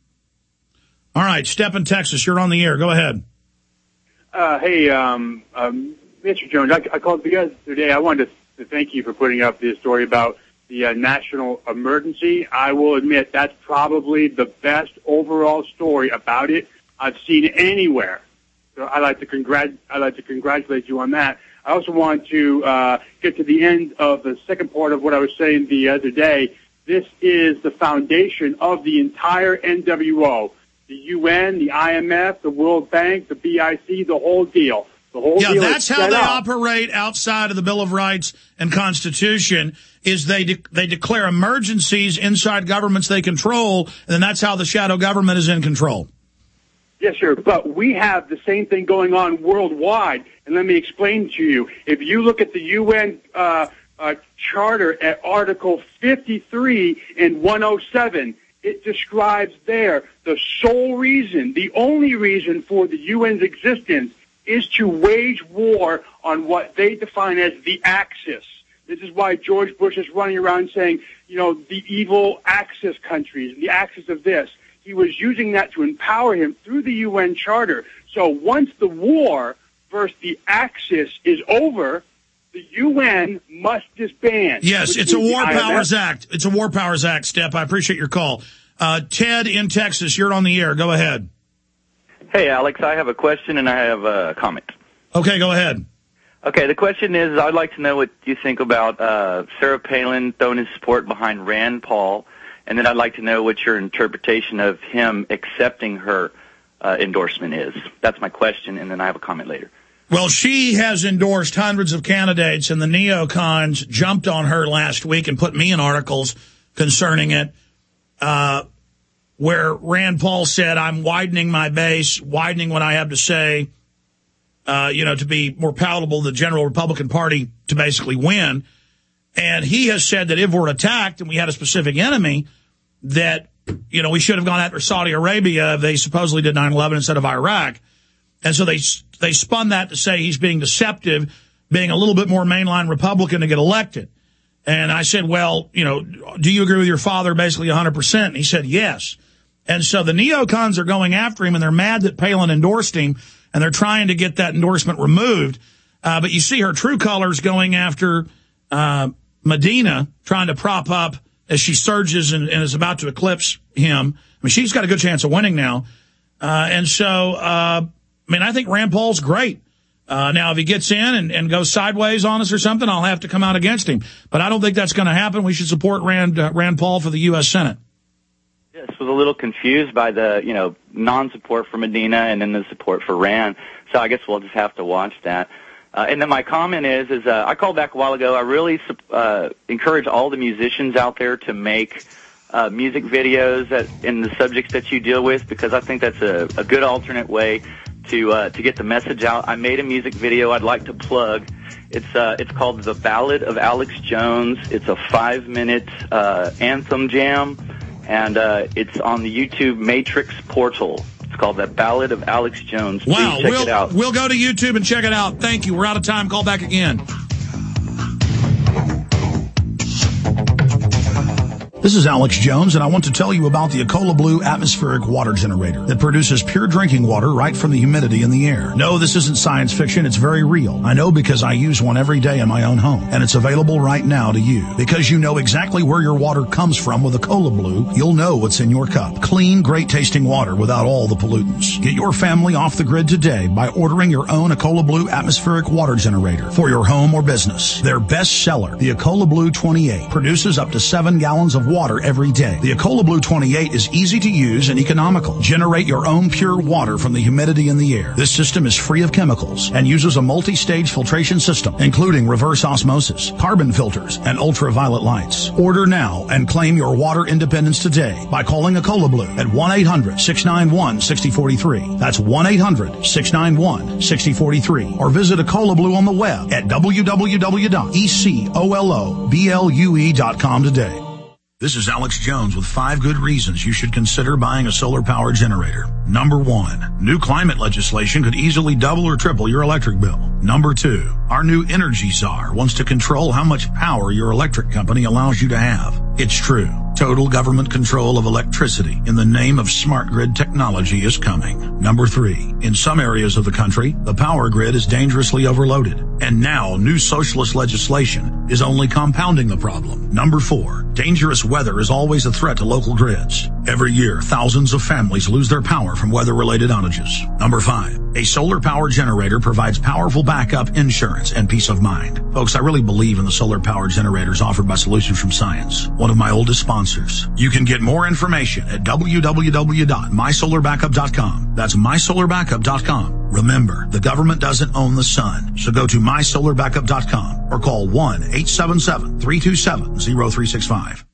All right, Step in Texas, you're on the air. Go ahead. Uh, hey, um, um, Mister Jones, I, I called you guys today. I wanted to, to thank you for putting up this story about the uh, national emergency. I will admit that's probably the best overall story about it I've seen anywhere. So I'd like to congrat- I'd like to congratulate you on that. I also want to uh, get to the end of the second part of what I was saying the other day. This is the foundation of the entire N W O. The U N, the I M F, the World Bank, the B I C, the whole deal. The whole yeah, deal that's is how set they up. operate outside of the Bill of Rights and Constitution, is they de- they declare emergencies inside governments they control, and then that's how the shadow government is in control. Yes, sir, but we have the same thing going on worldwide, and let me explain to you. If you look at the U N uh, uh, Charter at Article fifty-three and one oh seven, it describes there the sole reason, the only reason for the U N's existence is to wage war on what they define as the Axis. This is why George Bush is running around saying, you know, the evil Axis countries, the Axis of this. He was using that to empower him through the U N Charter. So once the war versus the Axis is over, the U N must disband. Yes, it's a War Powers Act. It's a War Powers Act, Step. I appreciate your call. Uh, Ted in Texas, you're on the air. Go ahead. Hey, Alex, I have a question and I have a comment. Okay, go ahead. Okay, the question is, I'd like to know what you think about uh, Sarah Palin throwing his support behind Rand Paul, and then I'd like to know what your interpretation of him accepting her uh, endorsement is. That's my question, and then I have a comment later. Well, she has endorsed hundreds of candidates, and the neocons jumped on her last week and put me in articles concerning it, uh, where Rand Paul said, I'm widening my base, widening what I have to say, uh, you know, to be more palatable to the general Republican Party to basically win. And he has said that if we're attacked and we had a specific enemy, that, you know, we should have gone after Saudi Arabia if they supposedly did nine eleven instead of Iraq. And so they they spun that to say he's being deceptive, being a little bit more mainline Republican to get elected. And I said, well, you know, do you agree with your father basically one hundred percent? And he said, yes. And so the neocons are going after him, and they're mad that Palin endorsed him, and they're trying to get that endorsement removed. Uh, but you see her true colors going after uh, Medina, trying to prop up as she surges and, and is about to eclipse him. I mean, she's got a good chance of winning now. Uh, and so, uh, I mean, I think Rand Paul's great. Uh, now, if he gets in and, and goes sideways on us or something, I'll have to come out against him. But I don't think that's going to happen. We should support Rand, uh, Rand Paul for the U S Senate. Yes, was a little confused by the, you know, non-support for Medina and then the support for Rand. So I guess we'll just have to watch that. Uh, and then my comment is, is uh, I called back a while ago. I really uh, encourage all the musicians out there to make uh, music videos that, in the subjects that you deal with, because I think that's a, a good alternate way to uh, to get the message out. I made a music video I'd like to plug. It's uh, it's called The Ballad of Alex Jones. It's a five-minute uh, anthem jam, and uh, it's on the YouTube Matrix portal. It's called The Ballad of Alex Jones. Please wow, check we'll, it out. We'll go to YouTube and check it out. Thank you. We're out of time. Call back again. This is Alex Jones, and I want to tell you about the Ecola Blue atmospheric water generator that produces pure drinking water right from the humidity in the air. No, this isn't science fiction. It's very real. I know because I use one every day in my own home, and it's available right now to you. Because you know exactly where your water comes from with Ecola Blue, you'll know what's in your cup. Clean, great-tasting water without all the pollutants. Get your family off the grid today by ordering your own Ecola Blue atmospheric water generator for your home or business. Their best seller, the Ecola Blue twenty-eight, produces up to seven gallons of water every day. The Ecola Blue twenty-eight is easy to use and economical. Generate your own pure water from the humidity in the air. This system is free of chemicals and uses a multi-stage filtration system, including reverse osmosis, carbon filters, and ultraviolet lights. Order now and claim your water independence today by calling Ecola Blue at one eight hundred, six nine one, six zero four three. That's one eight hundred, six nine one, six zero four three. Or visit Ecola Blue on the web at w w w dot ecola blue dot com today. This is Alex Jones with five good reasons you should consider buying a solar power generator. Number one, new climate legislation could easily double or triple your electric bill. Number two, our new energy czar wants to control how much power your electric company allows you to have. It's true. Total government control of electricity in the name of smart grid technology is coming. Number three, in some areas of the country, the power grid is dangerously overloaded. And now new socialist legislation is only compounding the problem. Number four, dangerous weather is always a threat to local grids. Every year, thousands of families lose their power from weather-related outages. Number five, a solar power generator provides powerful backup insurance and peace of mind. Folks, I really believe in the solar power generators offered by Solutions from Science, one of my oldest sponsors. You can get more information at w w w dot my solar backup dot com. That's my solar backup dot com. Remember, the government doesn't own the sun, so go to my solar backup dot com or call one eight seven seven, three two seven, zero three six five.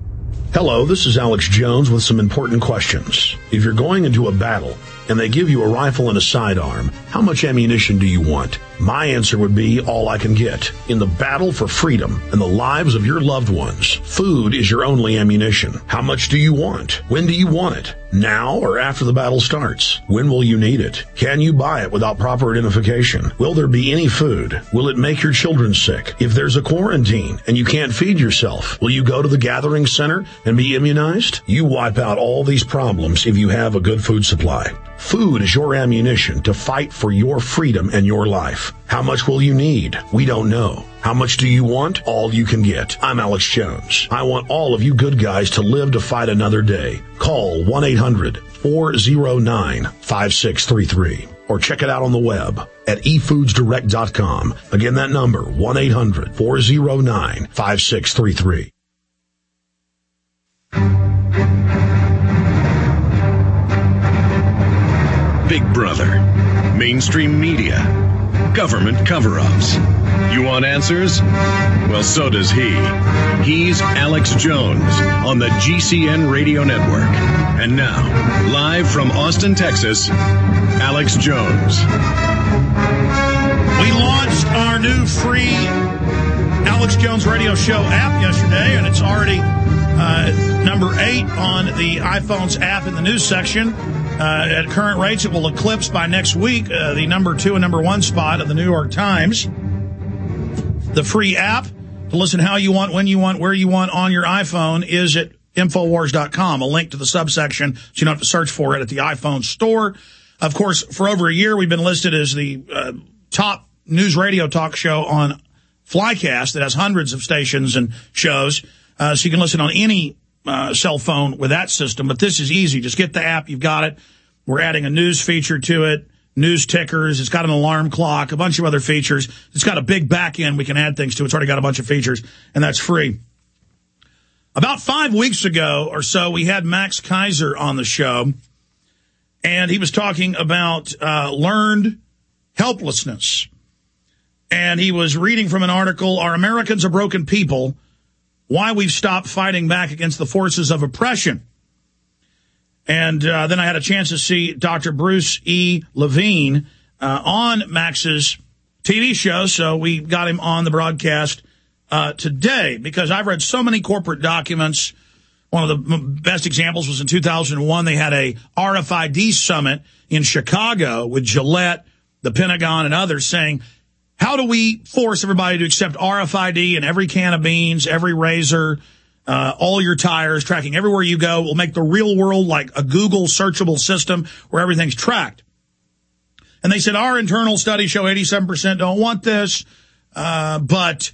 Hello, this is Alex Jones with some important questions. If you're going into a battle and they give you a rifle and a sidearm, how much ammunition do you want? My answer would be all I can get. In the battle for freedom and the lives of your loved ones, food is your only ammunition. How much do you want? When do you want it? Now or after the battle starts? When will you need it? Can you buy it without proper identification? Will there be any food? Will it make your children sick? If there's a quarantine and you can't feed yourself, will you go to the gathering center and be immunized? You wipe out all these problems if you have a good food supply. Food is your ammunition to fight for your freedom and your life. How much will you need? We don't know. How much do you want? All you can get. I'm Alex Jones. I want all of you good guys to live to fight another day. Call one eight hundred, four oh nine, five six three three or check it out on the web at e foods direct dot com. Again, that number, one eight hundred, four oh nine, five six three three. Big Brother, mainstream media, government cover-ups. You want answers? Well, so does he. He's Alex Jones on the G C N Radio Network. And now, live from Austin, Texas, Alex Jones. We launched our new free Alex Jones Radio Show app yesterday, and it's already uh, number eight on the iPhone's app in the news section. Uh, at current rates, it will eclipse by next week uh, the number two and number one spot of the New York Times. The free app to listen how you want, when you want, where you want on your iPhone is at Infowars dot com. A link to the subsection so you don't have to search for it at the iPhone store. Of course, for over a year, we've been listed as the uh, top news radio talk show on Flycast that has hundreds of stations and shows. Uh, so you can listen on any uh, cell phone with that system. But this is easy. Just get the app. You've got it. We're adding a news feature to it, news tickers. It's got an alarm clock, a bunch of other features. It's got a big back end we can add things to. It's already got a bunch of features, and that's free. About five weeks ago or so, we had Max Keiser on the show, and he was talking about uh, learned helplessness. And he was reading from an article, Are Americans a Broken People? Why We've Stopped Fighting Back Against the Forces of Oppression. And uh, then I had a chance to see Doctor Bruce E. Levine uh, on Max's T V show, so we got him on the broadcast uh, today because I've read so many corporate documents. One of the best examples was in two thousand one. They had a R F I D summit in Chicago with Gillette, the Pentagon, and others saying, how do we force everybody to accept R F I D in every can of beans, every razor, uh, all your tires, tracking everywhere you go? We'll make the real world like a Google searchable system where everything's tracked. And they said, our internal studies show eighty-seven percent don't want this, uh, but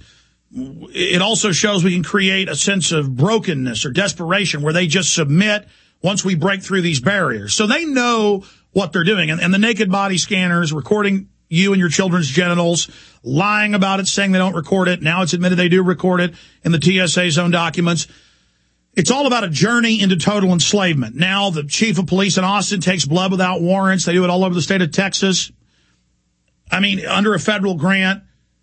it also shows we can create a sense of brokenness or desperation where they just submit once we break through these barriers. So they know what they're doing. And, and the naked body scanners recording you and your children's genitals, lying about it, saying they don't record it. Now it's admitted they do record it in the T S A's own documents. It's all about a journey into total enslavement. Now the chief of police in Austin takes blood without warrants. They do it all over the state of Texas. I mean, under a federal grant.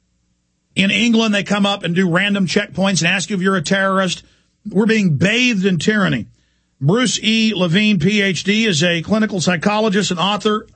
In England, they come up and do random checkpoints and ask you if you're a terrorist. We're being bathed in tyranny. Bruce E. Levine, P H D, is a clinical psychologist and author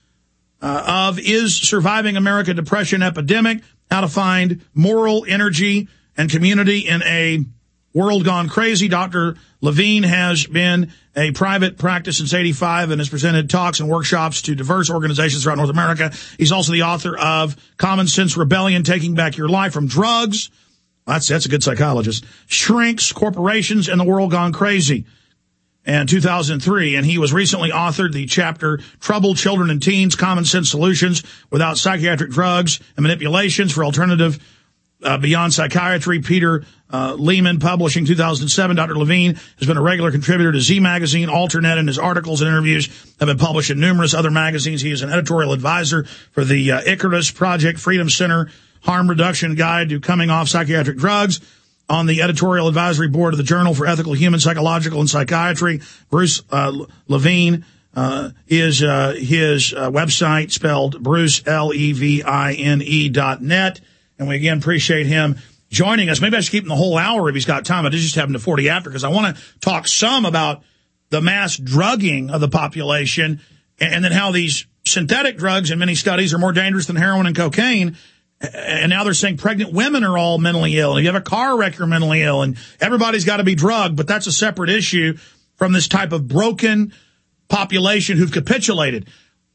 Uh, of Is Surviving America Depression Epidemic? How to Find Moral Energy and Community in a World Gone Crazy. Doctor Levine has been a private practice since eighty-five and has presented talks and workshops to diverse organizations throughout North America. He's also the author of Common Sense Rebellion, Taking Back Your Life from Drugs. That's, that's a good psychologist. Shrinks, Corporations, and the World Gone Crazy. And two thousand three, and he was recently authored the chapter Troubled Children and Teens, Common Sense Solutions Without Psychiatric Drugs and Manipulations for Alternative uh, Beyond Psychiatry. Peter uh, Lehman Publishing, two thousand seven. Doctor Levine has been a regular contributor to Z Magazine, Alternet, and his articles and interviews have been published in numerous other magazines. He is an editorial advisor for the uh, Icarus Project, Freedom Center, Harm Reduction Guide to Coming Off Psychiatric Drugs. On the editorial advisory board of the Journal for Ethical, Human, Psychological, and Psychiatry. Bruce uh, Levine uh, is uh, his uh, website, spelled Bruce, L E V I N E dot net. And we again appreciate him joining us. Maybe I should keep him the whole hour if he's got time. I just have him to forty after because I want to talk some about the mass drugging of the population and, and then how these synthetic drugs in many studies are more dangerous than heroin and cocaine. And now they're saying pregnant women are all mentally ill. And if you have a car wreck, you're mentally ill. And everybody's got to be drugged. But that's a separate issue from this type of broken population who've capitulated.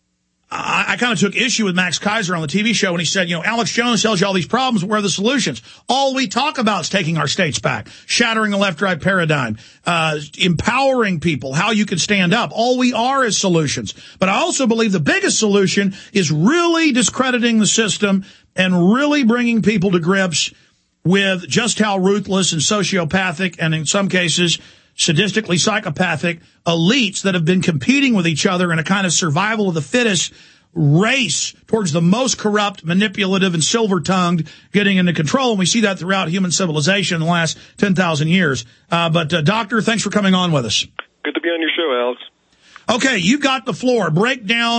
I, I kind of took issue with Max Keiser on the T V show when he said, you know, Alex Jones tells you all these problems. Where are the solutions? All we talk about is taking our states back, shattering the left-right paradigm, uh, empowering people, how you can stand up. All we are is solutions. But I also believe the biggest solution is really discrediting the system and really bringing people to grips with just how ruthless and sociopathic and in some cases sadistically psychopathic elites that have been competing with each other in a kind of survival of the fittest race towards the most corrupt, manipulative, and silver-tongued getting into control. And we see that throughout human civilization in the last ten thousand years. Uh, but, uh, Doctor, thanks for coming on with us. Good to be on your show, Alex. Okay, you got the floor. Break down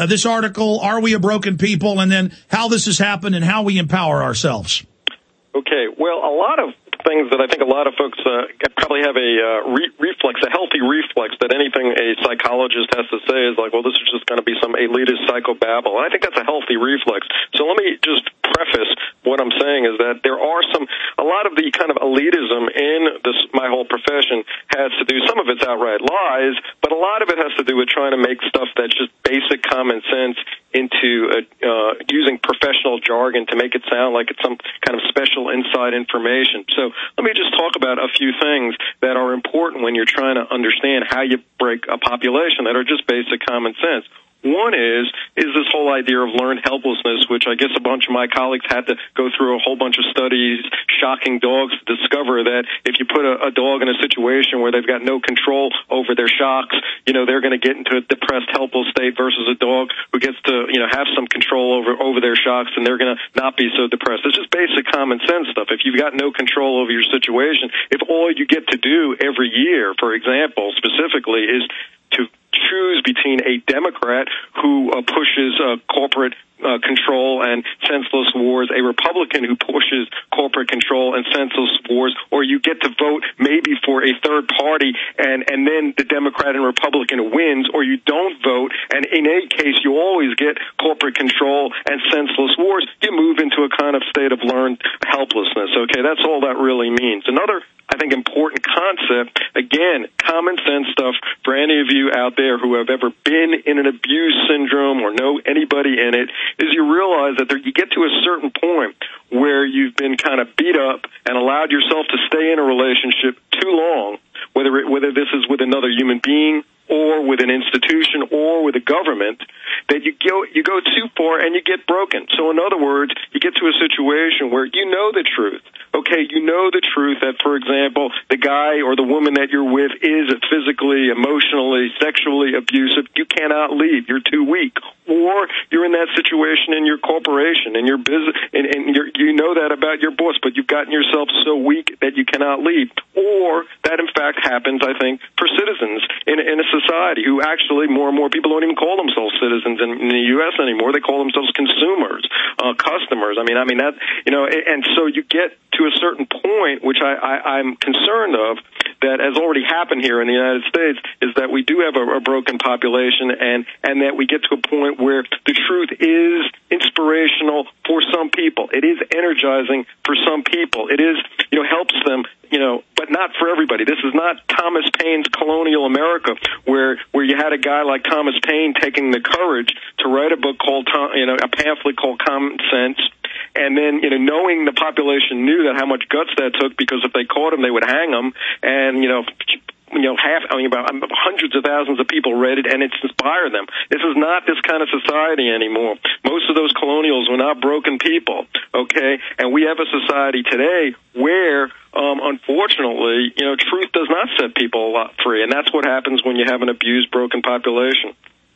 uh, this article, Are We a Broken People, and then how this has happened and how we empower ourselves. Okay, well, a lot of things that I think a lot of folks uh, probably have a uh, re- reflex, a healthy reflex, that anything a psychologist has to say is like, well, this is just going to be some elitist psychobabble. And I think that's a healthy reflex. So let me just preface what I'm saying is that there are some, a lot of the kind of elitism in this, my whole profession has to do, some of it's outright lies, but a lot of it has to do with trying to make stuff that's just basic common sense into uh, uh, using professional jargon to make it sound like it's some kind of special inside information. So let me just talk about a few things that are important when you're trying to understand how you break a population that are just basic common sense. One is, is this whole idea of learned helplessness, which I guess a bunch of my colleagues had to go through a whole bunch of studies, shocking dogs, to discover that if you put a, a dog in a situation where they've got no control over their shocks, you know, they're going to get into a depressed, helpless state versus a dog who gets to, you know, have some control over, over their shocks, and they're going to not be so depressed. It's just basic common sense stuff. If you've got no control over your situation, if all you get to do every year, for example, specifically, is to choose between a Democrat who uh, pushes uh, corporate uh, control and senseless wars, a Republican who pushes corporate control and senseless wars, or you get to vote maybe for a third party and, and then the Democrat and Republican wins, or you don't vote, and in any case you always get corporate control and senseless wars, you move into a kind of state of learned helplessness. Okay, that's all that really means. Another, I think, important concept, again, common sense stuff for any of you out there who have ever been in an abuse syndrome or know anybody in it, is you realize that there, you get to a certain point where you've been kind of beat up and allowed yourself to stay in a relationship too long, whether it, whether this is with another human being or with an institution or with a government, that you go you go too far and you get broken. So in other words, you get to a situation where you know the truth. Okay, you know the truth that, for example, the guy or the woman that you're with is physically, emotionally, sexually abusive. You cannot leave. You're too weak. Or you're in that situation in your corporation, in your business, and, and you're, you know that about your boss, but you've gotten yourself so weak that you cannot leave. Or that, in fact, happens, I think, for citizens in, in a society who actually more and more people don't even call themselves citizens in, in the U S anymore. They call themselves consumers, uh, customers. I mean, I mean that, you know, and so you get to a certain point, which I, I, I'm concerned of, that has already happened here in the United States, is that we do have a, a broken population, and, and that we get to a point where the truth is inspirational for some people. It is energizing for some people. It is, you know, helps them, you know, but not for everybody. This is not Thomas Paine's colonial America, where where you had a guy like Thomas Paine taking the courage to write a book called, you know, a pamphlet called Common Sense, and then, you know, knowing the population knew that how much guts that took, because if they caught him, they would hang him, and, you know, you know, half, I mean, about hundreds of thousands of people read it, and it's inspired them. This is not this kind of society anymore. Most of those colonials were not broken people, okay? And we have a society today where, um, unfortunately, you know, truth does not set people a lot free, and that's what happens when you have an abused, broken population.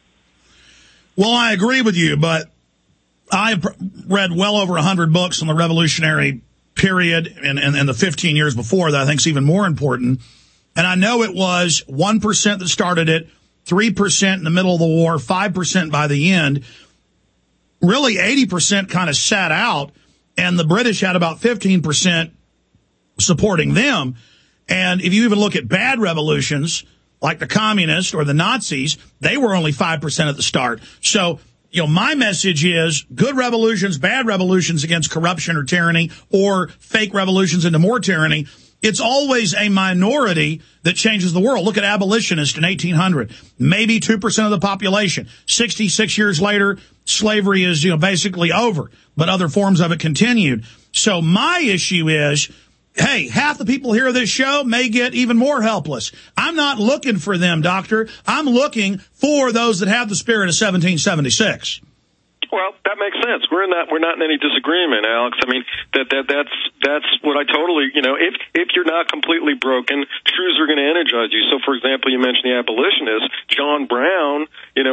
Well, I agree with you, but I've read well over one hundred books on the revolutionary period and, and, and the fifteen years before that I think is even more important. And I know it was one percent that started it, three percent in the middle of the war, five percent by the end. Really, eighty percent kind of sat out, and the British had about fifteen percent supporting them. And if you even look at bad revolutions, like the communists or the Nazis, they were only five percent at the start. So, you know, my message is good revolutions, bad revolutions against corruption or tyranny, or fake revolutions into more tyranny. It's always a minority that changes the world. Look at abolitionists in eighteen hundred. Maybe two percent of the population. sixty-six years later, slavery is, you know, basically over, but other forms of it continued. So my issue is, hey, half the people here of this show may get even more helpless. I'm not looking for them, doctor. I'm looking for those that have the spirit of seventeen seventy-six. Well, that makes sense. We're in that. We're not in any disagreement, Alex. I mean, that that that's that's what I totally. You know, if if you're not completely broken, truths are going to energize you. So, for example, you mentioned the abolitionists. John Brown. You know,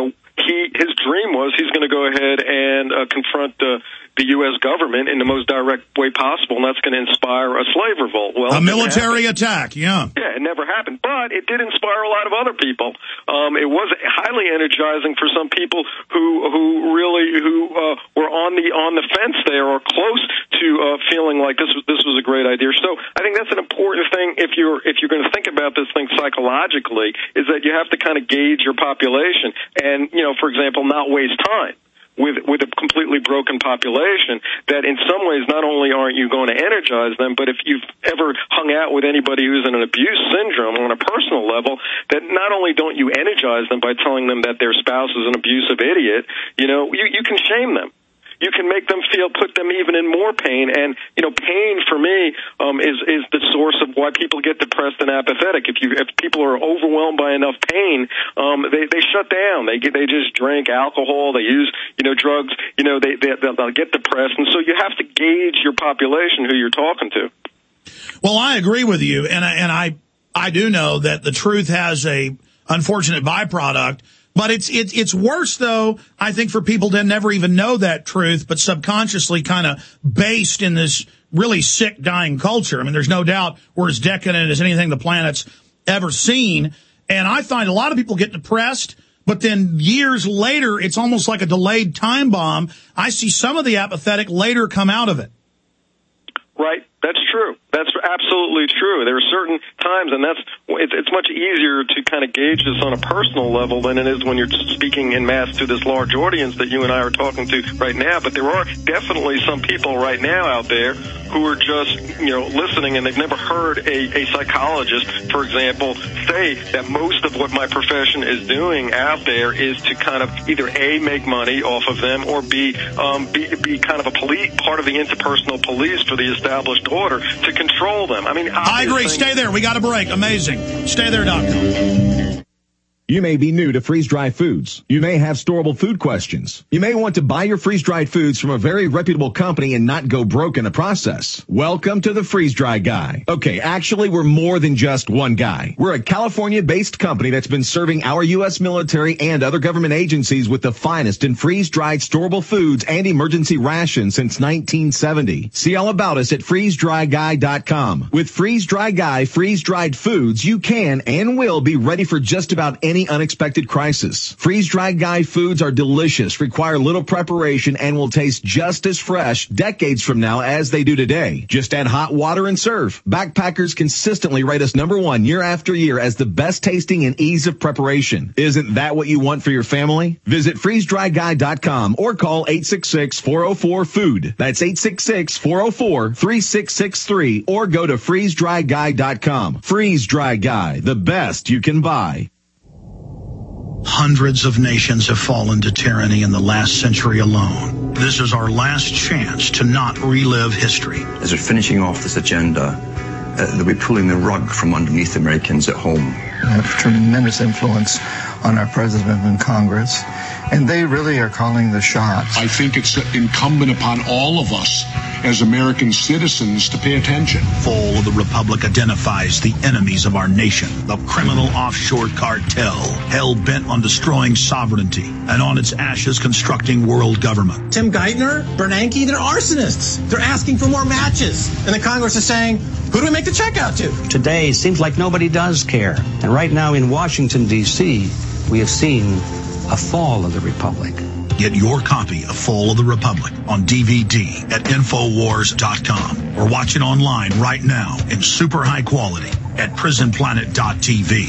he his dream was he's going to go ahead and uh, confront uh, the U S government in the most direct way possible, and that's going to inspire a slave revolt. Well, a military attack, yeah. Yeah, it never happened, but it did inspire a lot of other people. Um, it was highly energizing for some people who who really who uh, were on the on the fence there or close to uh, feeling like this was this was a great idea. So I think that's an important thing if you're if you're going to think about this thing psychologically, is that you have to kind of gauge your population and, you know, for example, not waste time with with a completely broken population that in some ways not only aren't you going to energize them, but if you've ever hung out with anybody who's in an abuse syndrome on a personal level, that not only don't you energize them by telling them that their spouse is an abusive idiot, you know, you, you can shame them. You can make them feel, put them even in more pain. And, you know, pain for me um, is is the source of why people get depressed and apathetic. If you if people are overwhelmed by enough pain, um, they they shut down. They get, they just drink alcohol. They use, you know, drugs. You know, they, they they'll get depressed. And so you have to gauge your population who you're talking to. Well, I agree with you, and I, and I I do know that the truth has a unfortunate byproduct. But it's it's it's worse, though, I think, for people to never even know that truth, but subconsciously kind of based in this really sick, dying culture. I mean, there's no doubt we're as decadent as anything the planet's ever seen. And I find a lot of people get depressed, but then years later, it's almost like a delayed time bomb. I see some of the apathetic later come out of it. Right. That's true. That's absolutely true. There are certain times, and that's it's, it's much easier to kind of gauge this on a personal level than it is when you're speaking in mass to this large audience that you and I are talking to right now. But there are definitely some people right now out there who are just, you know, listening, and they've never heard a, a psychologist, for example, say that most of what my profession is doing out there is to kind of either A, make money off of them, or B, um, be, be kind of a police, part of the interpersonal police for the established order to control them. I mean, I agree. Stay there. We got a break. Amazing. Stay there, Doctor. You may be new to freeze-dried foods. You may have storable food questions. You may want to buy your freeze-dried foods from a very reputable company and not go broke in the process. Welcome to the Freeze-Dry Guy. Okay, actually, we're more than just one guy. We're a California-based company that's been serving our U S military and other government agencies with the finest in freeze-dried storable foods and emergency rations since nineteen seventy. See all about us at freeze dry guy dot com. With Freeze-Dry Guy freeze-dried foods, you can and will be ready for just about any unexpected crisis. Freeze-Dry Guy foods are delicious, require little preparation, and will taste just as fresh decades from now as they do today. Just add hot water and serve. Backpackers consistently rate us number one year after year as the best tasting and ease of preparation. Isn't that what you want for your family? Visit freeze dry guy dot com or call eight six six, four oh four, food. That's eight six six, four oh four, three six six three, or go to freeze dry guy dot com. Freeze-Dry Guy, the best you can buy. Hundreds of nations have fallen to tyranny in the last century alone. This is our last chance to not relive history. As we're finishing off this agenda, uh, they'll be pulling the rug from underneath Americans at home. They have tremendous influence on our president and Congress, and they really are calling the shots. I think it's incumbent upon all of us as American citizens to pay attention. Fall of the Republic identifies the enemies of our nation, the criminal offshore cartel, hell-bent on destroying sovereignty, and on its ashes constructing world government. Tim Geithner, Bernanke, they're arsonists. They're asking for more matches. And the Congress is saying, who do we make the check out to? Today, seems like nobody does care. And right now in Washington, D C, we have seen a fall of the Republic. Get your copy of Fall of the Republic on D V D at infowars dot com or watch it online right now in super high quality at prison planet dot t v.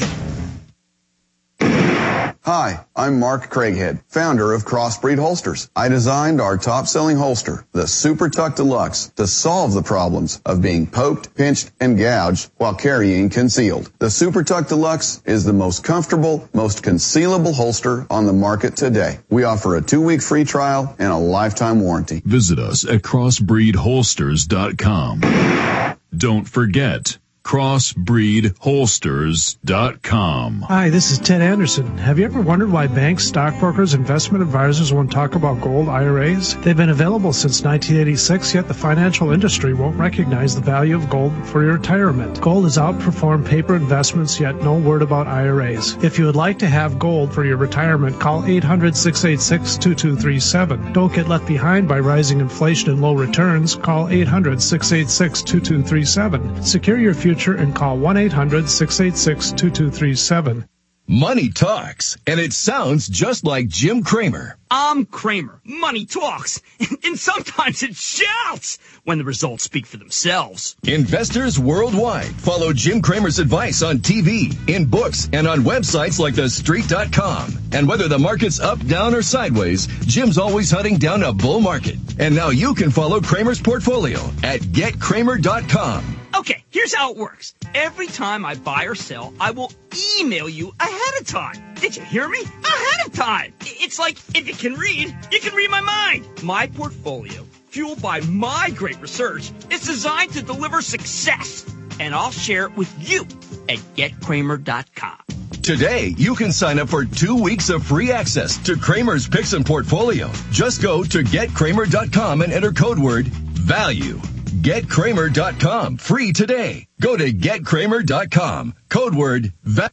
Hi, I'm Mark Craighead, founder of Crossbreed Holsters. I designed our top-selling holster, the Super Tuck Deluxe, to solve the problems of being poked, pinched, and gouged while carrying concealed. The Super Tuck Deluxe is the most comfortable, most concealable holster on the market today. We offer a two-week free trial and a lifetime warranty. Visit us at crossbreed holsters dot com. Don't forget, crossbreed holsters dot com. Hi, this is Ted Anderson. Have you ever wondered why banks, stockbrokers, investment advisors won't talk about gold I R As? They've been available since nineteen eighty-six, yet the financial industry won't recognize the value of gold for your retirement. Gold has outperformed paper investments, yet no word about I R As. If you would like to have gold for your retirement, call eight hundred, six eight six, two two three seven. Don't get left behind by rising inflation and low returns. Call eight hundred, six eight six, two two three seven. Secure your future and call one eight hundred, six eight six, two two three seven. Money talks, and it sounds just like Jim Cramer. I'm Cramer. Money talks. And sometimes it shouts when the results speak for themselves. Investors worldwide follow Jim Cramer's advice on T V, in books, and on websites like the street dot com. And whether the market's up, down, or sideways, Jim's always hunting down a bull market. And now you can follow Cramer's portfolio at get cramer dot com. Okay, here's how it works. Every time I buy or sell, I will email you ahead of time. Did you hear me? Ahead of time. It's like, if you can read, you can read my mind. My portfolio, fueled by my great research, is designed to deliver success. And I'll share it with you at get cramer dot com. Today, you can sign up for two weeks of free access to Cramer's Picks and Portfolio. Just go to get cramer dot com and enter code word VALUE. get cramer dot com. Free today. Go to get cramer dot com. Code word VALUE.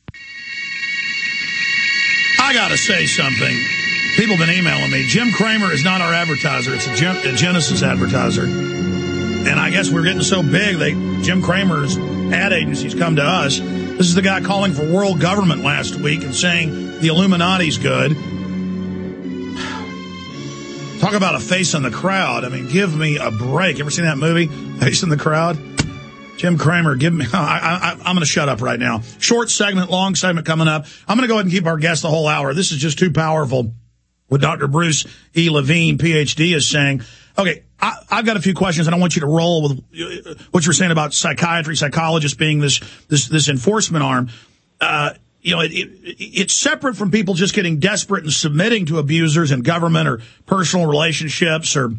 I got to say something. People have been emailing me. Jim Cramer is not our advertiser. It's a, Gen- a Genesis advertiser. And I guess we're getting so big, they Jim Cramer's ad agency's come to us. This is the guy calling for world government last week and saying the Illuminati's good. Talk about a face in the crowd. I mean, give me a break. Ever seen that movie, Face in the Crowd? Jim Cramer, give me... I, I, I'm going to shut up right now. Short segment, long segment coming up. I'm going to go ahead and keep our guest the whole hour. This is just too powerful. What Doctor Bruce E. Levine, P H D, is saying. Okay, I, I've got a few questions, and I want you to roll with what you were saying about psychiatry, psychologists being this this, this enforcement arm. Uh, you know, it, it, it's separate from people just getting desperate and submitting to abusers in government or personal relationships or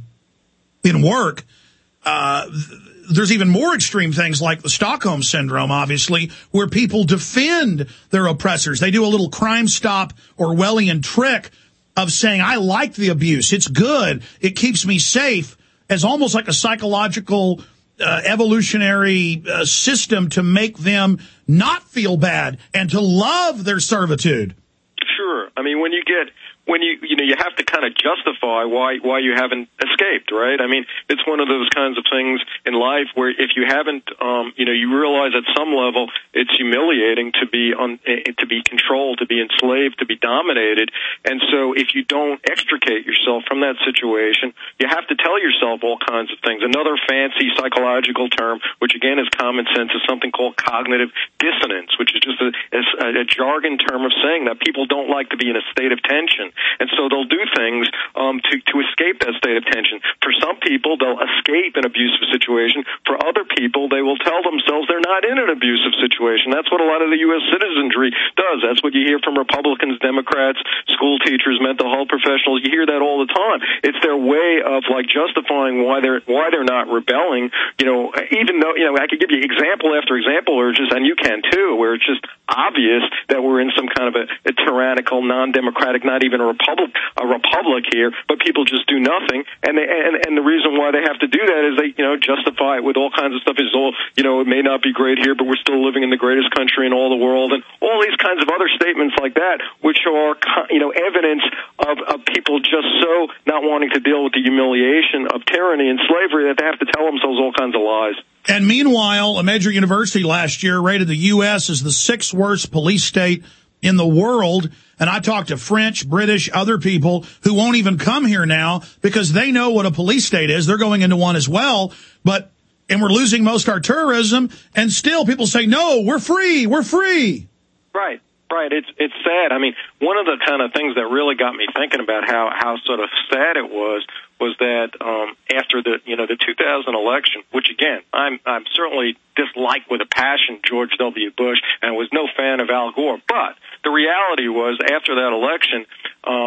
in work. Uh, there's even more extreme things like the Stockholm Syndrome, obviously, where people defend their oppressors. They do a little Crime Stop Orwellian trick of saying, I like the abuse. It's good. It keeps me safe, as almost like a psychological uh, evolutionary uh, system to make them not feel bad and to love their servitude. Sure. I mean, when you get... When you, you know, you have to kind of justify why, why you haven't escaped, right? I mean, it's one of those kinds of things in life where if you haven't, um, you know, you realize at some level it's humiliating to be on, to be controlled, to be enslaved, to be dominated. And so if you don't extricate yourself from that situation, you have to tell yourself all kinds of things. Another fancy psychological term, which again is common sense, is something called cognitive dissonance, which is just a, a, a jargon term of saying that people don't like to be in a state of tension. And so they'll do things um, to, to escape that state of tension. For some people, they'll escape an abusive situation. For other people, they will tell themselves they're not in an abusive situation. That's what a lot of the U S citizenry does. That's what you hear from Republicans, Democrats, school teachers, mental health professionals. You hear that all the time. It's their way of, like, justifying why they're why they're not rebelling. You know, even though, you know, I could give you example after example, or just, and you can too, where it's just obvious that we're in some kind of a, a tyrannical, non-democratic, not even a republic, a republic here, but people just do nothing, and they, and and the reason why they have to do that is they, you know, justify it with all kinds of stuff. Is all, you know, it may not be great here, but we're still living in the greatest country in all the world, and all these kinds of other statements like that, which are, you know, evidence of, of people just so not wanting to deal with the humiliation of tyranny and slavery that they have to tell themselves all kinds of lies. And meanwhile, a major university last year rated the U S as the sixth worst police state in the world. And I talked to French, British, other people who won't even come here now because they know what a police state is. They're going into one as well. But, and we're losing most of our tourism. And still people say, no, we're free. We're free. Right. Right. It's, it's sad. I mean, one of the kind of things that really got me thinking about how, how sort of sad it was, was that, um, after the, you know, the two thousand election, which again, I'm, I'm certainly disliked with a passion George W. Bush and was no fan of Al Gore. But the reality was after that election, um,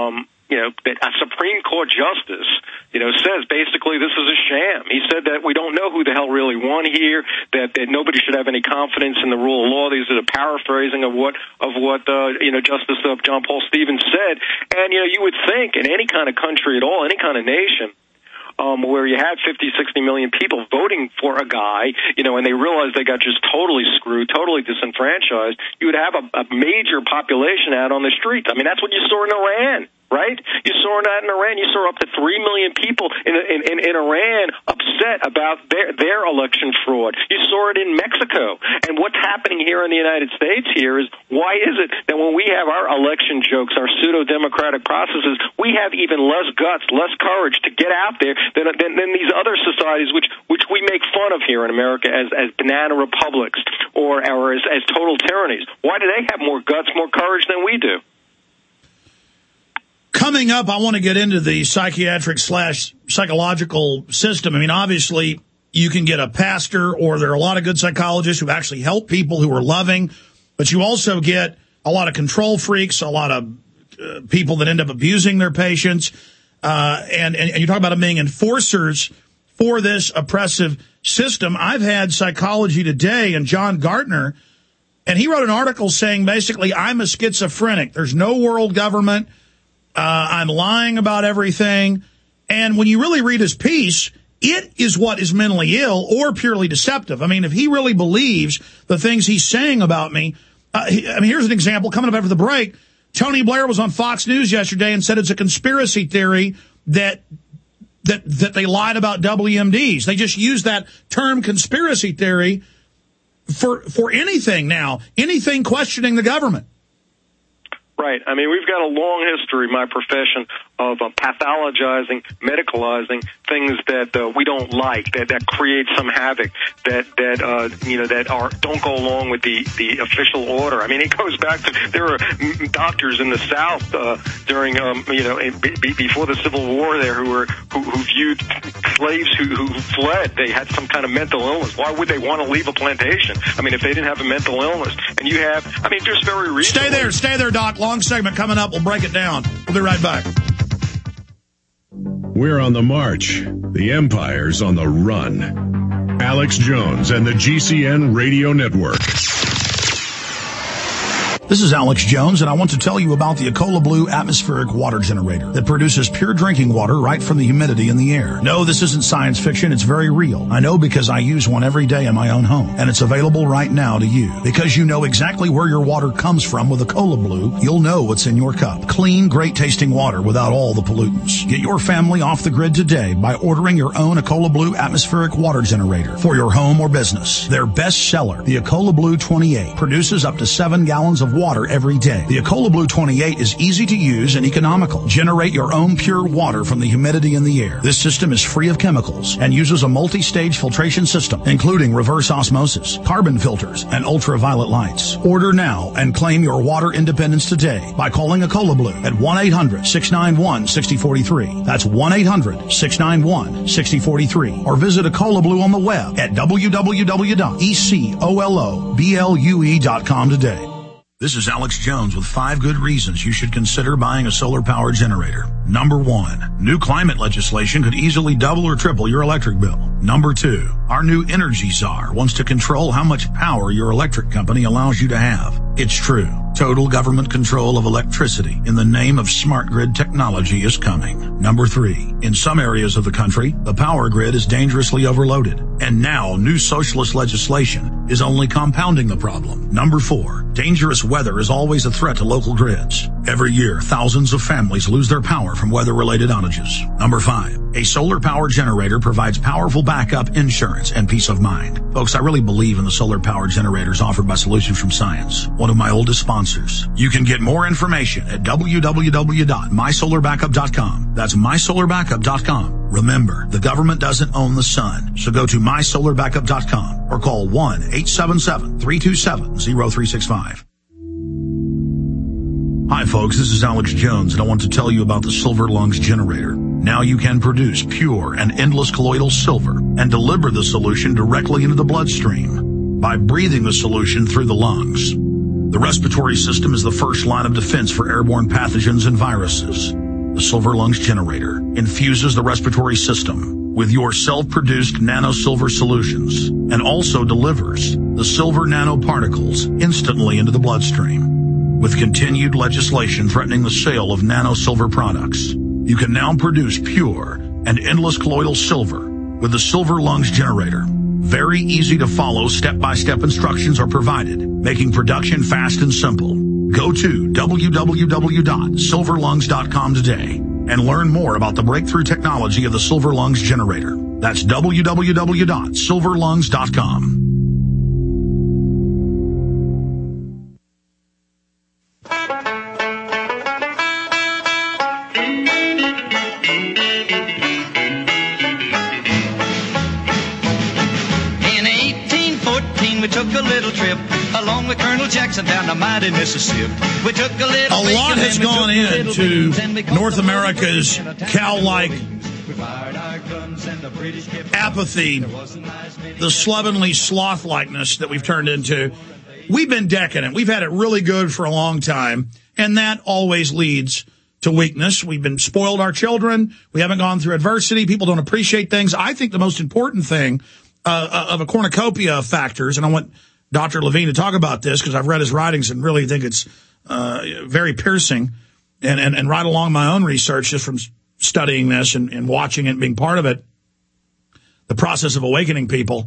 you know, that a Supreme Court justice, you know, says basically this is a sham. He said that we don't know who the hell really won here, that, that nobody should have any confidence in the rule of law. These are the paraphrasing of what, of what, uh, you know, Justice uh, John Paul Stevens said. And, you know, you would think in any kind of country at all, any kind of nation, Um, where you had fifty, sixty million people voting for a guy, you know, and they realized they got just totally screwed, totally disenfranchised, you would have a, a major population out on the streets. I mean, that's what you saw in Iran, right? You saw that in Iran. You saw up to three million people in, in, in, in Iran upset about their, their election fraud. You saw it in Mexico. And what's happening here in the United States here is, why is it that when we have our election jokes, our pseudo-democratic processes, we have even less guts, less courage to get out there than, than, than these other societies, which, which we make fun of here in America as, as banana republics or, or as, as total tyrannies? Why do they have more guts, more courage than we do? Coming up, I want to get into the psychiatric slash psychological system. I mean, obviously, you can get a pastor, or there are a lot of good psychologists who actually help people who are loving, but you also get a lot of control freaks, a lot of uh, people that end up abusing their patients, uh, and, and, and you talk about them being enforcers for this oppressive system. I've had Psychology Today and John Gartner, and he wrote an article saying, basically, I'm a schizophrenic. There's no world government. Uh, I'm lying about everything. And when you really read his piece, it is what is mentally ill or purely deceptive. I mean, if he really believes the things he's saying about me, uh, he, I mean, here's an example. Coming up after the break, Tony Blair was on Fox News yesterday and said it's a conspiracy theory that that that they lied about W M Ds. They just use that term conspiracy theory for for anything now, anything questioning the government. Right. I mean, we've got a long history, my profession, of uh, pathologizing, medicalizing things that uh, we don't like, that, that create some havoc, that that uh, you know that are don't go along with the, the official order. I mean, it goes back to there were doctors in the South uh, during um, you know b- before the Civil War there who were who, who viewed slaves who, who fled. They had some kind of mental illness. Why would they want to leave a plantation? I mean, if they didn't have a mental illness, and you have, I mean, just very recently. Stay there, stay there, Doc. Long segment coming up. We'll break it down. We'll be right back. We're on the march. The empire's on the run. Alex Jones and the G C N Radio Network. This is Alex Jones, and I want to tell you about the Ecola Blue atmospheric water generator that produces pure drinking water right from the humidity in the air. No, this isn't science fiction. It's very real. I know because I use one every day in my own home, and it's available right now to you. Because you know exactly where your water comes from with Ecola Blue, you'll know what's in your cup. Clean, great-tasting water without all the pollutants. Get your family off the grid today by ordering your own Ecola Blue atmospheric water generator for your home or business. Their best seller, the Ecola Blue twenty-eight, produces up to seven gallons of water every day. The Ecola Blue twenty-eight is easy to use and economical. Generate your own pure water from the humidity in the air. This system is free of chemicals and uses a multi-stage filtration system, including reverse osmosis, carbon filters, and ultraviolet lights. Order now and claim your water independence today by calling Ecola Blue at one eight hundred, six nine one, six zero four three. That's one eight hundred, six nine one, six zero four three. Or visit Ecola Blue on the web at w w w dot ecola blue dot com today. This is Alex Jones with five good reasons you should consider buying a solar power generator. Number one, new climate legislation could easily double or triple your electric bill. Number two, our new Energy Czar wants to control how much power your electric company allows you to have. It's true. Total government control of electricity in the name of smart grid technology is coming. Number three, in some areas of the country, the power grid is dangerously overloaded. And now new socialist legislation is only compounding the problem. Number four, dangerous weather is always a threat to local grids. Every year, thousands of families lose their power from weather-related outages. Number five, a solar power generator provides powerful backup, insurance, and peace of mind. Folks, I really believe in the solar power generators offered by Solutions from Science, one of my oldest sponsors. You can get more information at w w w dot my solar backup dot com. That's my solar backup dot com. Remember, the government doesn't own the sun, so go to my solar backup dot com or call one eight seven seven, three two seven, zero three six five. Hi folks, this is Alex Jones, and I want to tell you about the Silver Lungs generator. Now you can produce pure and endless colloidal silver and deliver the solution directly into the bloodstream by breathing the solution through the lungs. The respiratory system is the first line of defense for airborne pathogens and viruses. The Silver Lungs Generator infuses the respiratory system with your self-produced nanosilver solutions and also delivers the silver nanoparticles instantly into the bloodstream. With continued legislation threatening the sale of nanosilver products, you can now produce pure and endless colloidal silver with the Silver Lungs Generator. Very easy to follow step-by-step instructions are provided, making production fast and simple. Go to w w w dot silver lungs dot com today and learn more about the breakthrough technology of the Silver Lungs Generator. That's w w w dot silver lungs dot com. We took a little trip along with Colonel Jackson down the mighty Mississippi. We took a little. A lot has gone into North America's cow-like apathy, the slovenly sloth-likeness that we've turned into. We've been decadent. We've had it really good for a long time, and that always leads to weakness. We've been spoiled our children. We haven't gone through adversity. People don't appreciate things. I think the most important thing Uh, of a cornucopia of factors, and I want Doctor Levine to talk about this because I've read his writings and really think it's uh, very piercing, and, and, and right along my own research just from studying this and, and watching it and being part of it, the process of awakening people,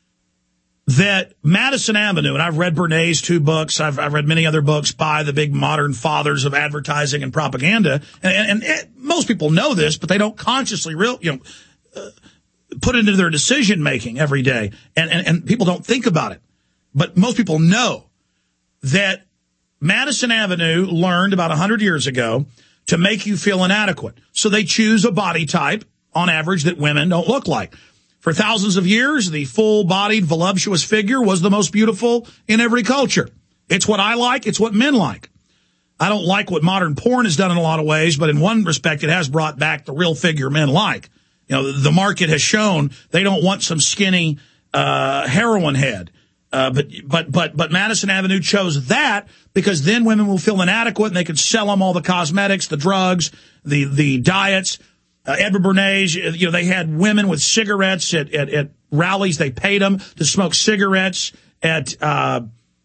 that Madison Avenue, and I've read Bernays' two books, I've, I've read many other books by the big modern fathers of advertising and propaganda, and, and, and it, most people know this, but they don't consciously real, you know, uh, put it into their decision-making every day, and, and, and people don't think about it. But most people know that Madison Avenue learned about one hundred years ago to make you feel inadequate. So they choose a body type, on average, that women don't look like. For thousands of years, the full-bodied, voluptuous figure was the most beautiful in every culture. It's what I like. It's what men like. I don't like what modern porn has done in a lot of ways, but in one respect, it has brought back the real figure men like. You know, the market has shown they don't want some skinny uh, heroin head. Uh, but but but but Madison Avenue chose that because then women will feel inadequate and they could sell them all the cosmetics, the drugs, the the diets. Uh, Edward Bernays, you know, they had women with cigarettes at, at, at rallies. They paid them to smoke cigarettes at uh,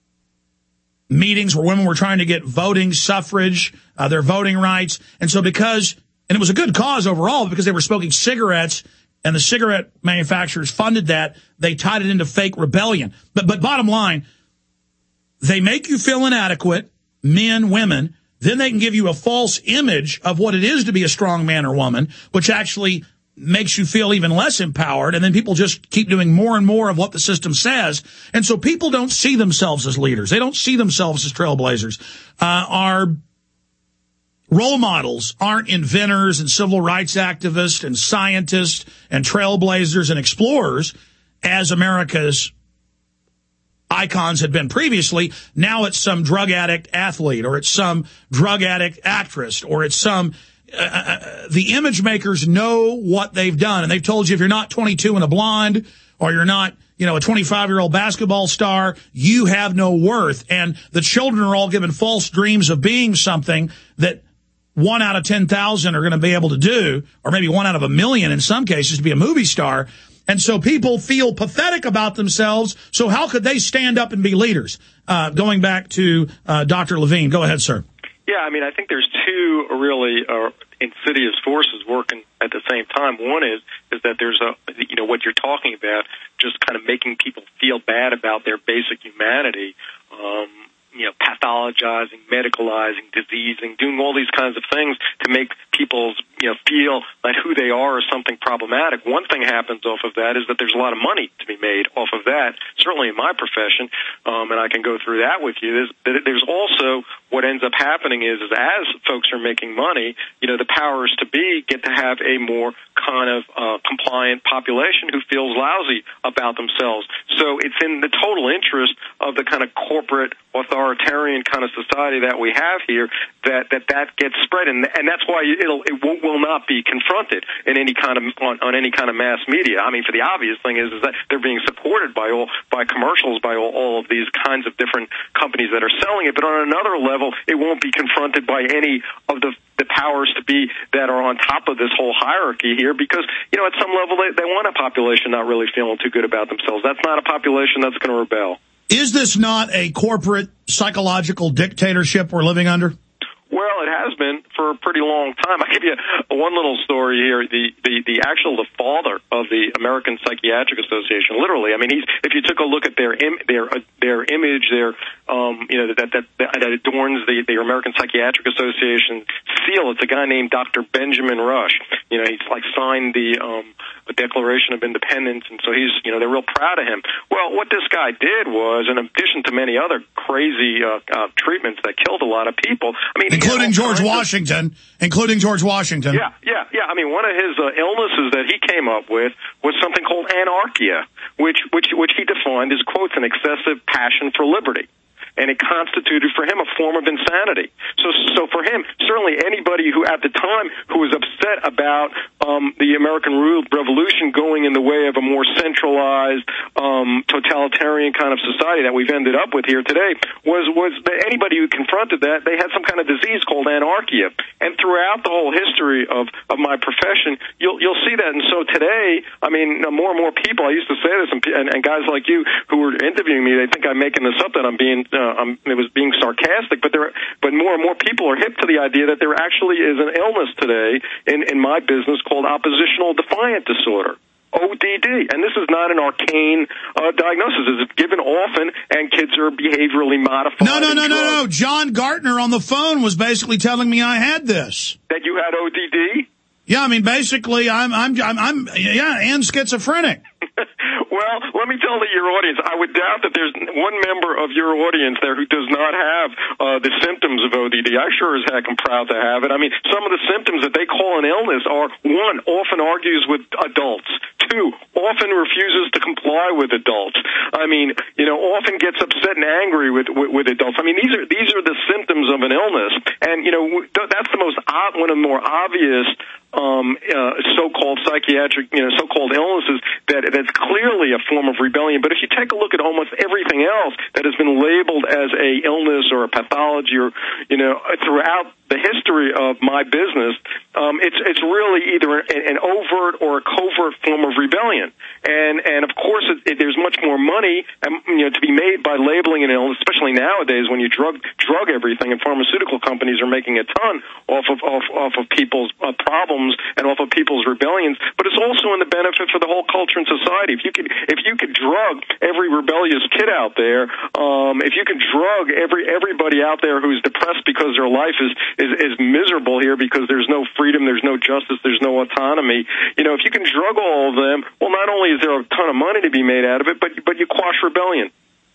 meetings where women were trying to get voting, suffrage, uh, their voting rights. And so because... And it was a good cause overall because they were smoking cigarettes, and the cigarette manufacturers funded that. They tied it into fake rebellion. But but bottom line, they make you feel inadequate, men, women. Then they can give you a false image of what it is to be a strong man or woman, which actually makes you feel even less empowered. And then people just keep doing more and more of what the system says. And so people don't see themselves as leaders. They don't see themselves as trailblazers. Uh, our role models aren't inventors and civil rights activists and scientists and trailblazers and explorers as America's icons had been previously. Now it's some drug addict athlete, or it's some drug addict actress, or it's some uh, the image makers know what they've done, and they've told you if you're not twenty-two and a blonde, or you're not, you know, a twenty-five-year-old basketball star, you have no worth. And the children are all given false dreams of being something that one out of ten thousand are going to be able to do, or maybe one out of a million in some cases, to be a movie star. And so people feel pathetic about themselves. So how could they stand up and be leaders? Uh, going back to uh, Doctor Levine. Go ahead, sir. Yeah, I mean, I think there's two really uh, insidious forces working at the same time. One is is that there's a, you know, what you're talking about, just kind of making people feel bad about their basic humanity. Um, you know, pathologizing, medicalizing, diseasing, doing all these kinds of things to make people, you know, feel like who they are is something problematic. One thing happens off of that is that there's a lot of money to be made off of that, certainly in my profession, um, and I can go through that with you. There's, there's also what ends up happening is, is as folks are making money, you know, the powers to be get to have a more kind of uh, compliant population who feels lousy about themselves. So it's in the total interest of the kind of corporate authoritarian kind of society that we have here that that, that gets spread, and and that's why it'll it will, will not be confronted in any kind of on, on any kind of mass media. I mean, for the obvious thing is is that they're being supported by all by commercials by all, all of these kinds of different companies that are selling it. But on another level, it won't be confronted by any of the the powers to be that are on top of this whole hierarchy here because, you know, at some level they, they want a population not really feeling too good about themselves. That's not a population that's going to rebel. Is this not a corporate psychological dictatorship we're living under? Well, it has been for a pretty long time. I'll give you one little story here. The, the, the actual, the father of the American Psychiatric Association, literally, I mean, he's, if you took a look at their, im, their, uh, their image, their, um, you know, that, that, that adorns the, the American Psychiatric Association seal, it's a guy named Doctor Benjamin Rush. You know, he's like signed the, um, the Declaration of Independence, and so he's, you know, they're real proud of him. Well, what this guy did was, in addition to many other crazy, uh, uh treatments that killed a lot of people, I mean, including George Washington, of, including George Washington. Yeah, yeah, yeah. I mean, one of his uh, illnesses that he came up with was something called anarchia, which, which, which he defined as, quotes, an excessive passion for liberty. And it constituted for him a form of insanity. So, so for him, certainly anybody who at the time who was upset about um, the American Revolution going in the way of a more centralized, um, totalitarian kind of society that we've ended up with here today was was that anybody who confronted that, they had some kind of disease called anarchia. And throughout the whole history of, of my profession, you'll you'll see that. And so today, I mean, more and more people. I used to say this, and, and, and guys like you who were interviewing me, they think I'm making this up, that I'm being uh, Uh, um, it was being sarcastic, but there, but more and more people are hip to the idea that there actually is an illness today in, in my business called oppositional defiant disorder, O D D, and this is not an arcane uh, diagnosis. It's given often, and kids are behaviorally modified. No, no, no, no, no. John Gartner on the phone was basically telling me I had this. That you had O D D? Yeah, I mean, basically, I'm, I'm, I'm, I'm yeah, and schizophrenic. Well, let me tell your audience, I would doubt that there's one member of your audience there who does not have uh, the symptoms of O D D. I sure as heck am proud to have it. I mean, some of the symptoms that they call an illness are, one, often argues with adults. Two, often refuses to comply with adults. I mean, you know, often gets upset and angry with, with, with adults. I mean, these are these are the symptoms of an illness. And, you know, that's the most, one of the more obvious Um, uh, so-called psychiatric, you know, so-called illnesses that that's clearly a form of rebellion. But if you take a look at almost everything else that has been labeled as a illness or a pathology, or you know, throughout the history of my business, um, it's it's really either an, an overt or a covert form of rebellion. And and of course, it, it, there's much more money, um, you know, to be made by labeling an illness, especially nowadays when you drug drug everything, and pharmaceutical companies are making a ton off of off, off of people's uh, problems and off of people's rebellions, but it's also in the benefit for the whole culture and society. If you could, if you could drug every rebellious kid out there, um, if you could drug every everybody out there who's depressed because their life is, is is miserable here because there's no freedom, there's no justice, there's no autonomy. You know, if you can drug all of them, well, not only is there a ton of money to be made out of it, but but you quash rebellion.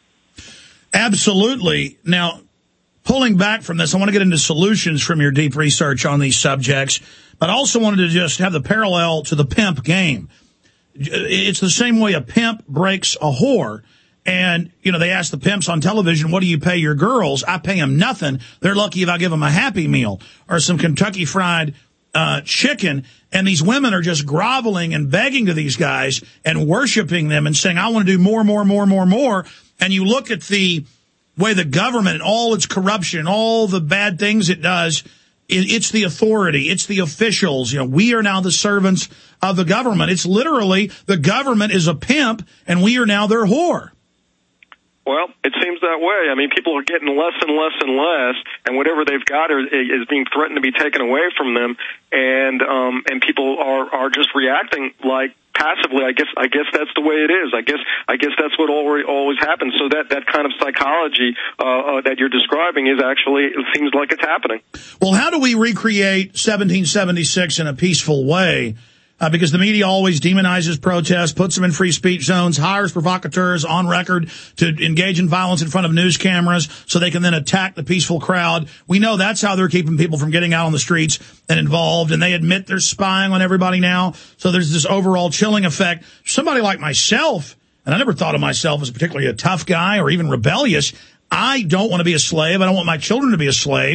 Absolutely. Now, pulling back from this, I want to get into solutions from your deep research on these subjects, but I also wanted to just have the parallel to the pimp game. It's the same way a pimp breaks a whore. And, you know, they ask the pimps on television, what do you pay your girls? I pay them nothing. They're lucky if I give them a Happy Meal or some Kentucky Fried uh, chicken. And these women are just groveling and begging to these guys and worshiping them and saying, I want to do more, more, more, more, more. And you look at the way the government and all its corruption, all the bad things it does, it's the authority. It's the officials. You know, we are now the servants of the government. It's literally the government is a pimp, and we are now their whore. Well, it seems that way. I mean, people are getting less and less and less, and whatever they've got are, is being threatened to be taken away from them, and um, and people are, are just reacting like passively. I guess I guess that's the way it is. I guess I guess that's what always always happens. So that, that kind of psychology uh, uh, that you're describing is actually, it seems like it's happening. Well, how do we recreate seventeen seventy-six in a peaceful way? Uh, because the media always demonizes protests, puts them in free speech zones, hires provocateurs on record to engage in violence in front of news cameras so they can then attack the peaceful crowd. We know that's how they're keeping people from getting out on the streets and involved, and they admit they're spying on everybody now. So there's this overall chilling effect. Somebody like myself, and I never thought of myself as particularly a tough guy or even rebellious, I don't want to be a slave. I don't want my children to be a slave.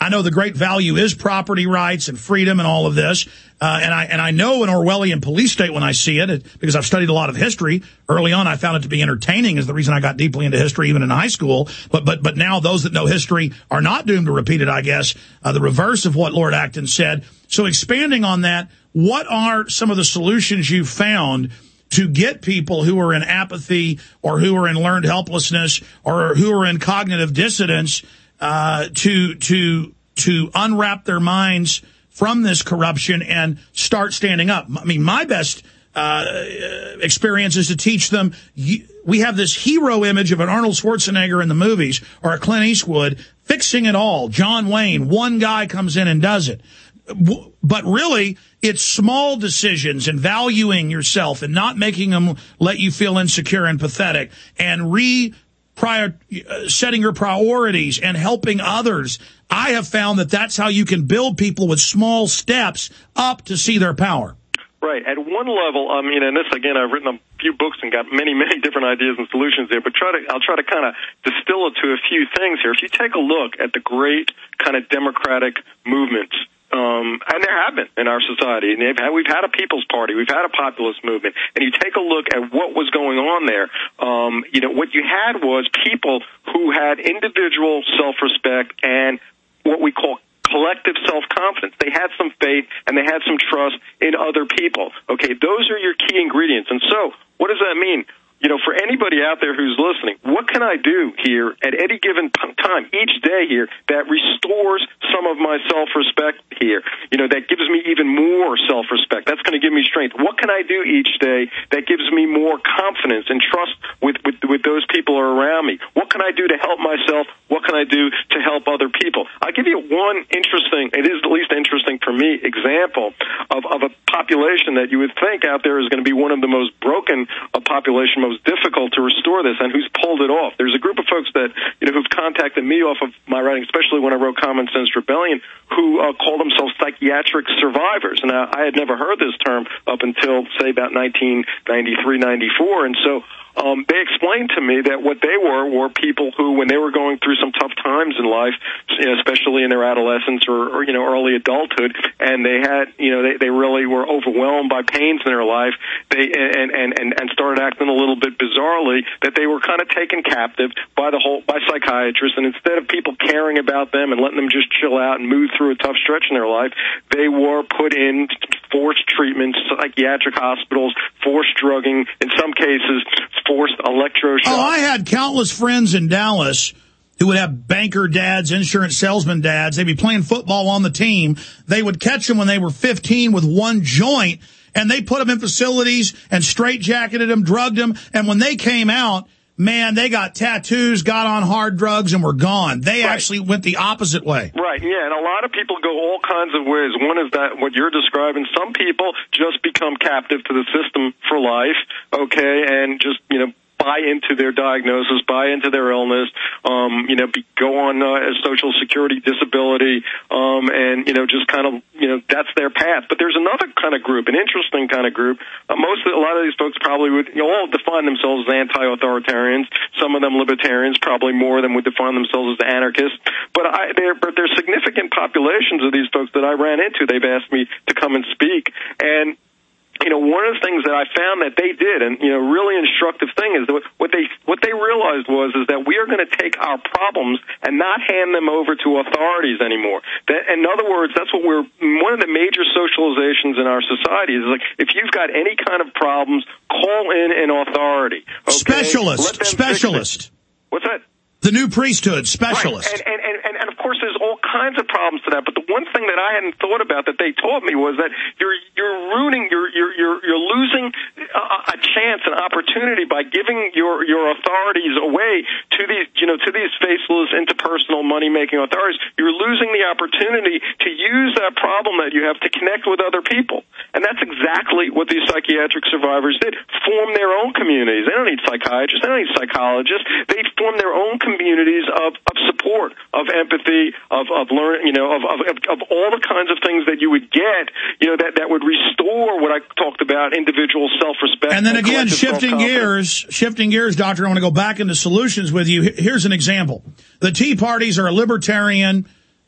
I know the great value is property rights and freedom and all of this. Uh, and I and I know an Orwellian police state when I see it, because I've studied a lot of history. Early on, I found it to be entertaining, is the reason I got deeply into history, even in high school. But but but now those that know history are not doomed to repeat it, I guess, uh, the reverse of what Lord Acton said. So expanding on that, what are some of the solutions you've found to get people who are in apathy or who are in learned helplessness or who are in cognitive dissonance uh, to to to unwrap their minds from this corruption and start standing up? I mean, my best uh, experience is to teach them. We have this hero image of an Arnold Schwarzenegger in the movies or a Clint Eastwood fixing it all. John Wayne, one guy comes in and does it. But really, it's small decisions and valuing yourself and not making them let you feel insecure and pathetic, and re prior uh, setting your priorities and helping others. I have found that that's how you can build people with small steps up to see their power. Right. At one level, I mean, and this, again, I've written a few books and got many, many different ideas and solutions there, but try to, I'll try to kind of distill it to a few things here. If you take a look at the great kind of democratic movements, Um, and there have been in our society, and they've had, we've had a People's Party, we've had a populist movement, and you take a look at what was going on there. Um, you know, what you had was people who had individual self-respect and what we call collective self-confidence. They had some faith and they had some trust in other people. Okay, those are your key ingredients. And so, what does that mean? You know, for anybody out there who's listening, what can I do here at any given time, each day here, that restores some of my self-respect here, you know, that gives me even more self-respect? That's going to give me strength. What can I do each day that gives me more confidence and trust with, with, with those people who are around me? What can I do to help myself? What can I do to help other people? I'll give you one interesting, it is at least interesting for me, example of, of a population that you would think out there is going to be one of the most broken uh, population, most difficult to restore this, and who's pulled it off. There's a group of folks that, you know, who've contacted me off of my writing, especially when I wrote Common Sense Rebellion, who uh, call themselves psychiatric survivors. And I, I had never heard this term up until, say, about nineteen ninety-three, ninety-four. And so Um, they explained to me that what they were were people who, when they were going through some tough times in life, you know, especially in their adolescence or, or, you know, early adulthood, and they had, you know, they, they really were overwhelmed by pains in their life, they and, and, and, and started acting a little bit bizarrely, that they were kind of taken captive by the whole, by psychiatrists, and instead of people caring about them and letting them just chill out and move through a tough stretch in their life, they were put in forced treatments, psychiatric hospitals, forced drugging, in some cases, forced electroshock. Oh, I had countless friends in Dallas who would have banker dads, insurance salesman dads. They'd be playing football on the team. They would catch them when they were fifteen with one joint, and they put them in facilities and straitjacketed them, drugged them, and when they came out, man, they got tattoos, got on hard drugs, and were gone. They right. actually went the opposite way. Right, yeah, and a lot of people go all kinds of ways. One is that what you're describing. Some people just become captive to the system for life, okay, and just, you know, buy into their diagnosis, buy into their illness, um, you know, be, go on uh, Social Security disability, um, and, you know, just kind of, you know, that's their path. But there's another kind of group, an interesting kind of group. Uh, most of, a lot of these folks probably would, you know, all define themselves as anti-authoritarians. Some of them libertarians, probably more of them would define themselves as anarchists. But I, there, but there's significant populations of these folks that I ran into. They've asked me to come and speak, and you know, one of the things that I found that they did, and, you know, really instructive thing is that what they what they realized was is that we are going to take our problems and not hand them over to authorities anymore. That, in other words, that's what we're, one of the major socializations in our society is like, if you've got any kind of problems, call in an authority. Okay? Specialist. Specialist. What's that? The new priesthood, specialist. Right. And, and, and, and, of course, there's all kinds of problems to that. But the one thing that I hadn't thought about that they taught me was that you're you're ruining, you're you're you're, you're losing a, a chance, an opportunity by giving your your authorities away to these, you know, to these faceless, interpersonal, money-making authorities. You're losing the opportunity to use that problem that you have to connect with other people. And that's exactly what these psychiatric survivors did. Form their own communities. They don't need psychiatrists. They don't need psychologists. They form their own communities of, of support, of empathy, of, of learn, you know, of, of, of all the kinds of things that you would get, you know, that, that would restore what I talked about, individual self-respect. And then and again, shifting gears, shifting gears, Doctor, I want to go back into solutions with you. Here's an example. The Tea Parties are a libertarian,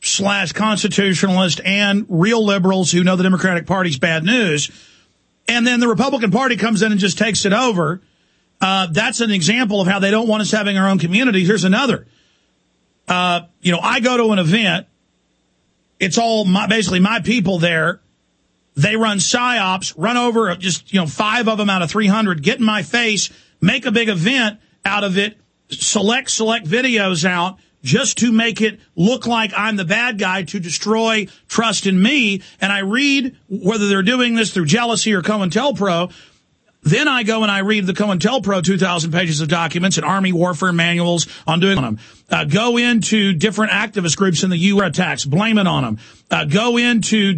slash constitutionalist and real liberals who know the Democratic Party's bad news. And then the Republican Party comes in and just takes it over. Uh, that's an example of how they don't want us having our own communities. Here's another. Uh, you know, I go to an event. It's all my, basically my people there. They run psyops, run over just, you know, five of them out of three hundred, get in my face, make a big event out of it, select, select videos out just to make it look like I'm the bad guy to destroy trust in me. And I read whether they're doing this through jealousy or COINTELPRO. Then I go and I read the COINTELPRO two thousand pages of documents and Army warfare manuals on doing them. Uh, go into different activist groups in the U S attacks, blame it on them. Uh, go into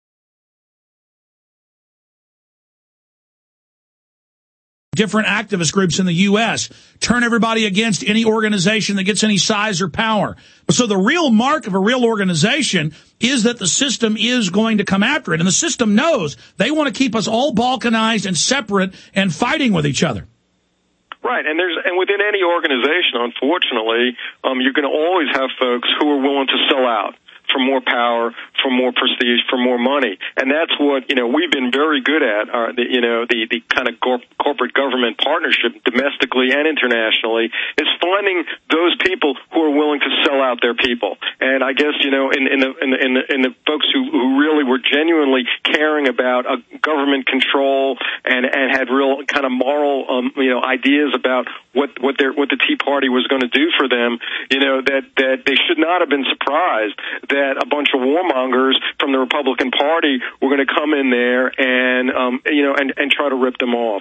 different activist groups in the U S, turn everybody against any organization that gets any size or power. So the real mark of a real organization is that the system is going to come after it. And the system knows they want to keep us all balkanized and separate and fighting with each other. Right, and there's and within any organization, unfortunately, um, you're going to always have folks who are willing to sell out for more power, for more prestige, for more money. And that's what, you know, we've been very good at, uh, the, you know, the, the kind of corp- corporate government partnership domestically and internationally is finding those people who are willing to sell out their people. And I guess, you know, in, in the, in the, in the, in the folks who, who really were genuinely caring about uh, government control and, and had real kind of moral, um, you know, ideas about what, what their, what the Tea Party was going to do for them, you know, that, that they should not have been surprised that that a bunch of warmongers from the Republican Party were going to come in there and, um, you know, and, and try to rip them off.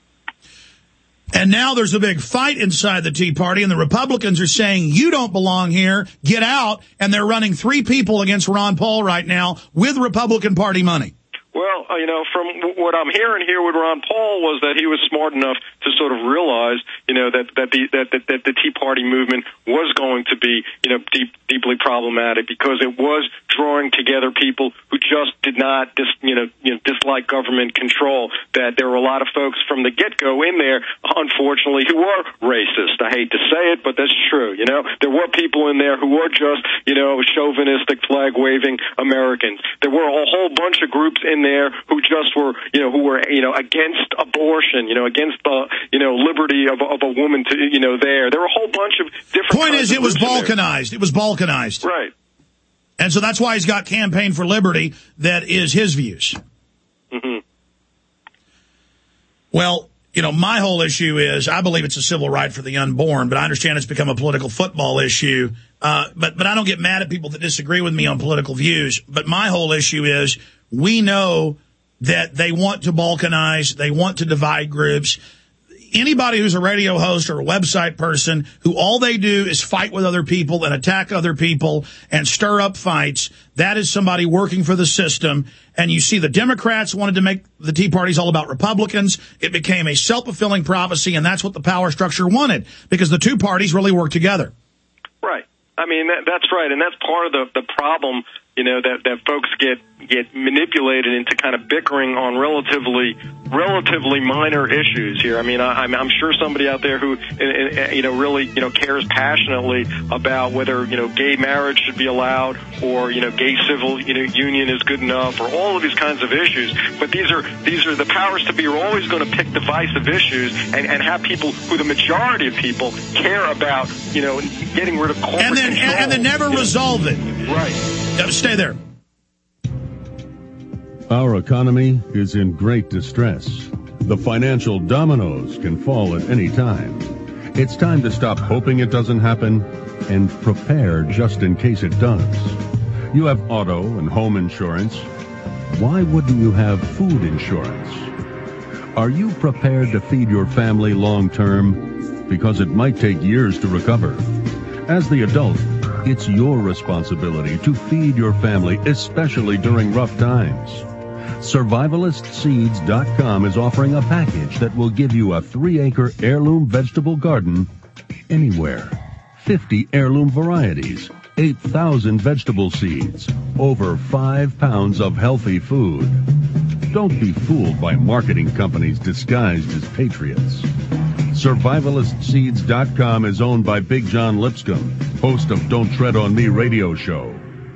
And now there's a big fight inside the Tea Party, and the Republicans are saying, you don't belong here, get out, and they're running three people against Ron Paul right now with Republican Party money. Well, uh, you know, from what I'm hearing here with Ron Paul was that he was smart enough to sort of realize, you know, that that the that, that, that the Tea Party movement was going to be, you know, deep, deeply problematic because it was drawing together people who just did not, dis, you know, you know, dislike government control. That there were a lot of folks from the get-go in there, unfortunately, who were racist. I hate to say it, but that's true. You know, there were people in there who were just, you know, chauvinistic, flag-waving Americans. There were a whole bunch of groups in there who just were, you know, who were, you know, against abortion, you know, against the, you know, liberty of, of a woman to, you know, there. There were a whole bunch of different. Point is, it was balkanized. It was balkanized. Right. And so that's why he's got Campaign for Liberty that is his views. Mm-hmm. Well, you know, my whole issue is I believe it's a civil right for the unborn, but I understand it's become a political football issue. Uh, but, but I don't get mad at people that disagree with me on political views. But my whole issue is we know that they want to balkanize. They want to divide groups. Anybody who's a radio host or a website person who all they do is fight with other people and attack other people and stir up fights, that is somebody working for the system. And you see the Democrats wanted to make the Tea Parties all about Republicans. It became a self-fulfilling prophecy, and that's what the power structure wanted because the two parties really work together. Right. I mean, that, that's right, and that's part of the, the problem, you know, that, that folks get get manipulated into kind of bickering on relatively relatively minor issues here. I mean, I, I'm, I'm sure somebody out there who, you know, really, you know, cares passionately about whether, you know, gay marriage should be allowed or, you know, gay civil, you know, union is good enough or all of these kinds of issues. But these are these are the powers to be are always going to pick divisive issues and, and have people who the majority of people care about, you know, getting rid of corporate and then control. and then never resolve it. Right. Stay there. Our economy is in great distress. The financial dominoes can fall at any time. It's time to stop hoping it doesn't happen and prepare just in case it does. You have auto and home insurance. Why wouldn't you have food insurance? Are you prepared to feed your family long term? Because it might take years to recover. As the adult, it's your responsibility to feed your family, especially during rough times. Survivalist Seeds dot com is offering a package that will give you a three-acre heirloom vegetable garden anywhere. fifty heirloom varieties, eight thousand vegetable seeds, over five pounds of healthy food. Don't be fooled by marketing companies disguised as patriots. Survivalist Seeds dot com is owned by Big John Lipscomb, host of Don't Tread on Me radio show.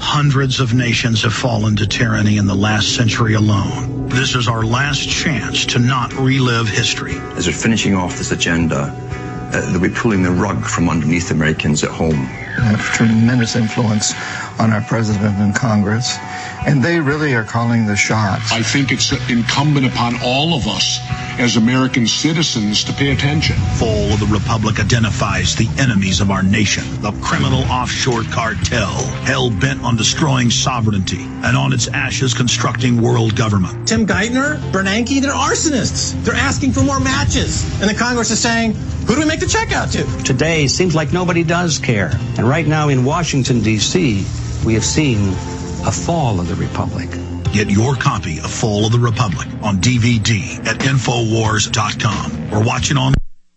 Hundreds of nations have fallen to tyranny in the last century alone. This is our last chance to not relive history. As we're finishing off this agenda, uh, they'll be pulling the rug from underneath Americans at home. They have tremendous influence on our president and Congress, and they really are calling the shots. I think it's incumbent upon all of us as American citizens to pay attention. Fall of the Republic identifies the enemies of our nation, the criminal offshore cartel, hell-bent on destroying sovereignty, and on its ashes constructing world government. Tim Geithner, Bernanke, they're arsonists. They're asking for more matches. And the Congress is saying, who do we make the check out to? Today seems like nobody does care. And right now in Washington, D C, we have seen a fall of the Republic. Get your copy of Fall of the Republic on D V D at Infowars dot com or watch it on.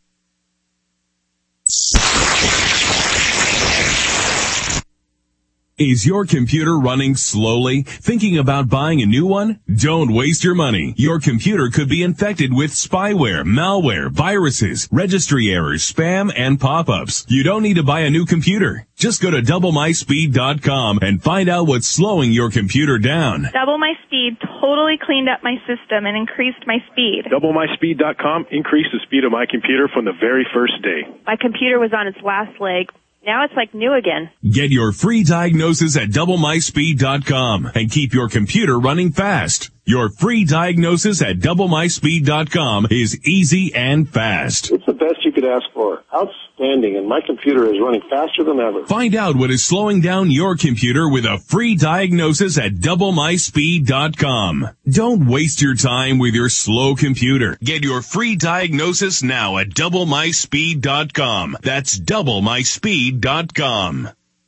Is your computer running slowly? Thinking about buying a new one? Don't waste your money. Your computer could be infected with spyware, malware, viruses, registry errors, spam, and pop-ups. You don't need to buy a new computer. Just go to double my speed dot com and find out what's slowing your computer down. Double My Speed totally cleaned up my system and increased my speed. double my speed dot com increased the speed of my computer from the very first day. My computer was on its last leg. Now it's like new again. Get your free diagnosis at double my speed dot com and keep your computer running fast. Your free diagnosis at double my speed dot com is easy and fast. It's the best you could ask for. Outstanding, and my computer is running faster than ever. Find out what is slowing down your computer with a free diagnosis at double my speed dot com. Don't waste your time with your slow computer. Get your free diagnosis now at double my speed dot com. That's double my speed dot com.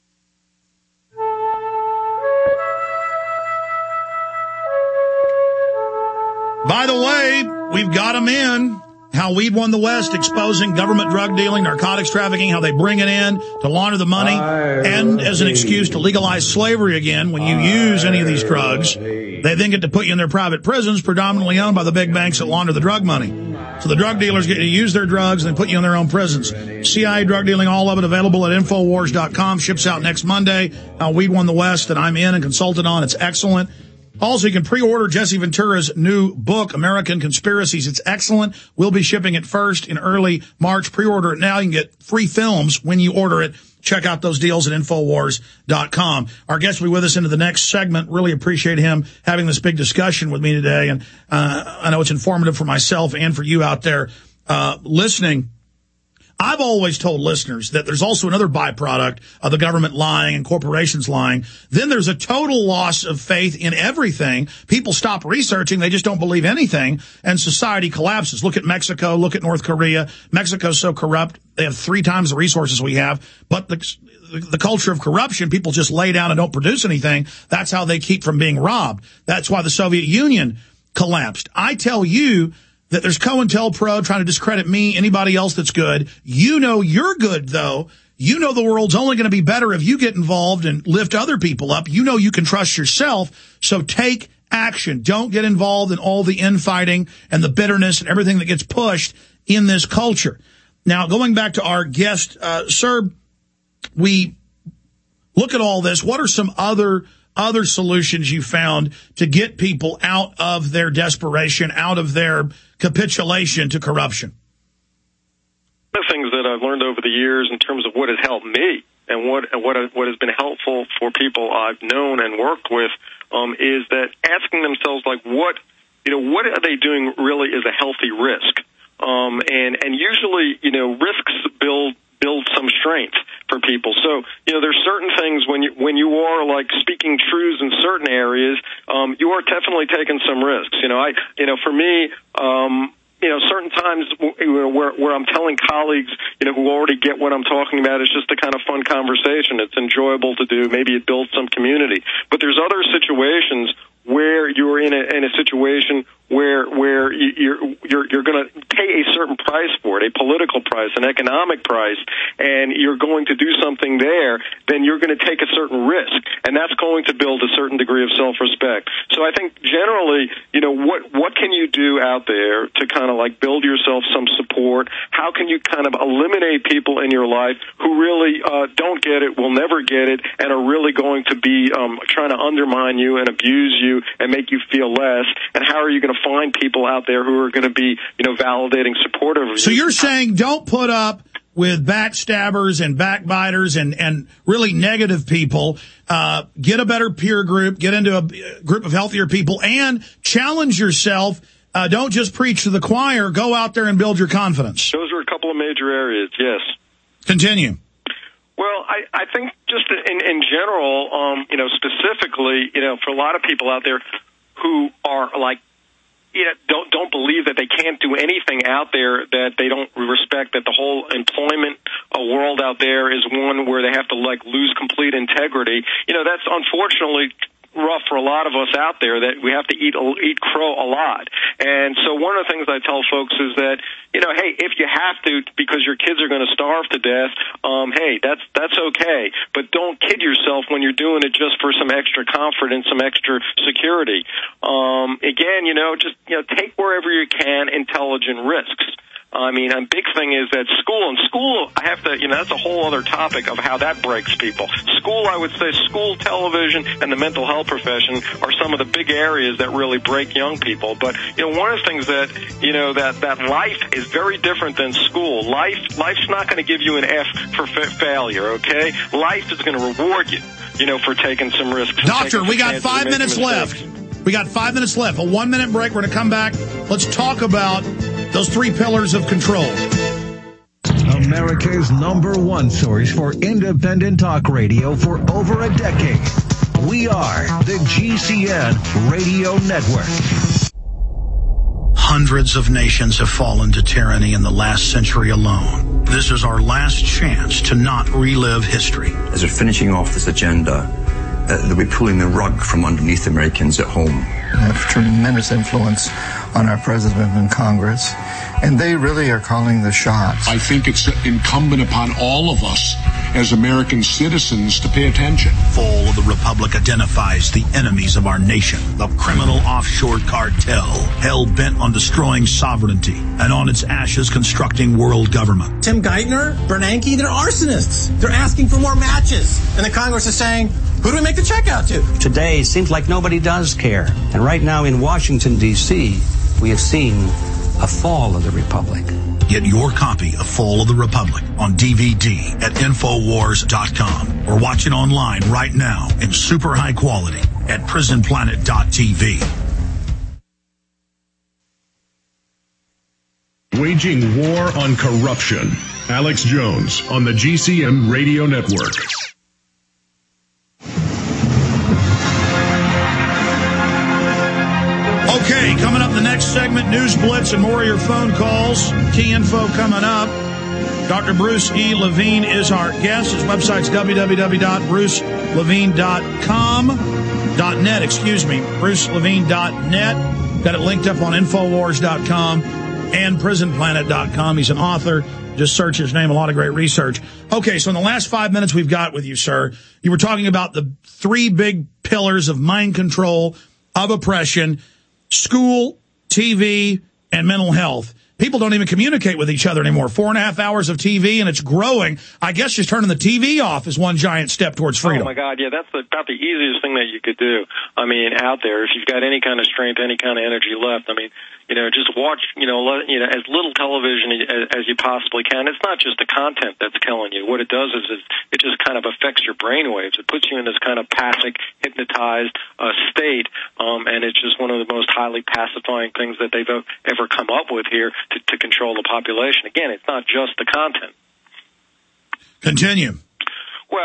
By the way, we've got them in. How Weed Won the West, exposing government drug dealing, narcotics trafficking, how they bring it in to launder the money, and as an excuse to legalize slavery again. When you use any of these drugs, they then get to put you in their private prisons, predominantly owned by the big banks that launder the drug money. So the drug dealers get to use their drugs and then put you in their own prisons. C I A drug dealing, all of it available at Infowars dot com. Ships out next Monday. How Weed Won the West that I'm in and consulted on. It's excellent. Also, you can pre-order Jesse Ventura's new book, American Conspiracies. It's excellent. We'll be shipping it first in early March. Pre-order it now. You can get free films when you order it. Check out those deals at Infowars dot com. Our guest will be with us into the next segment. Really appreciate him having this big discussion with me today. And uh, I know it's informative for myself and for you out there uh, listening. I've always told listeners that there's also another byproduct of the government lying and corporations lying. Then there's a total loss of faith in everything. People stop researching. They just don't believe anything, and society collapses. Look at Mexico. Look at North Korea. Mexico's so corrupt. They have three times the resources we have, but the, the culture of corruption, people just lay down and don't produce anything. That's how they keep from being robbed. That's why the Soviet Union collapsed. I tell you that there's COINTELPRO trying to discredit me, anybody else that's good. You know you're good, though. You know the world's only going to be better if you get involved and lift other people up. You know you can trust yourself, so take action. Don't get involved in all the infighting and the bitterness and everything that gets pushed in this culture. Now, going back to our guest, uh, sir, we look at all this. What are some other other solutions you found to get people out of their desperation, out of their capitulation to corruption? One of the things that I've learned over the years in terms of what has helped me and what and what what has been helpful for people I've known and worked with um, is that asking themselves, like, what you know, what are they doing really is a healthy risk, um, and and usually, you know, risks build build some strength for people. So, you know, there's certain things when you when you are like speaking truths in certain areas, um, you are definitely taking some risks. You know, I, you know, for me, um, you know, certain times where where I'm telling colleagues, you know, who already get what I'm talking about, it's just a kind of fun conversation. It's enjoyable to do. Maybe it builds some community. But there's other situations where you're in a, in a situation where where you- you're you're you're going to pay a certain price for it, a political price, an economic price, and you're going to do something there, then you're going to take a certain risk, and that's going to build a certain degree of self-respect. So I think generally, you know, what what can you do out there to kind of like build yourself some support? How can you kind of eliminate people in your life who really uh, don't get it, will never get it, and are really going to be um, trying to undermine you and abuse you and make you feel less? And how are you going to find people out there who are going to be, you know, validating, supportive of you? So you're saying don't put up with backstabbers and backbiters and, and really negative people. Uh, get a better peer group, get into a group of healthier people, and challenge yourself. Uh, don't just preach to the choir. Go out there and build your confidence. Those are a couple of major areas, yes. Continue. Well, I, I think just in, in general, um, you know, specifically, you know, for a lot of people out there who are like, you know, don't don't believe that they can't do anything out there, that they don't respect that the whole employment uh, world out there is one where they have to like lose complete integrity. You know, that's unfortunately rough for a lot of us out there, that we have to eat eat crow a lot. And so one of the things I tell folks is that, you know, hey, if you have to because your kids are going to starve to death, um, hey, that's that's okay. But don't kid yourself when you're doing it just for some extra comfort and some extra security. Um, again, you know, just you know, take wherever you can intelligent risks. I mean, a big thing is that school, and school, I have to, you know, that's a whole other topic of how that breaks people. School, I would say school, television, and the mental health profession are some of the big areas that really break young people. But, you know, one of the things that, you know, that, that life is very different than school. Life, life's not going to give you an F for fa- failure, okay? Life is going to reward you, you know, for taking some risks. Doctor, we got five minutes left. We got five minutes left. A one-minute break. We're going to come back. Let's talk about those three pillars of control. America's number one source for independent talk radio for over a decade. We are the G C N Radio Network. Hundreds of nations have fallen to tyranny in the last century alone. This is our last chance to not relive history. As we're finishing off this agenda, Uh, that we're pulling the rug from underneath Americans at home. They have tremendous influence on our president and Congress, and they really are calling the shots. I think it's incumbent upon all of us as American citizens to pay attention. Fall of the Republic identifies the enemies of our nation, the criminal offshore cartel, hell-bent on destroying sovereignty, and on its ashes constructing world government. Tim Geithner, Bernanke, they're arsonists. They're asking for more matches. And the Congress is saying, who do we make the check out to? Today, seems like nobody does care. And right now in Washington, D C, we have seen a fall of the Republic. Get your copy of Fall of the Republic on D V D at Infowars dot com or watch it online right now in super high quality at Prison Planet dot T V. Waging war on corruption. Alex Jones on the G C N Radio Network. Okay, coming up in the next segment, News Blitz and more of your phone calls. Key info coming up. Doctor Bruce E. Levine is our guest. His website's w w w dot bruce levine dot com. .net, excuse me, bruce levine dot net. Got it linked up on Infowars dot com and Prison Planet dot com. He's an author. Just search his name, a lot of great research. Okay, so in the last five minutes we've got with you, sir, you were talking about the three big pillars of mind control, of oppression, school, T V, and mental health. People don't even communicate with each other anymore. Four and a half hours of T V, and it's growing. I guess just turning the T V off is one giant step towards freedom. Oh, my God, yeah, that's the, about the easiest thing that you could do. I mean, out there, if you've got any kind of strength, any kind of energy left, I mean, you know, just watch, you know, let, you know, as little television as, as you possibly can. It's not just the content that's killing you. What it does is it, it just kind of affects your brain waves. It puts you in this kind of passive, hypnotized uh, state, um, and it's just one of the most highly pacifying things that they've ever come up with here to, to control the population. Again, it's not just the content. Continue. Well, school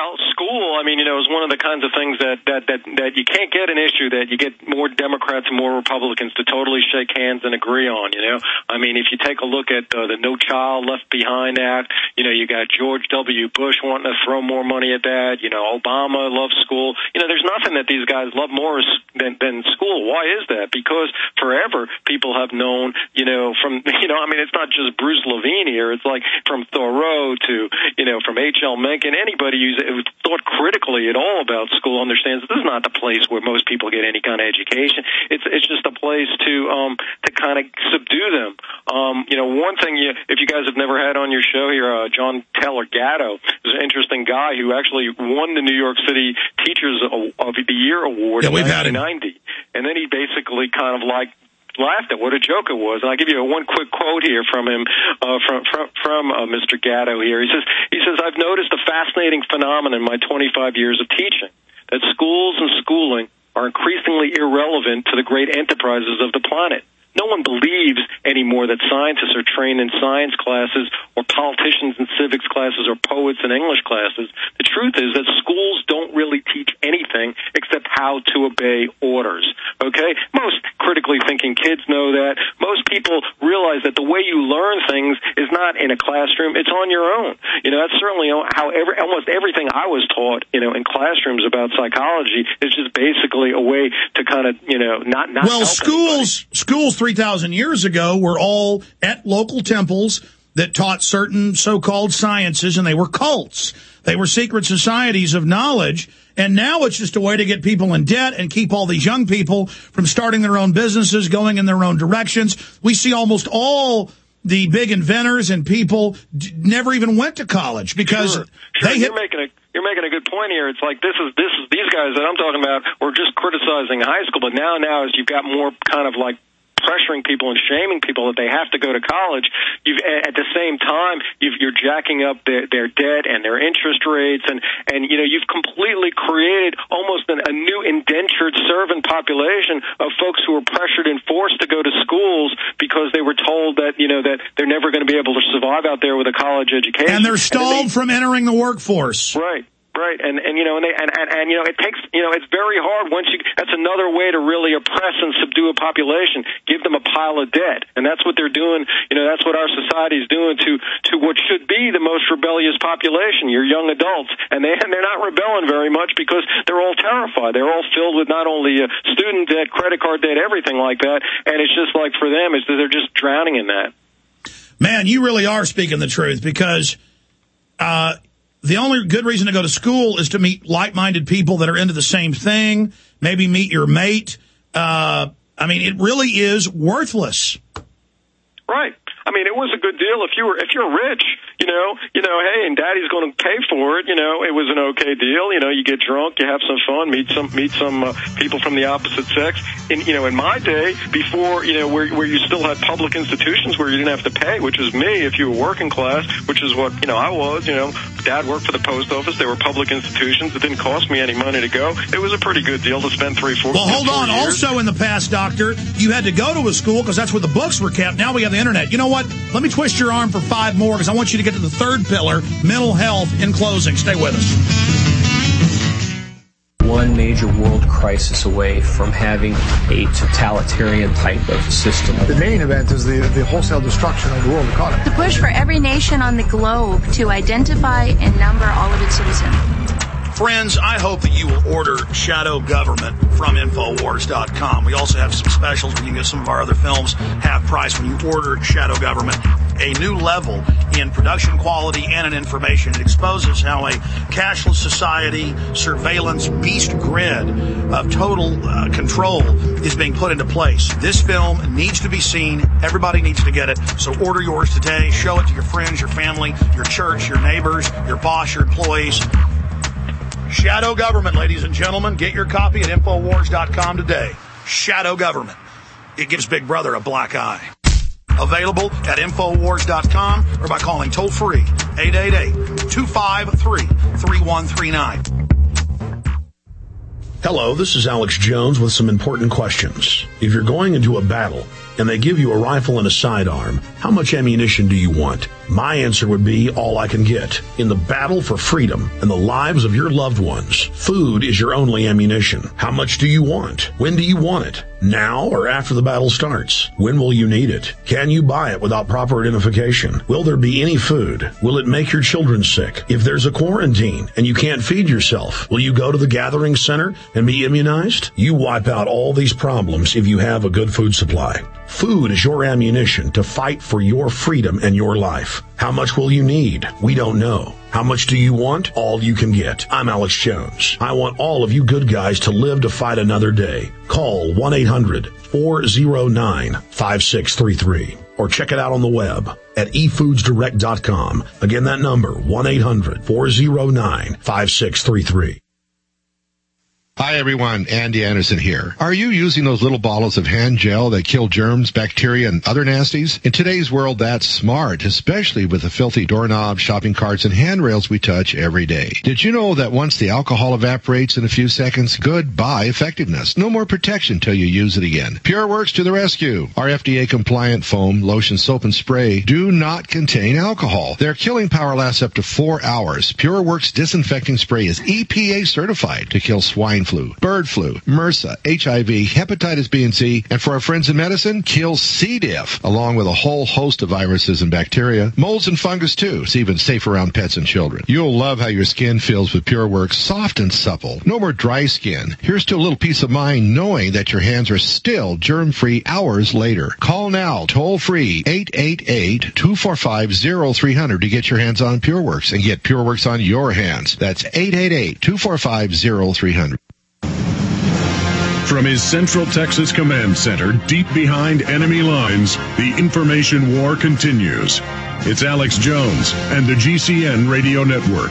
school, I mean, you know, is one of the kinds of things that, that, that, that you can't get an issue that you get more Democrats and more Republicans to totally shake hands and agree on, you know. I mean, if you take a look at uh, the No Child Left Behind Act, you know, you got George W. Bush wanting to throw more money at that. You know, Obama loves school. You know, there's nothing that these guys love more than, than school. Why is that? Because forever people have known, you know, from, you know, I mean, it's not just Bruce Levine here. It's like from Thoreau to, you know, from H L Mencken. Anybody who's thought critically at all about school understands that this is not the place where most people get any kind of education. It's it's just a place to um to kind of subdue them. Um, you know, one thing, you, if you guys have never had on your show here, uh, John Taylor Gatto is an interesting guy who actually won the New York City Teachers of the Year Award yeah, in we've nineteen ninety, had it. And then he basically kind of like laughed at what a joke it was. And I'll give you a one quick quote here from him, uh, from from, from uh, Mister Gatto here. He says, he says, I've noticed a fascinating phenomenon in my twenty-five years of teaching, that schools and schooling are increasingly irrelevant to the great enterprises of the planet. No one believes anymore that scientists are trained in science classes or politicians in civics classes or poets in English classes. The truth is that schools don't really teach anything except how to obey orders. Okay? Most critically thinking kids know that. Most people realize that the way you learn things is not in a classroom, it's on your own. You know, that's certainly how every, almost everything I was taught, you know, in classrooms about psychology is just basically a way to kind of, you know, not, not Well, schools, anybody. schools three thousand years ago were all at local temples that taught certain so-called sciences, and they were cults. They were secret societies of knowledge, and now it's just a way to get people in debt and keep all these young people from starting their own businesses, going in their own directions. We see almost all the big inventors and people d- never even went to college because sure. Sure. they You're making a You're making a good point here. It's like this is this is these guys that I'm talking about were just criticizing high school, but now now as you've got more kind of like pressuring people and shaming people that they have to go to college, you've at the same time you've, you're jacking up their, their debt and their interest rates, and and you know you've completely created almost an, a new indentured servant population of folks who are pressured and forced to go to schools because they were told that you know that they're never going to be able to survive out there with a college education, and they're stalled and they, from entering the workforce. Right. Right, and and you know, and they and, and and you know, it takes you know, it's very hard once you. That's another way to really oppress and subdue a population. Give them a pile of debt, and that's what they're doing. You know, that's what our society is doing to to what should be the most rebellious population, your young adults, and they and they're not rebelling very much because they're all terrified. They're all filled with not only uh, student debt, credit card debt, everything like that, and it's just like for them, is that they're just drowning in that. Man, you really are speaking the truth because. Uh, The only good reason to go to school is to meet like-minded people that are into the same thing, maybe meet your mate. Uh, I mean, it really is worthless. Right. I mean, it was a good deal if you were if you're rich, you know, you know, hey, and Daddy's going to pay for it. You know, it was an okay deal. You know, you get drunk, you have some fun, meet some meet some uh, people from the opposite sex. In you know, in my day, before you know, where where you still had public institutions where you didn't have to pay, which is me if you were working class, which is what you know I was. You know, Dad worked for the post office. They were public institutions. It didn't cost me any money to go. It was a pretty good deal to spend three, four. Well, hold on. Years. Also, in the past, Doctor, you had to go to a school because that's where the books were kept. Now we have the internet. You know what? Let me twist your arm for five more because I want you to get to the third pillar, mental health, in closing. Stay with us. One major world crisis away from having a totalitarian type of system. The main event is the, the wholesale destruction of the world economy. The push for every nation on the globe to identify and number all of its citizens. Friends, I hope that you will order Shadow Government from Infowars dot com. We also have some specials where you can get some of our other films half price when you order Shadow Government. A new level in production quality and in information. It exposes how a cashless society, surveillance, beast grid of total uh, control is being put into place. This film needs to be seen. Everybody needs to get it. So order yours today. Show it to your friends, your family, your church, your neighbors, your boss, your employees. Shadow Government, ladies and gentlemen. Get your copy at Infowars dot com today. Shadow Government. It gives Big Brother a black eye. Available at Infowars dot com or by calling toll-free eight eight eight, two five three, three one three nine. Hello, this is Alex Jones with some important questions. If you're going into a battle and they give you a rifle and a sidearm, how much ammunition do you want? My answer would be all I can get. In the battle for freedom and the lives of your loved ones, food is your only ammunition. How much do you want? When do you want it? Now or after the battle starts? When will you need it? Can you buy it without proper identification? Will there be any food? Will it make your children sick? If there's a quarantine and you can't feed yourself, will you go to the gathering center and be immunized? You wipe out all these problems if you have a good food supply. Food is your ammunition to fight for your freedom and your life. How much will you need? We don't know. How much do you want? All you can get. I'm Alex Jones. I want all of you good guys to live to fight another day. Call one eight hundred four oh nine five six three three or check it out on the web at e foods direct dot com. Again, that number, one eight hundred four oh nine five six three three. Hi everyone, Andy Anderson here. Are you using those little bottles of hand gel that kill germs, bacteria, and other nasties? In today's world, that's smart, especially with the filthy doorknobs, shopping carts, and handrails we touch every day. Did you know that once the alcohol evaporates in a few seconds, goodbye effectiveness? No more protection till you use it again. PureWorks to the rescue. Our F D A-compliant foam, lotion, soap, and spray do not contain alcohol. Their killing power lasts up to four hours. PureWorks disinfecting spray is E P A certified to kill swine flu, bird flu, MRSA, H I V, hepatitis B and C, and for our friends in medicine, kills C. diff, along with a whole host of viruses and bacteria, molds and fungus too. It's even safe around pets and children. You'll love how your skin feels with PureWorks, soft and supple. No more dry skin. Here's to a little peace of mind knowing that your hands are still germ-free hours later. Call now, toll-free, eight eight eight, two four five, zero three zero zero to get your hands on PureWorks and get PureWorks on your hands. That's eight eight eight, two four five, zero three zero zero. From his Central Texas Command Center, deep behind enemy lines, the information war continues. It's Alex Jones and the G C N Radio Network.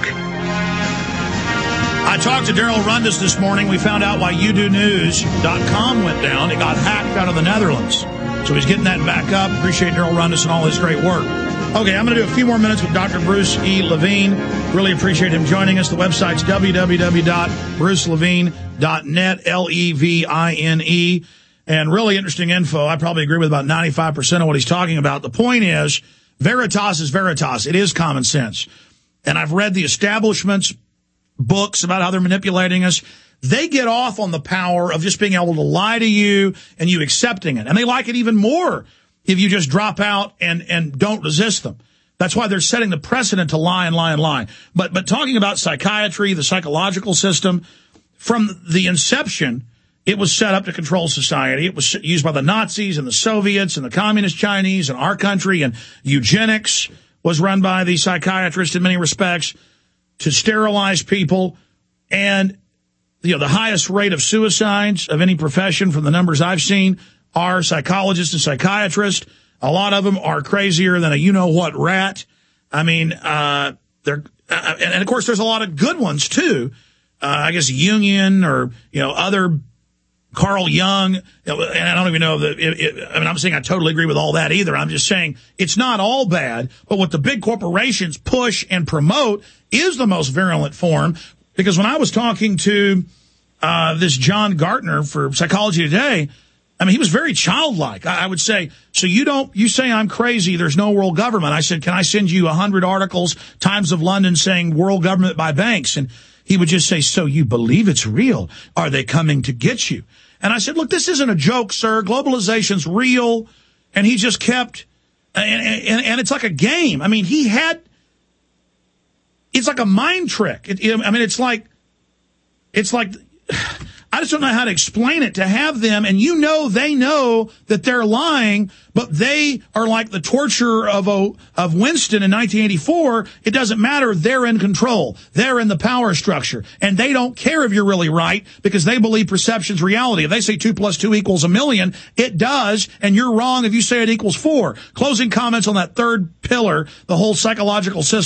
I talked to Daryl Rundis this morning. We found out why you do news dot com went down. It got hacked out of the Netherlands. So he's getting that back up. Appreciate Daryl Rundis and all his great work. Okay, I'm going to do a few more minutes with Doctor Bruce E. Levine. Really appreciate him joining us. The website's w w w dot bruce levine dot net, L E V I N E. And really interesting info. I probably agree with about ninety-five percent of what he's talking about. The point is, Veritas is Veritas. It is common sense. And I've read the establishment's books about how they're manipulating us. They get off on the power of just being able to lie to you and you accepting it. And they like it even more if you just drop out and, and don't resist them. That's why they're setting the precedent to lie and lie and lie. But, but talking about psychiatry, the psychological system, from the inception, it was set up to control society. It was used by the Nazis and the Soviets and the communist Chinese and our country, and eugenics was run by the psychiatrist in many respects to sterilize people. And, you know, the highest rate of suicides of any profession from the numbers I've seen are psychologists and psychiatrists. A lot of them are crazier than a you-know-what rat. I mean, uh, they're, uh, and, and of course there's a lot of good ones too. Uh, I guess Jungian or, you know, other Carl Jung, you know, and I don't even know that, it, it, I mean, I'm saying I totally agree with all that either. I'm just saying it's not all bad, but what the big corporations push and promote is the most virulent form. Because when I was talking to, uh, this John Gartner for Psychology Today, I mean, he was very childlike. I would say, so you don't, you say I'm crazy, there's no world government. I said, can I send you a hundred articles, Times of London saying world government by banks? And he would just say, so you believe it's real? Are they coming to get you? And I said, look, this isn't a joke, sir. Globalization's real. And he just kept, and, and, and it's like a game. I mean, he had, it's like a mind trick. It, I mean, it's like, it's like, I just don't know how to explain it, to have them, and you know they know that they're lying, but they are like the torture of a, of Winston in nineteen eighty-four. It doesn't matter. They're in control. They're in the power structure. And they don't care if you're really right because they believe perception's reality. If they say two plus two equals a million, it does, and you're wrong if you say it equals four. Closing comments on that third pillar, the whole psychological system.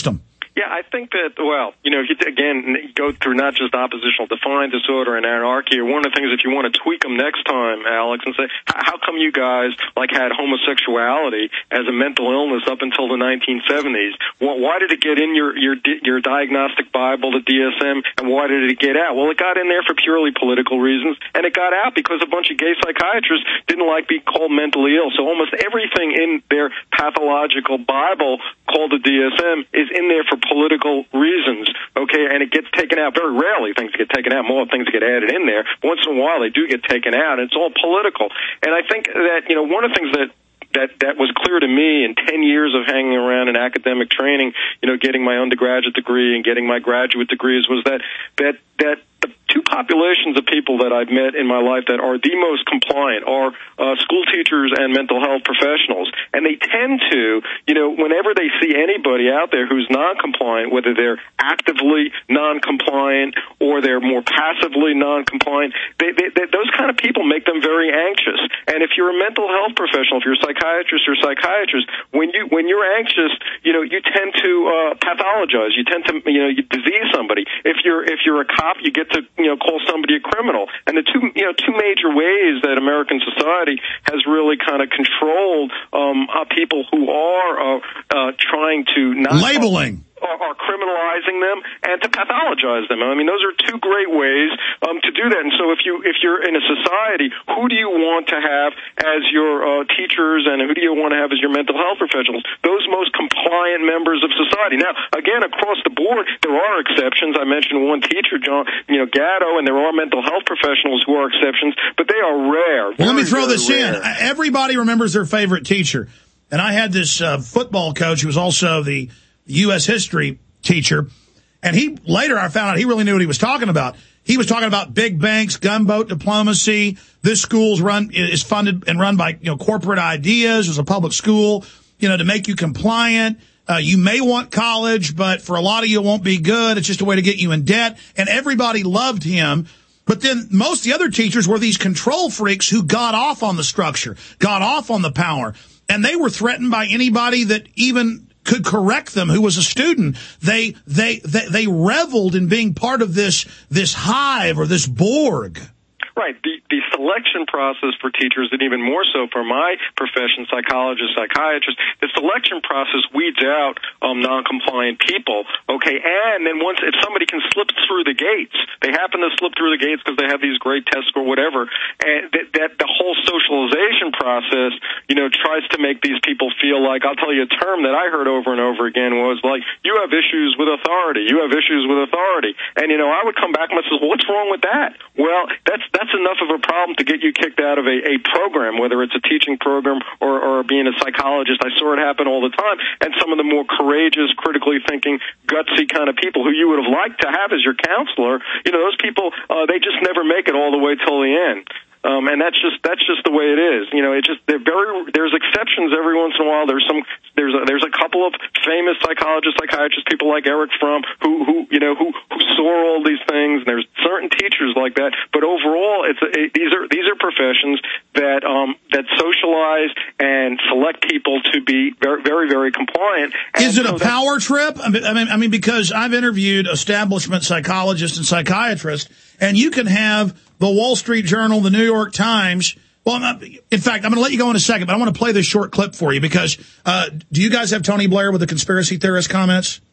Yeah, I think that, well, you know, if you, again, go through not just oppositional defiant disorder and anarchy, or one of the things, if you want to tweak them next time, Alex, and say, how come you guys, like, had homosexuality as a mental illness up until the nineteen seventies? Well, why did it get in your, your, your diagnostic Bible, the D S M, and why did it get out? Well, it got in there for purely political reasons, and it got out because a bunch of gay psychiatrists didn't like being called mentally ill. So almost everything in their pathological Bible called the D S M is in there for political reasons, okay, and it gets taken out. Very rarely things get taken out. More things get added in there. Once in a while they do get taken out, and it's all political. And I think that, you know, one of the things that that that was clear to me in ten years of hanging around in academic training, you know, getting my undergraduate degree and getting my graduate degrees, was that that that the two populations of people that I've met in my life that are the most compliant are uh, school teachers and mental health professionals. And they tend to, you know, whenever they see anybody out there who's non-compliant, whether they're actively non-compliant or they're more passively non-compliant, they, they, they, those kind of people make them very anxious. And if you're a mental health professional, if you're a psychiatrist or psychiatrist, when you when you're anxious, you know, you tend to uh, pathologize. You tend to, you know, you disease somebody. If you're if you're a cop, you get to, you know, call somebody a criminal. And the two, you know, two major ways that American society has really kind of controlled um, uh, people who are uh, uh, trying to not labeling. Are, are criminalizing them and to pathologize them. I mean, those are two great ways um, to do that. And so, if you if you're in a society, who do you want to have as your uh, teachers, and who do you want to have as your mental health professionals? Those most compliant members of society. Now, again, across the board, there are exceptions. I mentioned one teacher, John, you know, Gatto, and there are mental health professionals who are exceptions, but they are rare. Well, let me throw this rare. in. Everybody remembers their favorite teacher, and I had this uh, football coach who was also the U S history teacher, and he later I found out he really knew what he was talking about. He was talking about big banks, gunboat diplomacy. This school's run is funded and run by, you know, corporate ideas. It's a public school, you know, to make you compliant. Uh, you may want college, but for a lot of you, it won't be good. It's just a way to get you in debt. And everybody loved him. But then most of the other teachers were these control freaks who got off on the structure, got off on the power, and they were threatened by anybody that even could correct them who was a student. They, they, they, they reveled in being part of this, this hive or this Borg. Right. The, the selection process for teachers, and even more so for my profession, psychologists, psychiatrists, the selection process weeds out um, non-compliant people, okay? And then once, if somebody can slip through the gates, they happen to slip through the gates because they have these great tests or whatever, and that, that the whole socialization process, you know, tries to make these people feel like, I'll tell you a term that I heard over and over again was like, you have issues with authority, you have issues with authority. And, you know, I would come back and I said, well, what's wrong with that? Well, that's, that's That's enough of a problem to get you kicked out of a, a program, whether it's a teaching program or, or being a psychologist. I saw it happen all the time. And some of the more courageous, critically thinking, gutsy kind of people who you would have liked to have as your counselor, you know, those people, uh, they just never make it all the way till the end. Um, and that's just that's just the way it is. You know, it just they're very there's exceptions every once in a while. There's some there's a, there's a couple of famous psychologists, psychiatrists, people like Eric Fromm who who you know who who saw all these things. And there's certain teachers like that. But overall, it's a, it, these are these are professions that um, that socialize and select people to be very very very compliant. And is it so a power trip? I mean, I mean, because I've interviewed establishment psychologists and psychiatrists, and you can have the Wall Street Journal, the New York Times. Well, not, in fact, I'm going to let you go in a second, but I want to play this short clip for you because uh, do you guys have Tony Blair with the conspiracy theorist comments?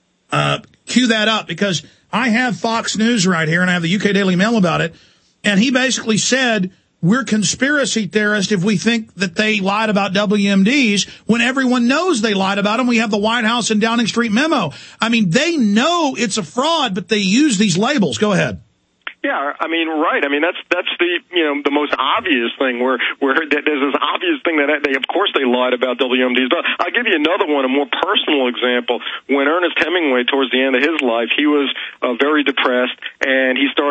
Uh, cue that up because I have Fox News right here and I have the U K Daily Mail about it. And he basically said, we're conspiracy theorists if we think that they lied about W M Ds when everyone knows they lied about them. We have the White House and Downing Street memo. I mean, they know it's a fraud, but they use these labels. Go ahead. Yeah, I mean, right. I mean, that's that's the you know the most obvious thing where where there's this obvious thing that they of course they lied about W M Ds. But I'll give you another one, a more personal example. When Ernest Hemingway, towards the end of his life, he was uh, very depressed, and he started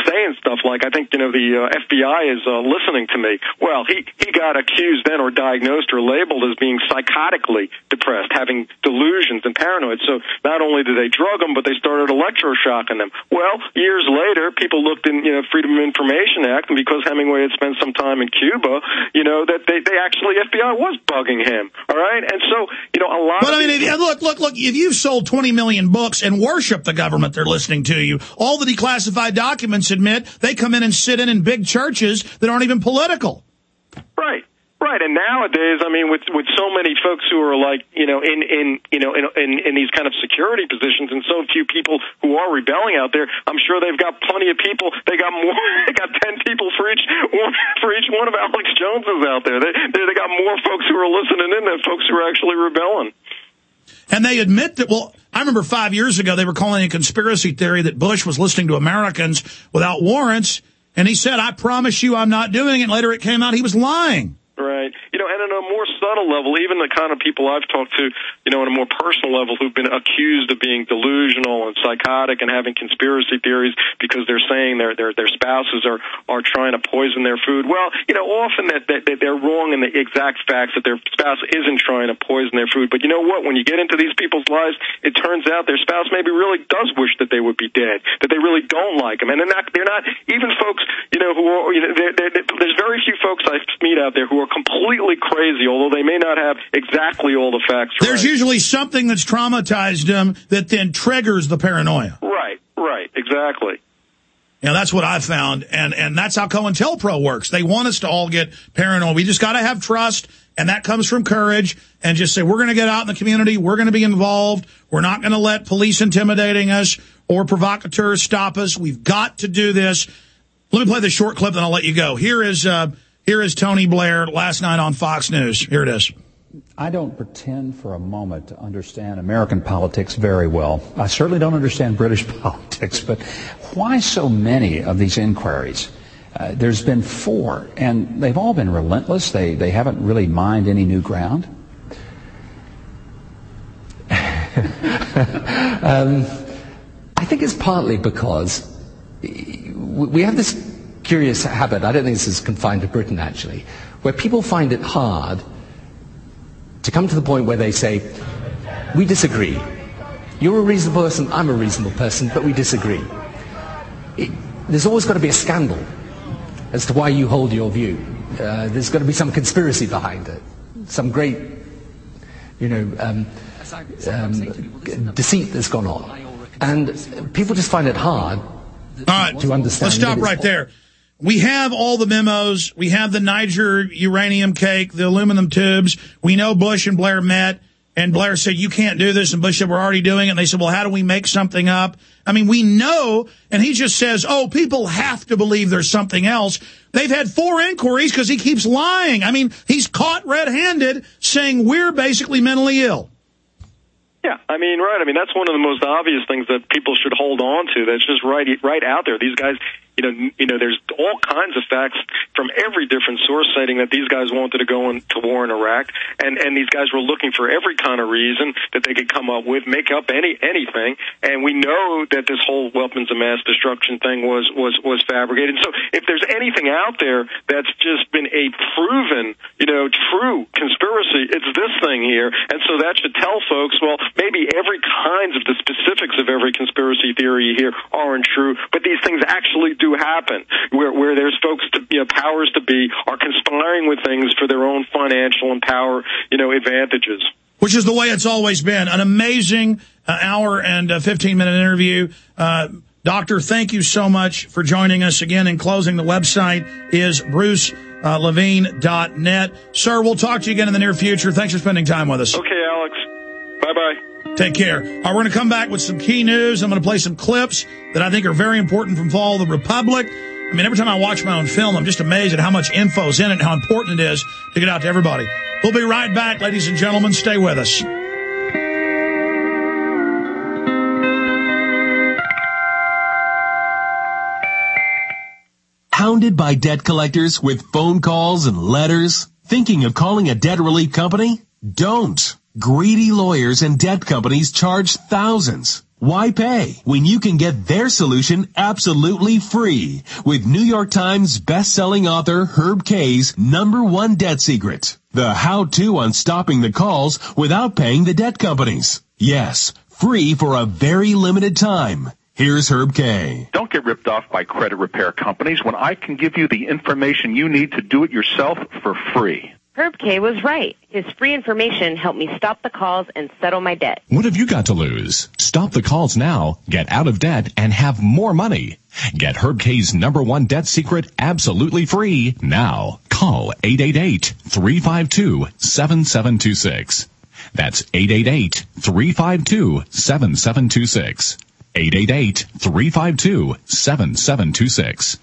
saying stuff like, I think, you know, the uh, F B I is uh, listening to me. Well, he, he got accused then or diagnosed or labeled as being psychotically depressed, having delusions and paranoid. So not only did they drug him, but they started electroshocking them. Well, years later, people looked in, you know, Freedom of Information Act, and because Hemingway had spent some time in Cuba, you know, that they, they actually, F B I was bugging him, all right? And so, you know, a lot but of... But I mean, if, look, look, look, if you've sold twenty million books and worship the government, they're listening to you. All the declassified documents admit they come in and sit in in big churches that aren't even political. Right. Right, and nowadays, I mean, with with so many folks who are like, you know, in in you know in, in in these kind of security positions, and so few people who are rebelling out there, I'm sure they've got plenty of people. They got more. They got ten people for each one, for each one of Alex Joneses out there. They they, they got more folks who are listening in than folks who are actually rebelling. And they admit that. Well, I remember five years ago they were calling a conspiracy theory that Bush was listening to Americans without warrants, and he said, "I promise you, I'm not doing it." And later it came out he was lying. Right. You know, and on a more subtle level, even the kind of people I've talked to, you know, on a more personal level who've been accused of being delusional and psychotic and having conspiracy theories because they're saying their their their spouses are, are trying to poison their food. Well, you know, often that, that, that they're wrong in the exact facts that their spouse isn't trying to poison their food. But you know what? When you get into these people's lives, it turns out their spouse maybe really does wish that they would be dead, that they really don't like them. And they're not, they're not even folks, you know, who are, you know, they're, they're, there's very few folks I meet out there who are completely crazy, although they may not have exactly all the facts right. There's usually something that's traumatized them that then triggers the paranoia. Right, right, exactly. You know, that's what I've found, and, and that's how COINTELPRO works. They want us to all get paranoid. We just got to have trust, and that comes from courage, and just say, we're going to get out in the community, we're going to be involved, we're not going to let police intimidating us or provocateurs stop us. We've got to do this. Let me play this short clip, then I'll let you go. Here is... Uh, Here is Tony Blair last night on Fox News. Here it is. I don't pretend for a moment to understand American politics very well. I certainly don't understand British politics, but why so many of these inquiries? Uh, there's been four, and they've all been relentless. They, they haven't really mined any new ground. um, I think it's partly because we have this curious habit, I don't think this is confined to Britain actually, where people find it hard to come to the point where they say, we disagree. You're a reasonable person, I'm a reasonable person, but we disagree. It, there's always got to be a scandal as to why you hold your view. Uh, there's got to be some conspiracy behind it, some great, you know, um, um, deceit that's gone on. And people just find it hard all right, to understand. Let's stop right there. We have all the memos. We have the Niger uranium cake, the aluminum tubes. We know Bush and Blair met, and Blair said, you can't do this, and Bush said, we're already doing it. And they said, well, how do we make something up? I mean, we know, and he just says, oh, people have to believe there's something else. They've had four inquiries because he keeps lying. I mean, he's caught red-handed saying we're basically mentally ill. Yeah, I mean, right. I mean, that's one of the most obvious things that people should hold on to. That's just right, right out there. These guys, you know, you know, there's all kinds of facts from every different source citing that these guys wanted to go into war in Iraq, and and these guys were looking for every kind of reason that they could come up with, make up any anything. And we know that this whole weapons of mass destruction thing was was was fabricated. So if there's anything out there that's just been a proven, you know, true conspiracy, it's this thing here. And so that should tell folks, well, maybe every kinds of the specifics of every conspiracy theory here aren't true, but these things actually do happen, where where there's folks, to, you know, powers to be are conspiring with things for their own financial and power, you know, advantages. Which is the way it's always been. An amazing uh, hour and uh, fifteen minute interview. Uh, Doctor, thank you so much for joining us again. In closing, the website is bruce levine dot net. Sir, we'll talk to you again in the near future. Thanks for spending time with us. Okay, Alex. Bye-bye. Take care. All right, we're going to come back with some key news. I'm going to play some clips that I think are very important from Fall of the Republic. I mean, every time I watch my own film, I'm just amazed at how much info is in it and how important it is to get out to everybody. We'll be right back, ladies and gentlemen. Stay with us. Hounded by debt collectors with phone calls and letters? Thinking of calling a debt relief company? Don't. Greedy lawyers and debt companies charge thousands. Why pay when you can get their solution absolutely free with New York Times best-selling author Herb Kay's number one debt secret, the how-to on stopping the calls without paying the debt companies. Yes, free for a very limited time. Here's Herb Kay. Don't get ripped off by credit repair companies when I can give you the information you need to do it yourself for free. Herb Kay was right. His free information helped me stop the calls and settle my debt. What have you got to lose? Stop the calls now, get out of debt, and have more money. Get Herb Kay's number one debt secret absolutely free now. Call eight eight eight, three five two, seven seven two six. That's eight eight eight, three five two, seven seven two six. eight eight eight, three five two, seven seven two six.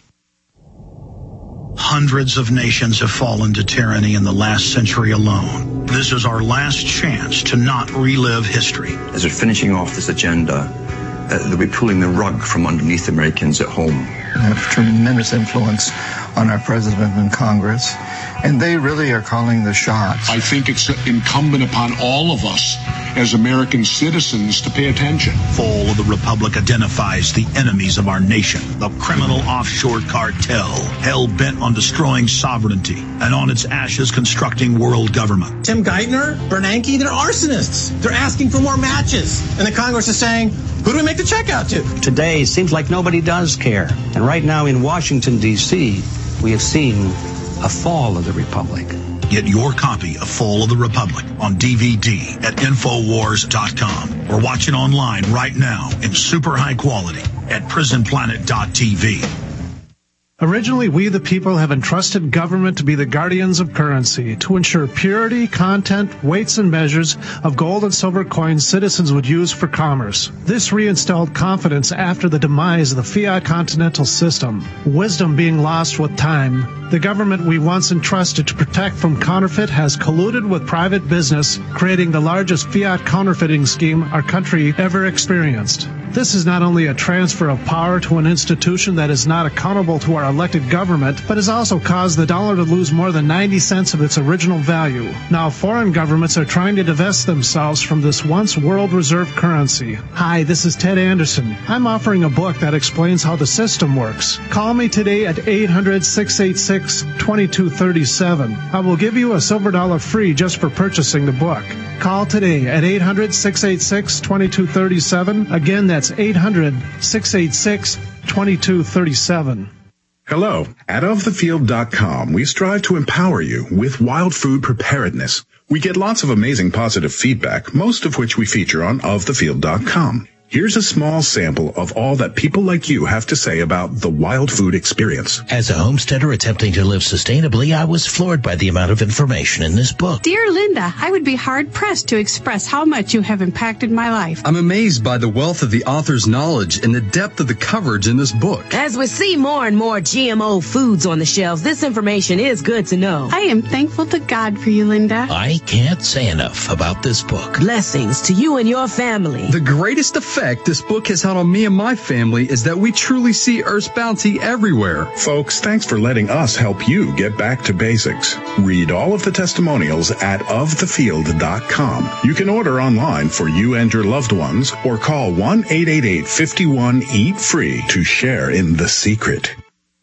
Hundreds of nations have fallen to tyranny in the last century alone. This is our last chance to not relive history. As they're finishing off this agenda, uh, they'll be pulling the rug from underneath Americans at home. They have tremendous influence on our president and Congress, and they really are calling the shots. I think it's incumbent upon all of us as American citizens to pay attention. Fall of the Republic identifies the enemies of our nation, the criminal offshore cartel, hell-bent on destroying sovereignty, and on its ashes constructing world government. Tim Geithner, Bernanke, they're arsonists. They're asking for more matches. And the Congress is saying, who do we make the check out to? Today, seems like nobody does care. And right now in Washington, D C, we have seen a fall of the Republic. Get your copy of Fall of the Republic on D V D at Infowars dot com or watch it online right now in super high quality at Prison Planet dot T V. Originally, we the people have entrusted government to be the guardians of currency, to ensure purity, content, weights, and measures of gold and silver coins citizens would use for commerce. This reinstalled confidence after the demise of the fiat continental system, wisdom being lost with time. The government we once entrusted to protect from counterfeit has colluded with private business, creating the largest fiat counterfeiting scheme our country ever experienced. This is not only a transfer of power to an institution that is not accountable to our elected government, but has also caused the dollar to lose more than ninety cents of its original value. Now foreign governments are trying to divest themselves from this once world reserve currency. Hi, this is Ted Anderson. I'm offering a book that explains how the system works. Call me today at eight hundred, six eight six, two two three seven. I will give you a silver dollar free just for purchasing the book. Call today at eight hundred, six eight six, two two three seven. Again, that's eight hundred, six eight six, two two three seven. Hello. At of the field dot com, we strive to empower you with wild food preparedness. We get lots of amazing positive feedback, most of which we feature on of the field dot com. Here's a small sample of all that people like you have to say about the wild food experience. As a homesteader attempting to live sustainably, I was floored by the amount of information in this book. Dear Linda, I would be hard-pressed to express how much you have impacted my life. I'm amazed by the wealth of the author's knowledge and the depth of the coverage in this book. As we see more and more G M O foods on the shelves, this information is good to know. I am thankful to God for you, Linda. I can't say enough about this book. Blessings to you and your family. The greatest effect this book has had on me and my family is that we truly see Earth's bounty everywhere. Folks, thanks for letting us help you get back to basics. Read all of the testimonials at of the field dot com. You can order online for you and your loved ones or call one eight eight eight, five one, eat free to share in the secret.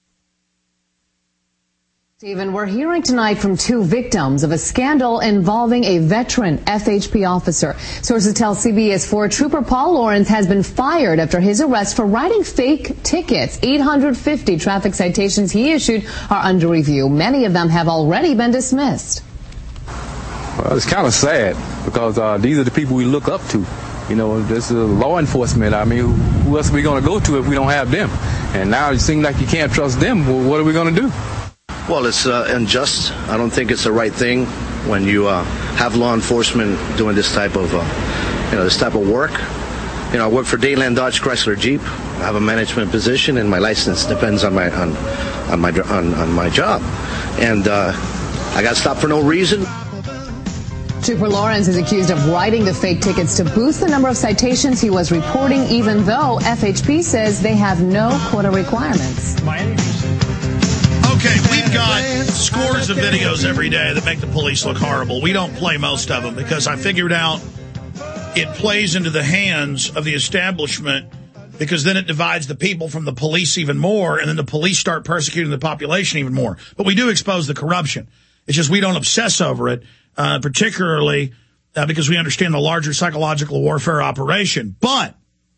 Stephen, we're hearing tonight from two victims of a scandal involving a veteran F H P officer. Sources tell C B S four Trooper Paul Lawrence has been fired after his arrest for writing fake tickets. eight hundred fifty traffic citations he issued are under review. Many of them have already been dismissed. Well, it's kind of sad because uh, these are the people we look up to. You know, this is law enforcement. I mean, who else are we going to go to if we don't have them? And now it seems like you can't trust them. Well, what are we going to do? Well, it's uh, unjust. I don't think it's the right thing when you uh, have law enforcement doing this type of, uh, you know, this type of work. You know, I work for Dayland Dodge Chrysler Jeep. I have a management position, and my license depends on my on on my on, on my job. And uh, I got stopped for no reason. Trooper Lawrence is accused of writing the fake tickets to boost the number of citations he was reporting, even though F H P says they have no quota requirements. Okay, we've got scores of videos every day that make the police look horrible. We don't play most of them because I figured out it plays into the hands of the establishment, because then it divides the people from the police even more, and then the police start persecuting the population even more. But we do expose the corruption. It's just we don't obsess over it, uh, particularly uh, because we understand the larger psychological warfare operation. But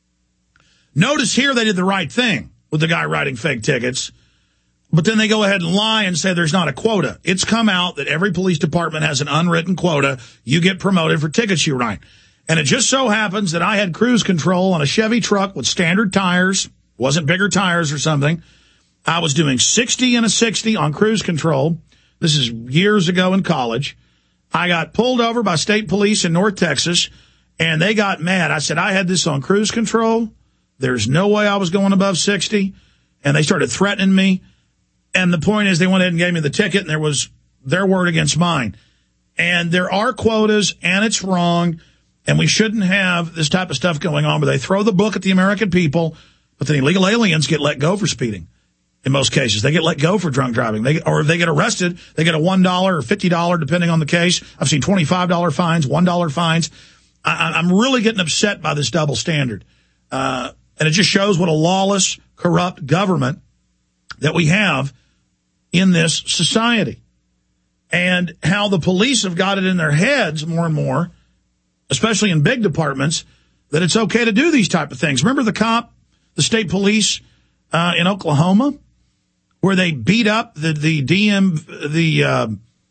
notice here they did the right thing with the guy writing fake tickets, but then they go ahead and lie and say there's not a quota. It's come out that every police department has an unwritten quota. You get promoted for tickets you write. And it just so happens that I had cruise control on a Chevy truck with standard tires, wasn't bigger tires or something. I was doing sixty and a sixty on cruise control. This is years ago in college. I got pulled over by state police in North Texas, and they got mad. I said, I had this on cruise control. There's no way I was going above sixty. And they started threatening me. And the point is they went ahead and gave me the ticket, and there was their word against mine. And there are quotas, and it's wrong. And we shouldn't have this type of stuff going on, but they throw the book at the American people, but the illegal aliens get let go for speeding. In most cases, they get let go for drunk driving. They, or if they get arrested, they get a one dollar or fifty dollars, depending on the case. I've seen twenty-five dollars fines, one dollar fines. I, I'm really getting upset by this double standard. Uh, and it just shows what a lawless, corrupt government that we have in this society. And how the police have got it in their heads more and more, especially in big departments, that it's okay to do these type of things. Remember the cop, the state police uh, in Oklahoma, where they beat up the the D M, the uh,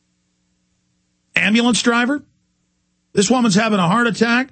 ambulance driver? This woman's having a heart attack.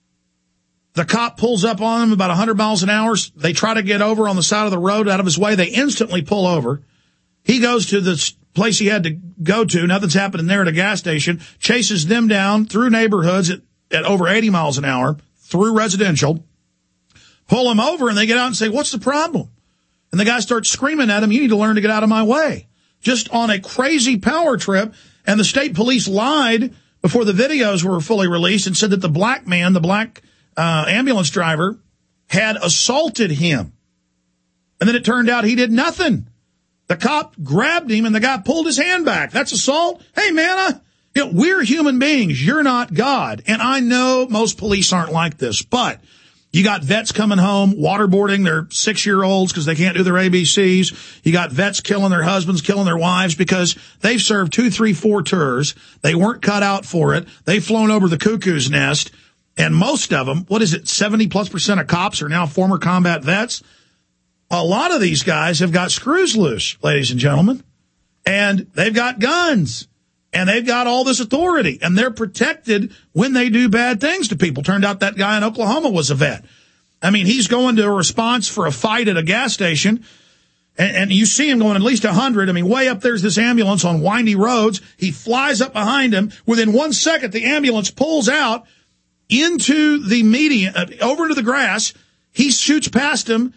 The cop pulls up on them about one hundred miles an hour. They try to get over on the side of the road out of his way. They instantly pull over. He goes to the place he had to go to. Nothing's happening there at a gas station. Chases them down through neighborhoods at at over eighty miles an hour, through residential, pull him over, and they get out and say, what's the problem? And the guy starts screaming at him, you need to learn to get out of my way. Just on a crazy power trip. And the state police lied before the videos were fully released and said that the black man, the black uh, ambulance driver, had assaulted him. And then it turned out he did nothing. The cop grabbed him, and the guy pulled his hand back. That's assault? Hey, man, I... You know, we're human beings. You're not God. And I know most police aren't like this, but you got vets coming home, waterboarding their six-year-olds because they can't do their A B Cs. You got vets killing their husbands, killing their wives because they've served two, three, four tours. They weren't cut out for it. They've flown over the cuckoo's nest. And most of them, what is it, seventy plus percent of cops are now former combat vets. A lot of these guys have got screws loose, ladies and gentlemen, and they've got guns. And they've got all this authority, and they're protected when they do bad things to people. Turned out that guy in Oklahoma was a vet. I mean, he's going to a response for a fight at a gas station, and, and you see him going at least one hundred. I mean, way up there's this ambulance on windy roads. He flies up behind him. Within one second, the ambulance pulls out into the median, uh, over into the grass. He shoots past him,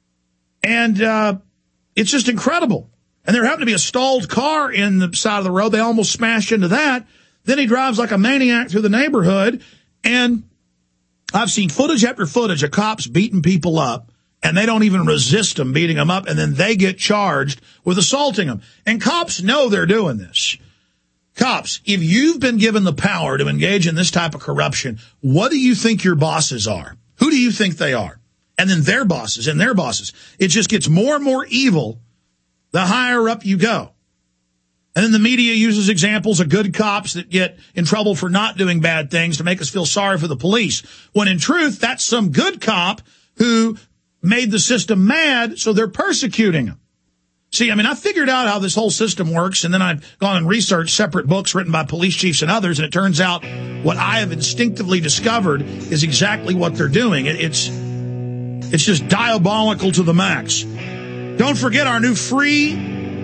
and uh, it's just incredible. And there happened to be a stalled car in the side of the road. They almost smashed into that. Then he drives like a maniac through the neighborhood. And I've seen footage after footage of cops beating people up, and they don't even resist them beating them up, and then they get charged with assaulting them. And cops know they're doing this. Cops, if you've been given the power to engage in this type of corruption, what do you think your bosses are? Who do you think they are? And then their bosses and their bosses. It just gets more and more evil the higher up you go. And then the media uses examples of good cops that get in trouble for not doing bad things to make us feel sorry for the police, when in truth, that's some good cop who made the system mad, so they're persecuting him. See, I mean, I figured out how this whole system works, and then I've gone and researched separate books written by police chiefs and others, and it turns out what I have instinctively discovered is exactly what they're doing. It, it's, it's just diabolical to the max. Don't forget our new free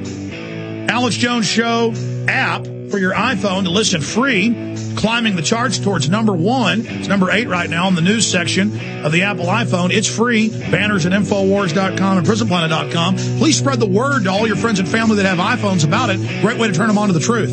Alex Jones Show app for your iPhone to listen free, climbing the charts towards number one. It's number eight right now in the news section of the Apple iPhone. It's free. Banners at Infowars dot com and Prison Planet dot com. Please spread the word to all your friends and family that have iPhones about it. Great way to turn them on to the truth.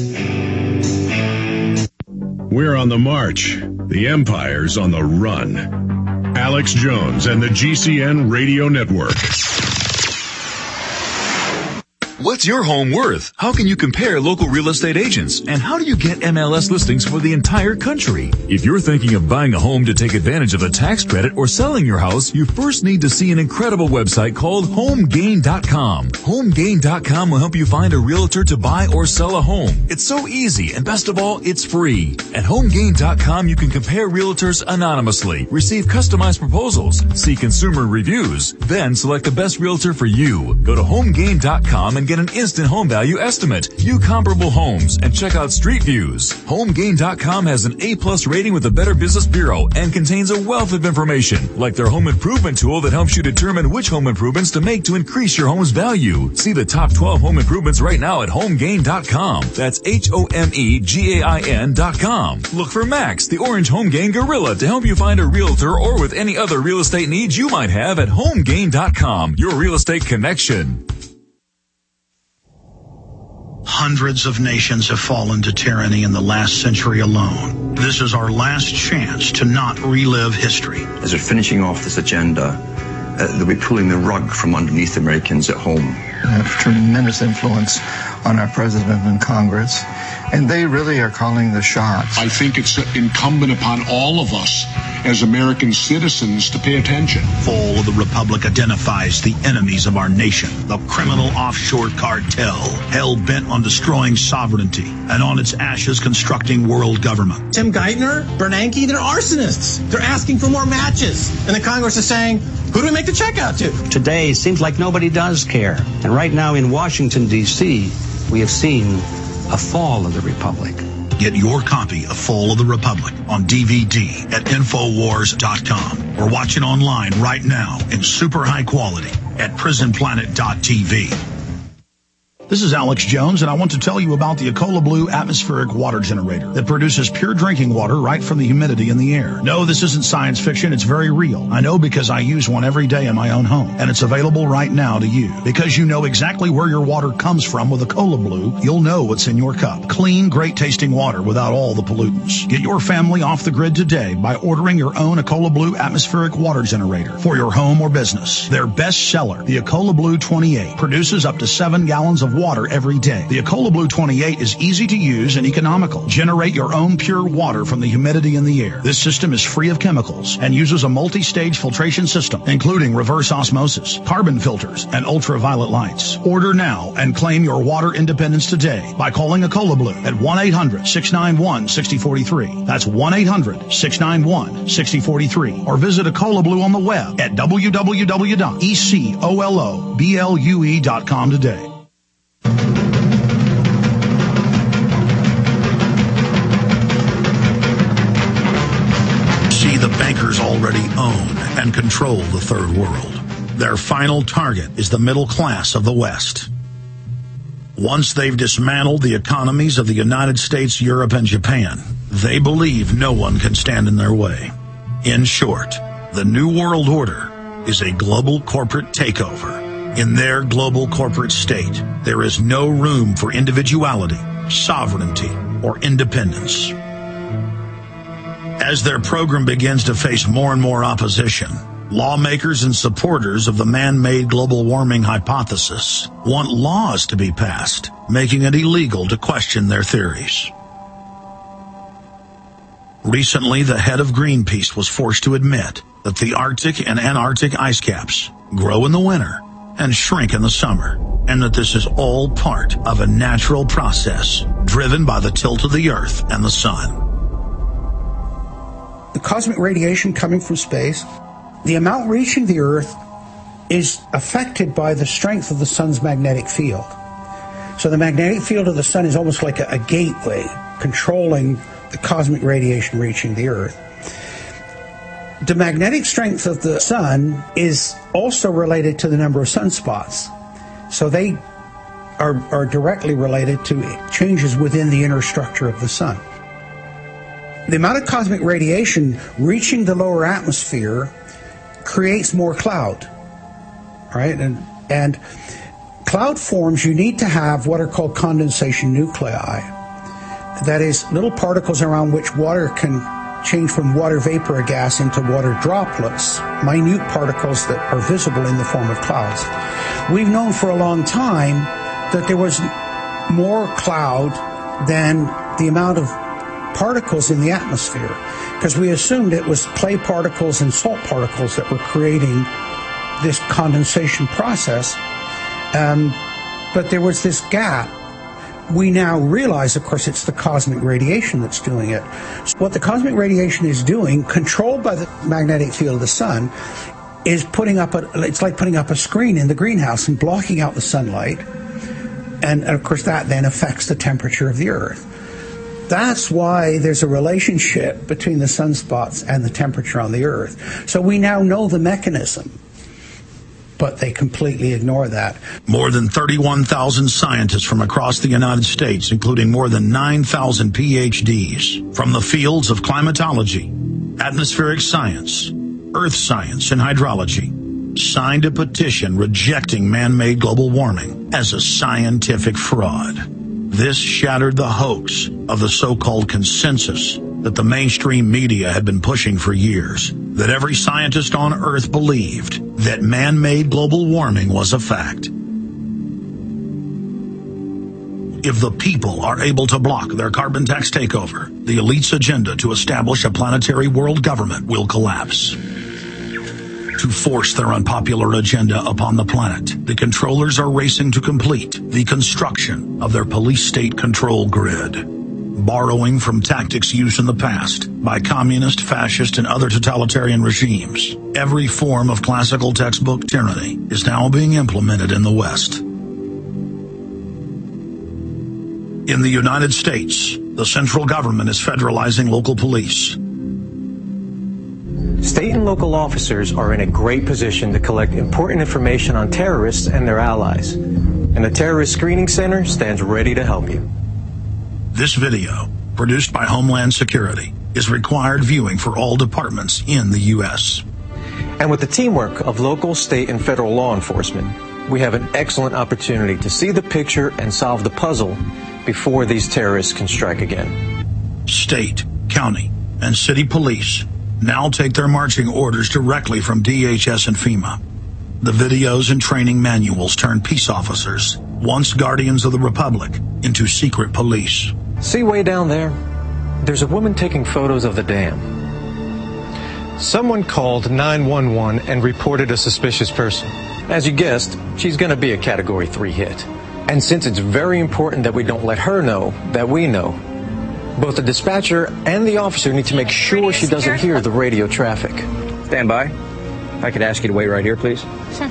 We're on the march. The Empire's on the run. Alex Jones and the G C N Radio Network. What's your home worth? How can you compare local real estate agents? And how do you get M L S listings for the entire country? If you're thinking of buying a home to take advantage of a tax credit or selling your house, you first need to see an incredible website called home gain dot com. home gain dot com will help you find a realtor to buy or sell a home. It's so easy, and best of all, it's free. At home gain dot com, you can compare realtors anonymously, receive customized proposals, see consumer reviews, then select the best realtor for you. Go to home gain dot com and get an instant home value estimate, view comparable homes, and check out street views. home gain dot com has an A plus rating with the Better Business Bureau and contains a wealth of information, like their home improvement tool that helps you determine which home improvements to make to increase your home's value. See the top twelve home improvements right now at home gain dot com. That's H O M E G A I N dot com. Look for Max, the Orange Home Gain Gorilla, to help you find a realtor or with any other real estate needs you might have at home gain dot com. Your real estate connection. Hundreds of nations have fallen to tyranny in the last century alone. This is our last chance to not relive history. As they're finishing off this agenda, uh, they'll be pulling the rug from underneath Americans at home. They have tremendous influence on our president and Congress, and they really are calling the shots. I think it's incumbent upon all of us as American citizens to pay attention. Fall of the Republic identifies the enemies of our nation, the criminal offshore cartel, hell-bent on destroying sovereignty, and on its ashes constructing world government. Tim Geithner, Bernanke, they're arsonists. They're asking for more matches. And the Congress is saying, who do we make the check out to? Today, it seems like nobody does care. And right now in Washington, D C, we have seen a fall of the Republic. Get your copy of Fall of the Republic on D V D at infowars dot com or watch it online right now in super high quality at prison planet dot t v. This is Alex Jones, and I want to tell you about the Ecola Blue atmospheric water generator that produces pure drinking water right from the humidity in the air. No, this isn't science fiction. It's very real. I know because I use one every day in my own home, and it's available right now to you. Because you know exactly where your water comes from with Ecola Blue, you'll know what's in your cup. Clean, great-tasting water without all the pollutants. Get your family off the grid today by ordering your own Ecola Blue atmospheric water generator for your home or business. Their best seller, the Ecola Blue twenty-eight, produces up to seven gallons of water every day. The Ecola Blue twenty-eight is easy to use and economical. Generate your own pure water from the humidity in the air. This system is free of chemicals and uses a multi-stage filtration system, including reverse osmosis, carbon filters, and ultraviolet lights. Order now and claim your water independence today by calling Ecola Blue at one eight hundred six nine one six zero four three. That's one eight hundred six nine one six zero four three. Or visit Ecola Blue on the web at w w w dot ecola blue dot com today. See, the bankers already own and control the third world. Their final target is the middle class of the West. Once they've dismantled the economies of the United States, Europe, and Japan, they believe no one can stand in their way. In short, the New World Order is a global corporate takeover. In their global corporate state, there is no room for individuality, sovereignty, or independence. As their program begins to face more and more opposition, lawmakers and supporters of the man-made global warming hypothesis want laws to be passed, making it illegal to question their theories. Recently, the head of Greenpeace was forced to admit that the Arctic and Antarctic ice caps grow in the winter and shrink in the summer, and that this is all part of a natural process driven by the tilt of the Earth and the sun. The cosmic radiation coming from space, the amount reaching the Earth is affected by the strength of the sun's magnetic field. So the magnetic field of the sun is almost like a, a gateway controlling the cosmic radiation reaching the Earth. The magnetic strength of the sun is also related to the number of sunspots. So they are, are directly related to changes within the inner structure of the sun. The amount of cosmic radiation reaching the lower atmosphere creates more cloud, right? And, and cloud forms, you need to have what are called condensation nuclei. That is, little particles around which water can change from water vapor or gas into water droplets, minute particles that are visible in the form of clouds. We've known for a long time that there was more cloud than the amount of particles in the atmosphere, because we assumed it was clay particles and salt particles that were creating this condensation process. Um, but there was this gap. We now realize, of course, it's the cosmic radiation that's doing it. So what the cosmic radiation is doing, controlled by the magnetic field of the sun, is putting up a, it's like putting up a screen in the greenhouse and blocking out the sunlight. And, and of course, that then affects the temperature of the Earth. That's why there's a relationship between the sunspots and the temperature on the Earth. So we now know the mechanism, but they completely ignore that. More than thirty-one thousand scientists from across the United States, including more than nine thousand P H Ds from the fields of climatology, atmospheric science, earth science, and hydrology, signed a petition rejecting man-made global warming as a scientific fraud. This shattered the hoax of the so-called consensus that the mainstream media had been pushing for years, that every scientist on Earth believed that man-made global warming was a fact. If the people are able to block their carbon tax takeover, the elite's agenda to establish a planetary world government will collapse. To force their unpopular agenda upon the planet, the controllers are racing to complete the construction of their police state control grid. Borrowing from tactics used in the past by communist, fascist, and other totalitarian regimes, every form of classical textbook tyranny is now being implemented in the West. In the United States, the central government is federalizing local police. State and local officers are in a great position to collect important information on terrorists and their allies. And the Terrorist Screening Center stands ready to help you. This video, produced by Homeland Security, is required viewing for all departments in the U S And with the teamwork of local, state, and federal law enforcement, we have an excellent opportunity to see the picture and solve the puzzle before these terrorists can strike again. State, county, and city police now take their marching orders directly from D H S and FEMA. The videos and training manuals turn peace officers, once guardians of the Republic, into secret police. See way down there? There's a woman taking photos of the dam. Someone called nine one one and reported a suspicious person. As you guessed, she's going to be a Category three hit. And since it's very important that we don't let her know that we know, both the dispatcher and the officer need to make sure she doesn't hear the radio traffic. Stand by. If I could ask you to wait right here, please. Sure.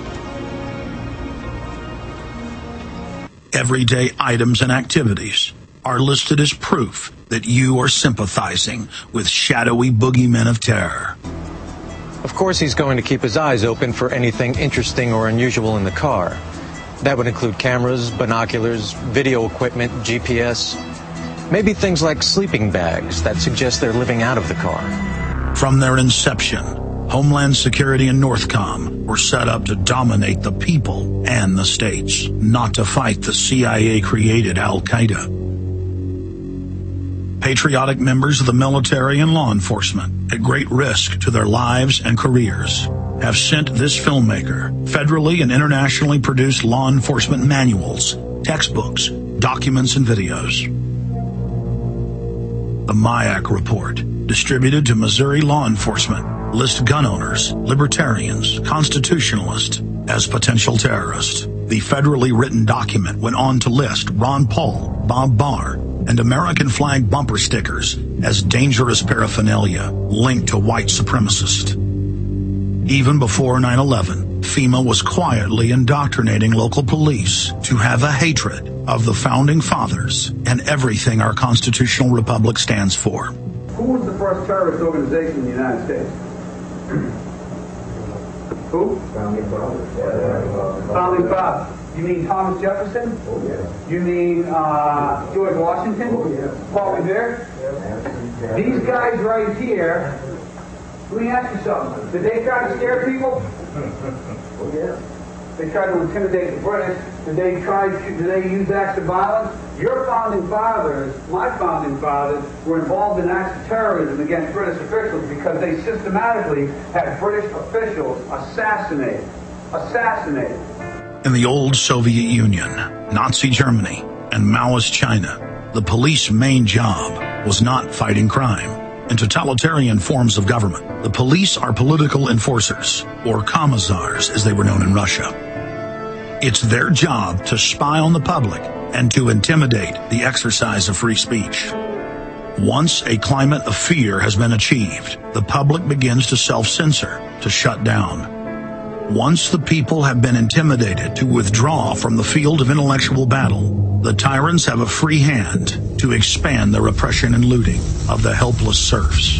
Everyday items and activities are listed as proof that you are sympathizing with shadowy boogeymen of terror. Of course, he's going to keep his eyes open for anything interesting or unusual in the car. That would include cameras, binoculars, video equipment, G P S, maybe things like sleeping bags that suggest they're living out of the car. From their inception, Homeland Security and Northcom were set up to dominate the people and the states, not to fight the C I A-created Al-Qaeda. Patriotic members of the military and law enforcement, at great risk to their lives and careers, have sent this filmmaker federally and internationally produced law enforcement manuals, textbooks, documents, and videos. The MIAC report, distributed to Missouri law enforcement, lists gun owners, libertarians, constitutionalists as potential terrorists. The federally written document went on to list Ron Paul, Bob Barr, and American flag bumper stickers as dangerous paraphernalia linked to white supremacists. Even before nine eleven, FEMA was quietly indoctrinating local police to have a hatred of the Founding Fathers and everything our constitutional republic stands for. Who was the first terrorist organization in the United States? Who? Founding Fathers. Founding Fathers. You mean Thomas Jefferson? Oh, yeah. You mean uh, George Washington? Oh, yeah. Paul Revere? Yeah. These guys right here, let me ask you something. Did they try to scare people? Oh, yeah. They tried to intimidate the British. Did they try to, did they use acts of violence? Your founding fathers, my founding fathers, were involved in acts of terrorism against British officials because they systematically had British officials assassinated. Assassinated. In the old Soviet Union, Nazi Germany, and Maoist China, the police's main job was not fighting crime. In totalitarian forms of government, the police are political enforcers, or commissars as they were known in Russia. It's their job to spy on the public and to intimidate the exercise of free speech. Once a climate of fear has been achieved, the public begins to self-censor, to shut down. Once the people have been intimidated to withdraw from the field of intellectual battle, the tyrants have a free hand to expand the repression and looting of the helpless serfs.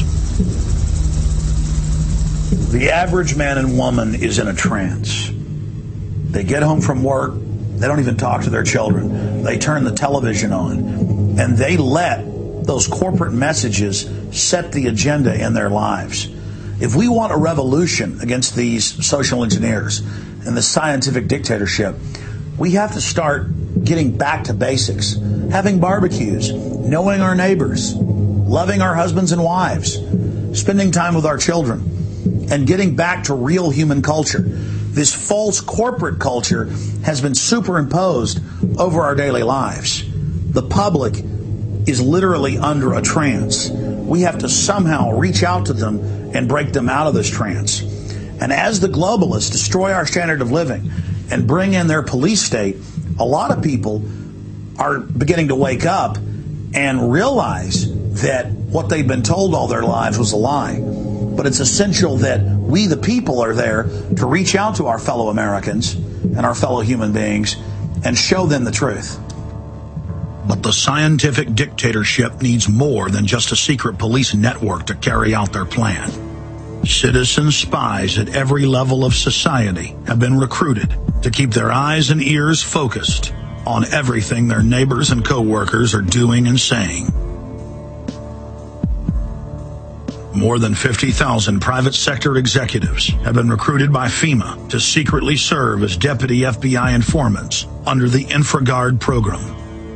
The average man and woman is in a trance. They get home from work, they don't even talk to their children. They turn the television on, and they let those corporate messages set the agenda in their lives. If we want a revolution against these social engineers and the scientific dictatorship, we have to start getting back to basics, having barbecues, knowing our neighbors, loving our husbands and wives, spending time with our children, and getting back to real human culture. This false corporate culture has been superimposed over our daily lives. The public is literally under a trance. We have to somehow reach out to them and break them out of this trance. And as the globalists destroy our standard of living and bring in their police state, a lot of people are beginning to wake up and realize that what they've been told all their lives was a lie. But it's essential that we, the people, are there to reach out to our fellow Americans and our fellow human beings and show them the truth. But the scientific dictatorship needs more than just a secret police network to carry out their plan. Citizen spies at every level of society have been recruited to keep their eyes and ears focused on everything their neighbors and co-workers are doing and saying. More than fifty thousand private sector executives have been recruited by FEMA to secretly serve as deputy F B I informants under the InfraGard program.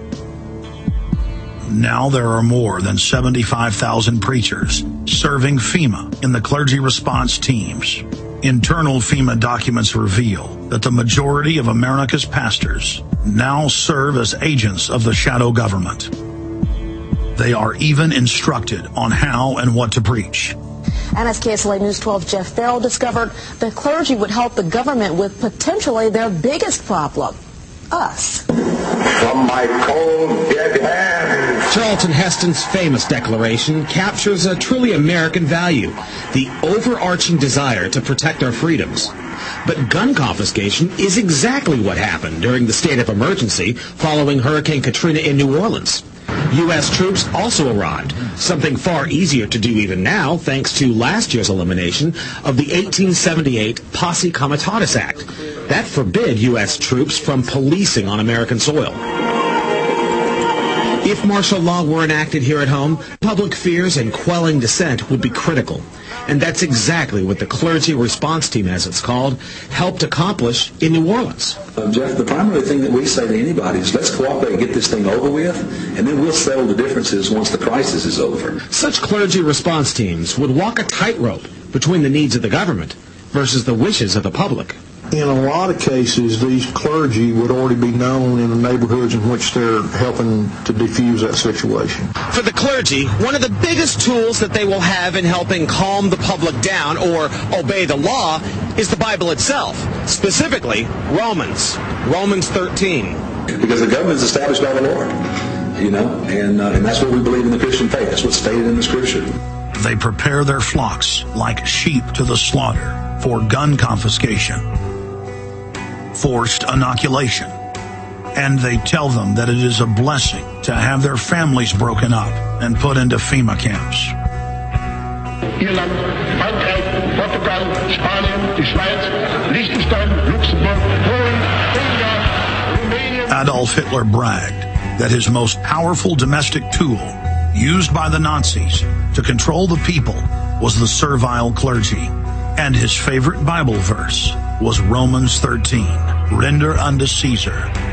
Now there are more than seventy-five thousand preachers serving FEMA in the clergy response teams. Internal FEMA documents reveal that the majority of America's pastors now serve as agents of the shadow government. They are even instructed on how and what to preach. And as K S L A News twelve Jeff Farrell discovered, the clergy would help the government with potentially their biggest problem, us. From my cold, dead hands. Charlton Heston's famous declaration captures a truly American value, the overarching desire to protect our freedoms. But gun confiscation is exactly what happened during the state of emergency following Hurricane Katrina in New Orleans. U S troops also arrived, something far easier to do even now thanks to last year's elimination of the eighteen seventy-eight Posse Comitatus Act. That forbid U S troops from policing on American soil. If martial law were enacted here at home, public fears and quelling dissent would be critical. And that's exactly what the Clergy Response Team, as it's called, helped accomplish in New Orleans. Uh, Jeff, the primary thing that we say to anybody is let's cooperate and get this thing over with, and then we'll settle the differences once the crisis is over. Such clergy response teams would walk a tightrope between the needs of the government versus the wishes of the public. In a lot of cases, these clergy would already be known in the neighborhoods in which they're helping to defuse that situation. For the clergy, one of the biggest tools that they will have in helping calm the public down or obey the law is the Bible itself, specifically Romans, Romans thirteen. Because the government is established by the Lord, you know, and, uh, and that's what we believe in the Christian faith. That's what's stated in the Scripture. They prepare their flocks like sheep to the slaughter for gun confiscation, forced inoculation, and they tell them that it is a blessing to have their families broken up and put into FEMA camps. Irland, Frankreich, Portugal, Spanien, die Schweiz, Liechtenstein, Luxembourg, Poland, Ungarn, Romania. Adolf Hitler bragged that his most powerful domestic tool, used by the Nazis to control the people, was the servile clergy. And his favorite Bible verse was Romans thirteen, render unto Caesar.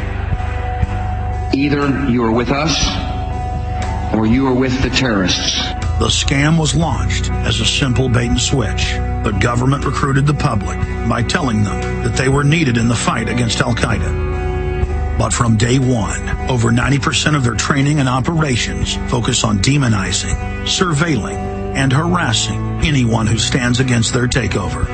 Either you are with us or you are with the terrorists. The scam was launched as a simple bait and switch. The government recruited the public by telling them that they were needed in the fight against Al-Qaeda. But from day one, over ninety percent of their training and operations focus on demonizing, surveilling, and harassing anyone who stands against their takeover.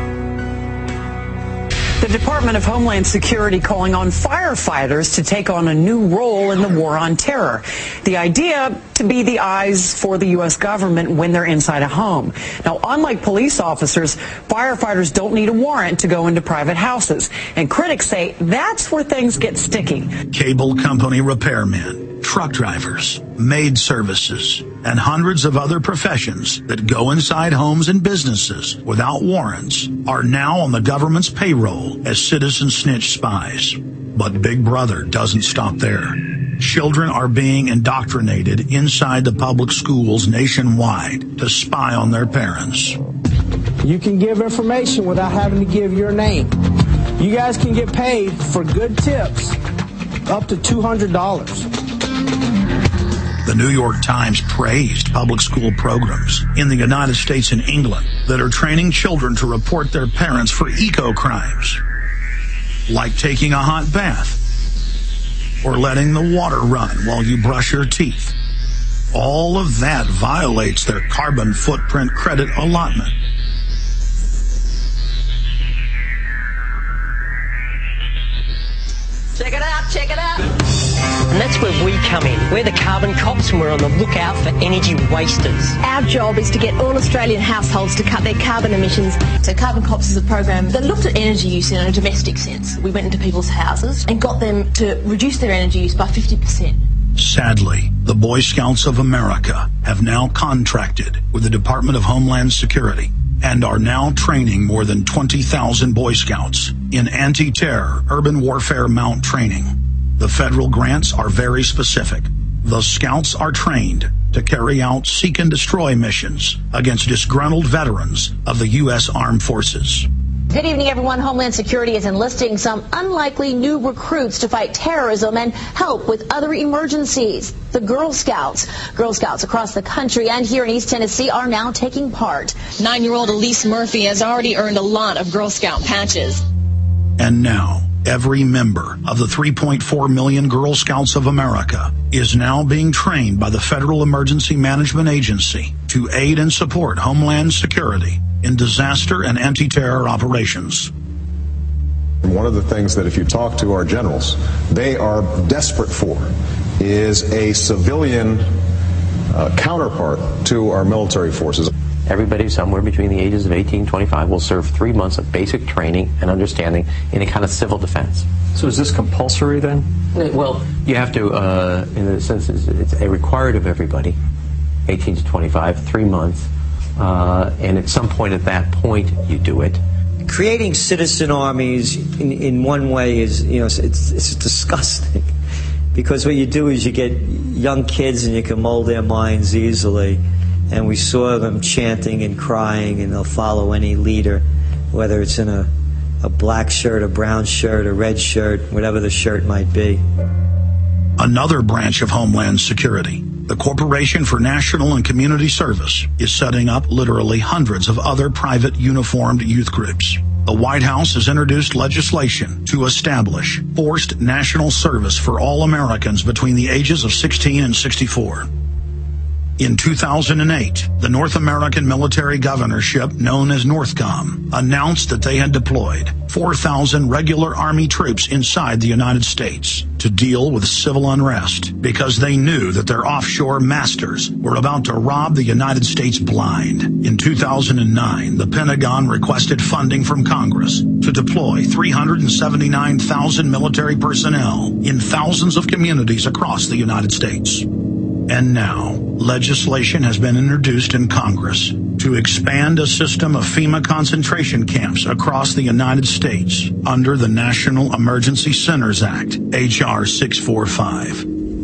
The Department of Homeland Security calling on firefighters to take on a new role in the war on terror. The idea to be the eyes for the U S government when they're inside a home. Now, unlike police officers, firefighters don't need a warrant to go into private houses. And critics say that's where things get sticky. Cable company repairmen, truck drivers, maid services, and hundreds of other professions that go inside homes and businesses without warrants are now on the government's payroll as citizen snitch spies. But Big Brother doesn't stop there. Children are being indoctrinated inside the public schools nationwide to spy on their parents. You can give information without having to give your name. You guys can get paid for good tips up to two hundred dollars. The New York Times praised public school programs in the United States and England that are training children to report their parents for eco-crimes, like taking a hot bath or letting the water run while you brush your teeth. All of that violates their carbon footprint credit allotment. Check it out, check it out. And that's where we come in. We're the carbon cops and we're on the lookout for energy wasters. Our job is to get all Australian households to cut their carbon emissions. So Carbon Cops is a program that looked at energy use in a domestic sense. We went into people's houses and got them to reduce their energy use by fifty percent. Sadly, the Boy Scouts of America have now contracted with the Department of Homeland Security and are now training more than twenty thousand Boy Scouts in anti-terror urban warfare mount training. The federal grants are very specific. The Scouts are trained to carry out seek and destroy missions against disgruntled veterans of the U S Armed Forces. Good evening, everyone. Homeland Security is enlisting some unlikely new recruits to fight terrorism and help with other emergencies. The Girl Scouts. Girl Scouts across the country and here in East Tennessee are now taking part. Nine-year-old Elise Murphy has already earned a lot of Girl Scout patches. And now, every member of the three point four million Girl Scouts of America is now being trained by the Federal Emergency Management Agency to aid and support Homeland Security in disaster and anti-terror operations. One of the things that if you talk to our generals, they are desperate for is a civilian uh, counterpart to our military forces. Everybody somewhere between the ages of eighteen and twenty-five will serve three months of basic training and understanding in a kind of civil defense. So is this compulsory then? Well, you have to, uh, in the sense, it's, it's a required of everybody, eighteen to twenty-five, three months. Uh, and at some point at that point, you do it. Creating citizen armies in, in one way is, you know, it's, it's disgusting. Because what you do is you get young kids and you can mold their minds easily. And we saw them chanting and crying, and they'll follow any leader, whether it's in a, a black shirt, a brown shirt, a red shirt, whatever the shirt might be. Another branch of Homeland Security, the Corporation for National and Community Service, is setting up literally hundreds of other private uniformed youth groups. The White House has introduced legislation to establish forced national service for all Americans between the ages of sixteen and sixty-four. In two thousand eight, the North American Military Governorship, known as NORTHCOM, announced that they had deployed four thousand regular Army troops inside the United States to deal with civil unrest because they knew that their offshore masters were about to rob the United States blind. In two thousand nine, the Pentagon requested funding from Congress to deploy three hundred seventy-nine thousand military personnel in thousands of communities across the United States. And now, legislation has been introduced in Congress to expand a system of FEMA concentration camps across the United States under the National Emergency Centers Act, H R six forty-five.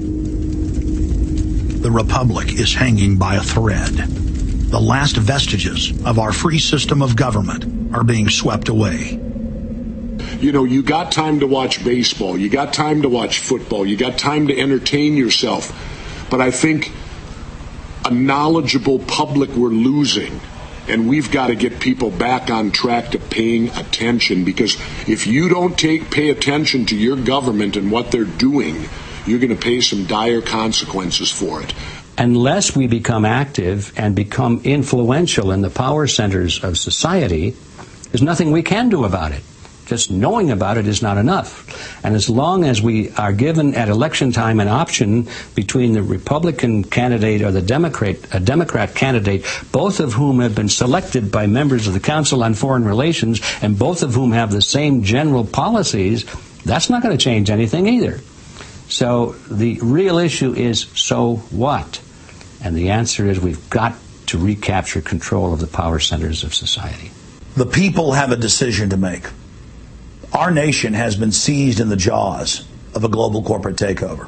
The Republic is hanging by a thread. The last vestiges of our free system of government are being swept away. You know, you got time to watch baseball, you got time to watch football, you got time to entertain yourself. But I think a knowledgeable public we're losing And we've got to get people back on track to paying attention, because if you don't take pay attention to your government and what they're doing, you're going to pay some dire consequences for it. Unless we become active and become influential in the power centers of society, there's nothing we can do about it. Just knowing about it is not enough. And as long as we are given at election time an option between the Republican candidate or the Democrat, a Democrat candidate, both of whom have been selected by members of the Council on Foreign Relations and both of whom have the same general policies, that's not going to change anything either. So the real issue is, so what? And the answer is we've got to recapture control of the power centers of society. The people have a decision to make. Our nation has been seized in the jaws of a global corporate takeover.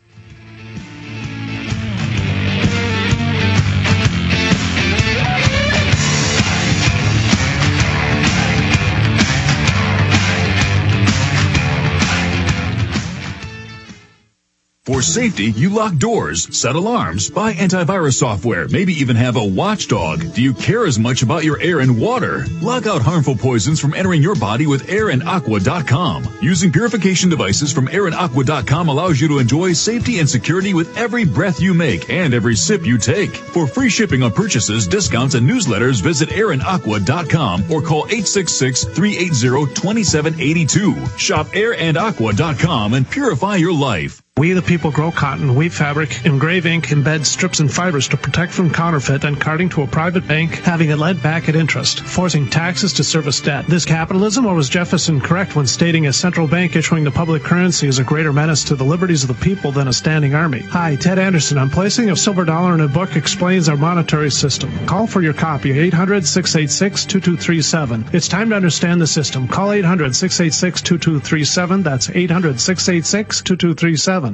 For safety, you lock doors, set alarms, buy antivirus software, maybe even have a watchdog. Do you care as much about your air and water? Lock out harmful poisons from entering your body with air and aqua dot com. Using purification devices from air and aqua dot com allows you to enjoy safety and security with every breath you make and every sip you take. For free shipping on purchases, discounts, and newsletters, visit air and aqua dot com or call eight six six, three eight zero, two seven eight two. Shop air and aqua dot com and purify your life. We the people grow cotton, weave fabric, engrave ink, embed strips and fibers to protect from counterfeit and carting to a private bank, having it led back at interest, forcing taxes to service debt. This capitalism, or was Jefferson correct when stating a central bank issuing the public currency is a greater menace to the liberties of the people than a standing army? Hi, Ted Anderson. On placing a silver dollar in a book explains our monetary system. Call for your copy, eight hundred, six eight six, two two three seven. It's time to understand the system. Call eight hundred, six eight six, two two three seven. That's eight hundred, six eight six, two two three seven.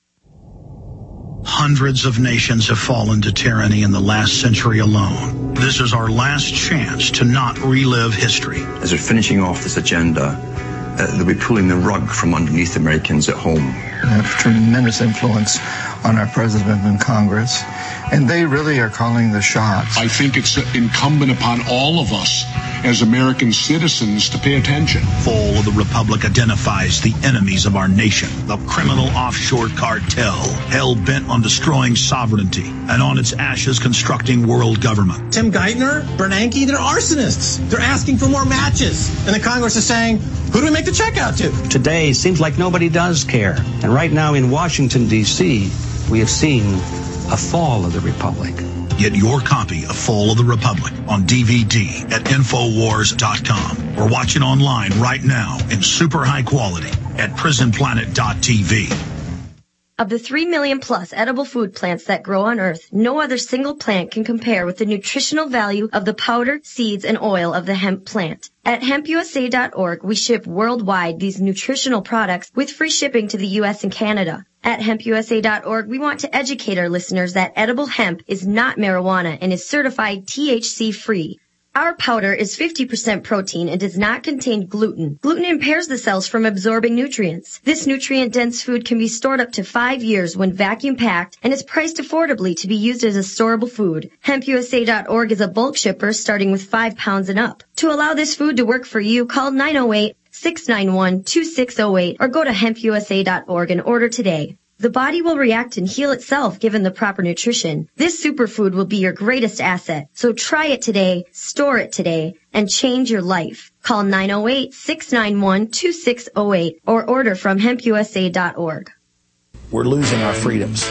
Hundreds of nations have fallen to tyranny in the last century alone. This is our last chance to not relive history. As they're finishing off this agenda, uh, they'll be pulling the rug from underneath Americans at home. They have tremendous influence on our president and Congress, and they really are calling the shots. I think it's incumbent upon all of us as American citizens to pay attention. Fall of the Republic identifies the enemies of our nation, the criminal offshore cartel, hell-bent on destroying sovereignty, and on its ashes constructing world government. Tim Geithner, Bernanke, they're arsonists. They're asking for more matches. And the Congress is saying, who do we make the check out to? Today seems like nobody does care. And right now in Washington, D C, we have seen a fall of the Republic. Get your copy of Fall of the Republic on D V D at Infowars dot com or watch it online right now in super high quality at Prison Planet dot T V. Of the three million plus edible food plants that grow on Earth, no other single plant can compare with the nutritional value of the powder, seeds, and oil of the hemp plant. At hemp U S A dot org, we ship worldwide these nutritional products with free shipping to the U S and Canada. At hemp U S A dot org, we want to educate our listeners that edible hemp is not marijuana and is certified T H C-free. Our powder is fifty percent protein and does not contain gluten. Gluten impairs the cells from absorbing nutrients. This nutrient-dense food can be stored up to five years when vacuum-packed and is priced affordably to be used as a storable food. hemp U S A dot org is a bulk shipper starting with five pounds and up. To allow this food to work for you, call nine oh eight, six nine one, two six oh eight or go to hemp U S A dot org and order today. The body will react and heal itself given the proper nutrition. This superfood will be your greatest asset. So try it today, store it today, and change your life. Call nine oh eight, six nine one, two six oh eight or order from hemp U S A dot org. We're losing our freedoms.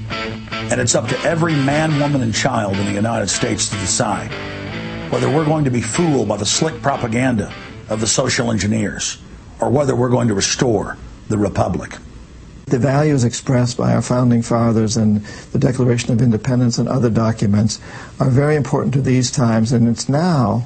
And it's up to every man, woman, and child in the United States to decide whether we're going to be fooled by the slick propaganda of the social engineers or whether we're going to restore the Republic. The values expressed by our founding fathers and the Declaration of Independence and other documents are very important to these times, and it's now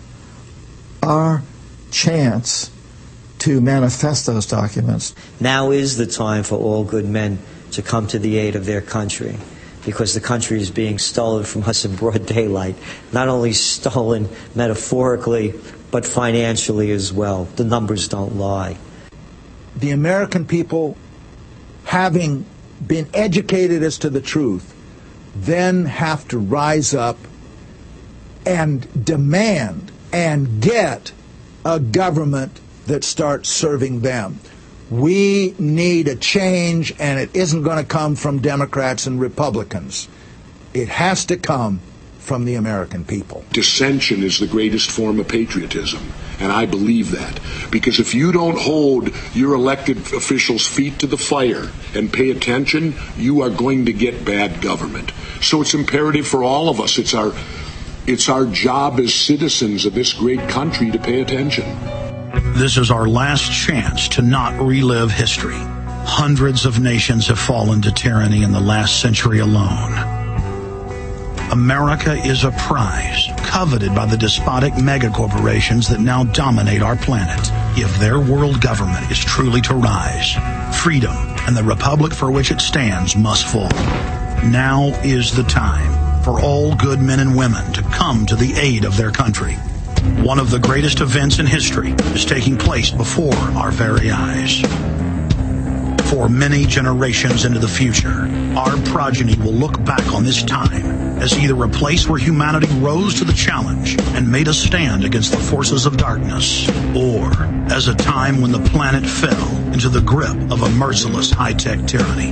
our chance to manifest those documents. Now is the time for all good men to come to the aid of their country, because the country is being stolen from us in broad daylight. Not only stolen metaphorically, but financially as well. The numbers don't lie. The American people, having been educated as to the truth, then have to rise up and demand and get a government that starts serving them. We need a change, and it isn't going to come from Democrats and Republicans. It has to come from the American people. Dissension is the greatest form of patriotism, and I believe that. Because if you don't hold your elected officials' feet to the fire and pay attention, you are going to get bad government. So it's imperative for all of us. It's our, it's our job as citizens of this great country to pay attention. This is our last chance to not relive history. Hundreds of nations have fallen to tyranny in the last century alone. America is a prize coveted by the despotic megacorporations that now dominate our planet. If their world government is truly to rise, freedom and the republic for which it stands must fall. Now is the time for all good men and women to come to the aid of their country. One of the greatest events in history is taking place before our very eyes. For many generations into the future, our progeny will look back on this time as either a place where humanity rose to the challenge and made a stand against the forces of darkness, or as a time when the planet fell into the grip of a merciless high-tech tyranny.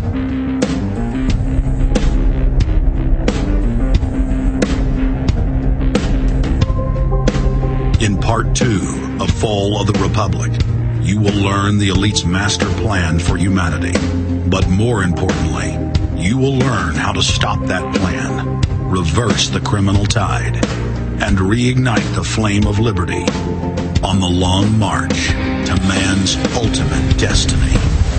In part two of Fall of the Republic, you will learn the elite's master plan for humanity. But more importantly, you will learn how to stop that plan, reverse the criminal tide, and reignite the flame of liberty on the long march to man's ultimate destiny.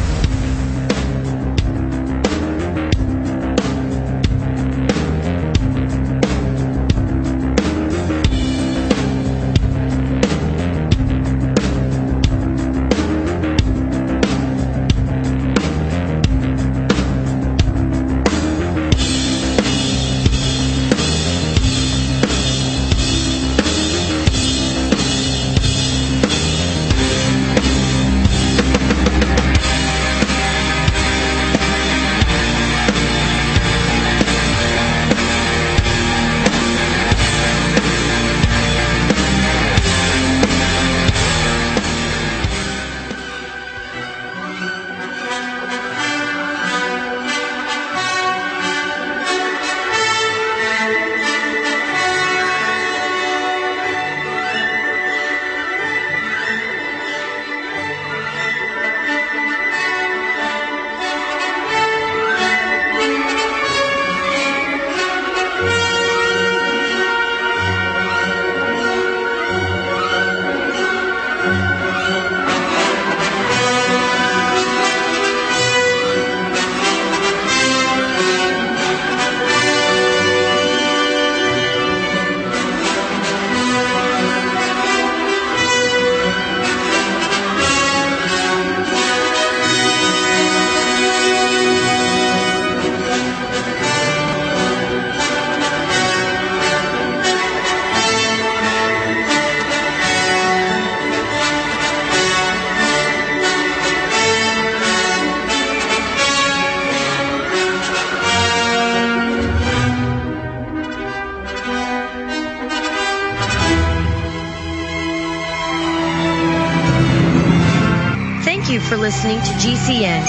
For listening to G C N.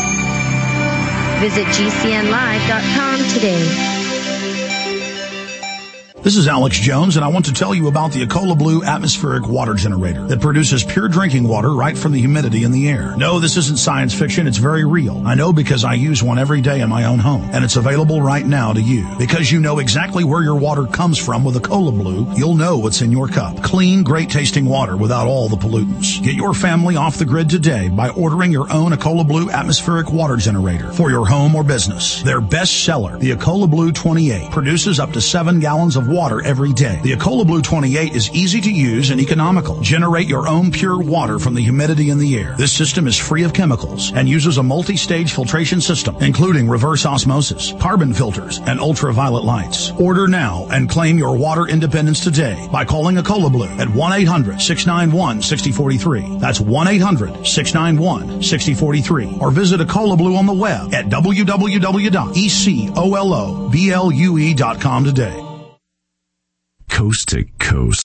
Visit G C N live dot com today. This is Alex Jones, and I want to tell you about the Ecola Blue atmospheric water generator that produces pure drinking water right from the humidity in the air. No, this isn't science fiction. It's very real. I know because I use one every day in my own home, and it's available right now to you. Because you know exactly where your water comes from with Ecola Blue, you'll know what's in your cup. Clean, great-tasting water without all the pollutants. Get your family off the grid today by ordering your own Ecola Blue atmospheric water generator for your home or business. Their best seller, the Ecola Blue twenty-eight, produces up to seven gallons of water every day. The Ecola Blue twenty-eight is easy to use and economical. Generate your own pure water from the humidity in the air. This system is free of chemicals and uses a multi-stage filtration system, including reverse osmosis, carbon filters, and ultraviolet lights. Order now and claim your water independence today by calling Ecola Blue at one eight hundred, six nine one, six oh four three. That's one eight hundred, six nine one, six oh four three. Or visit Ecola Blue on the web at w w w dot ecola blue dot com today. coast to coast.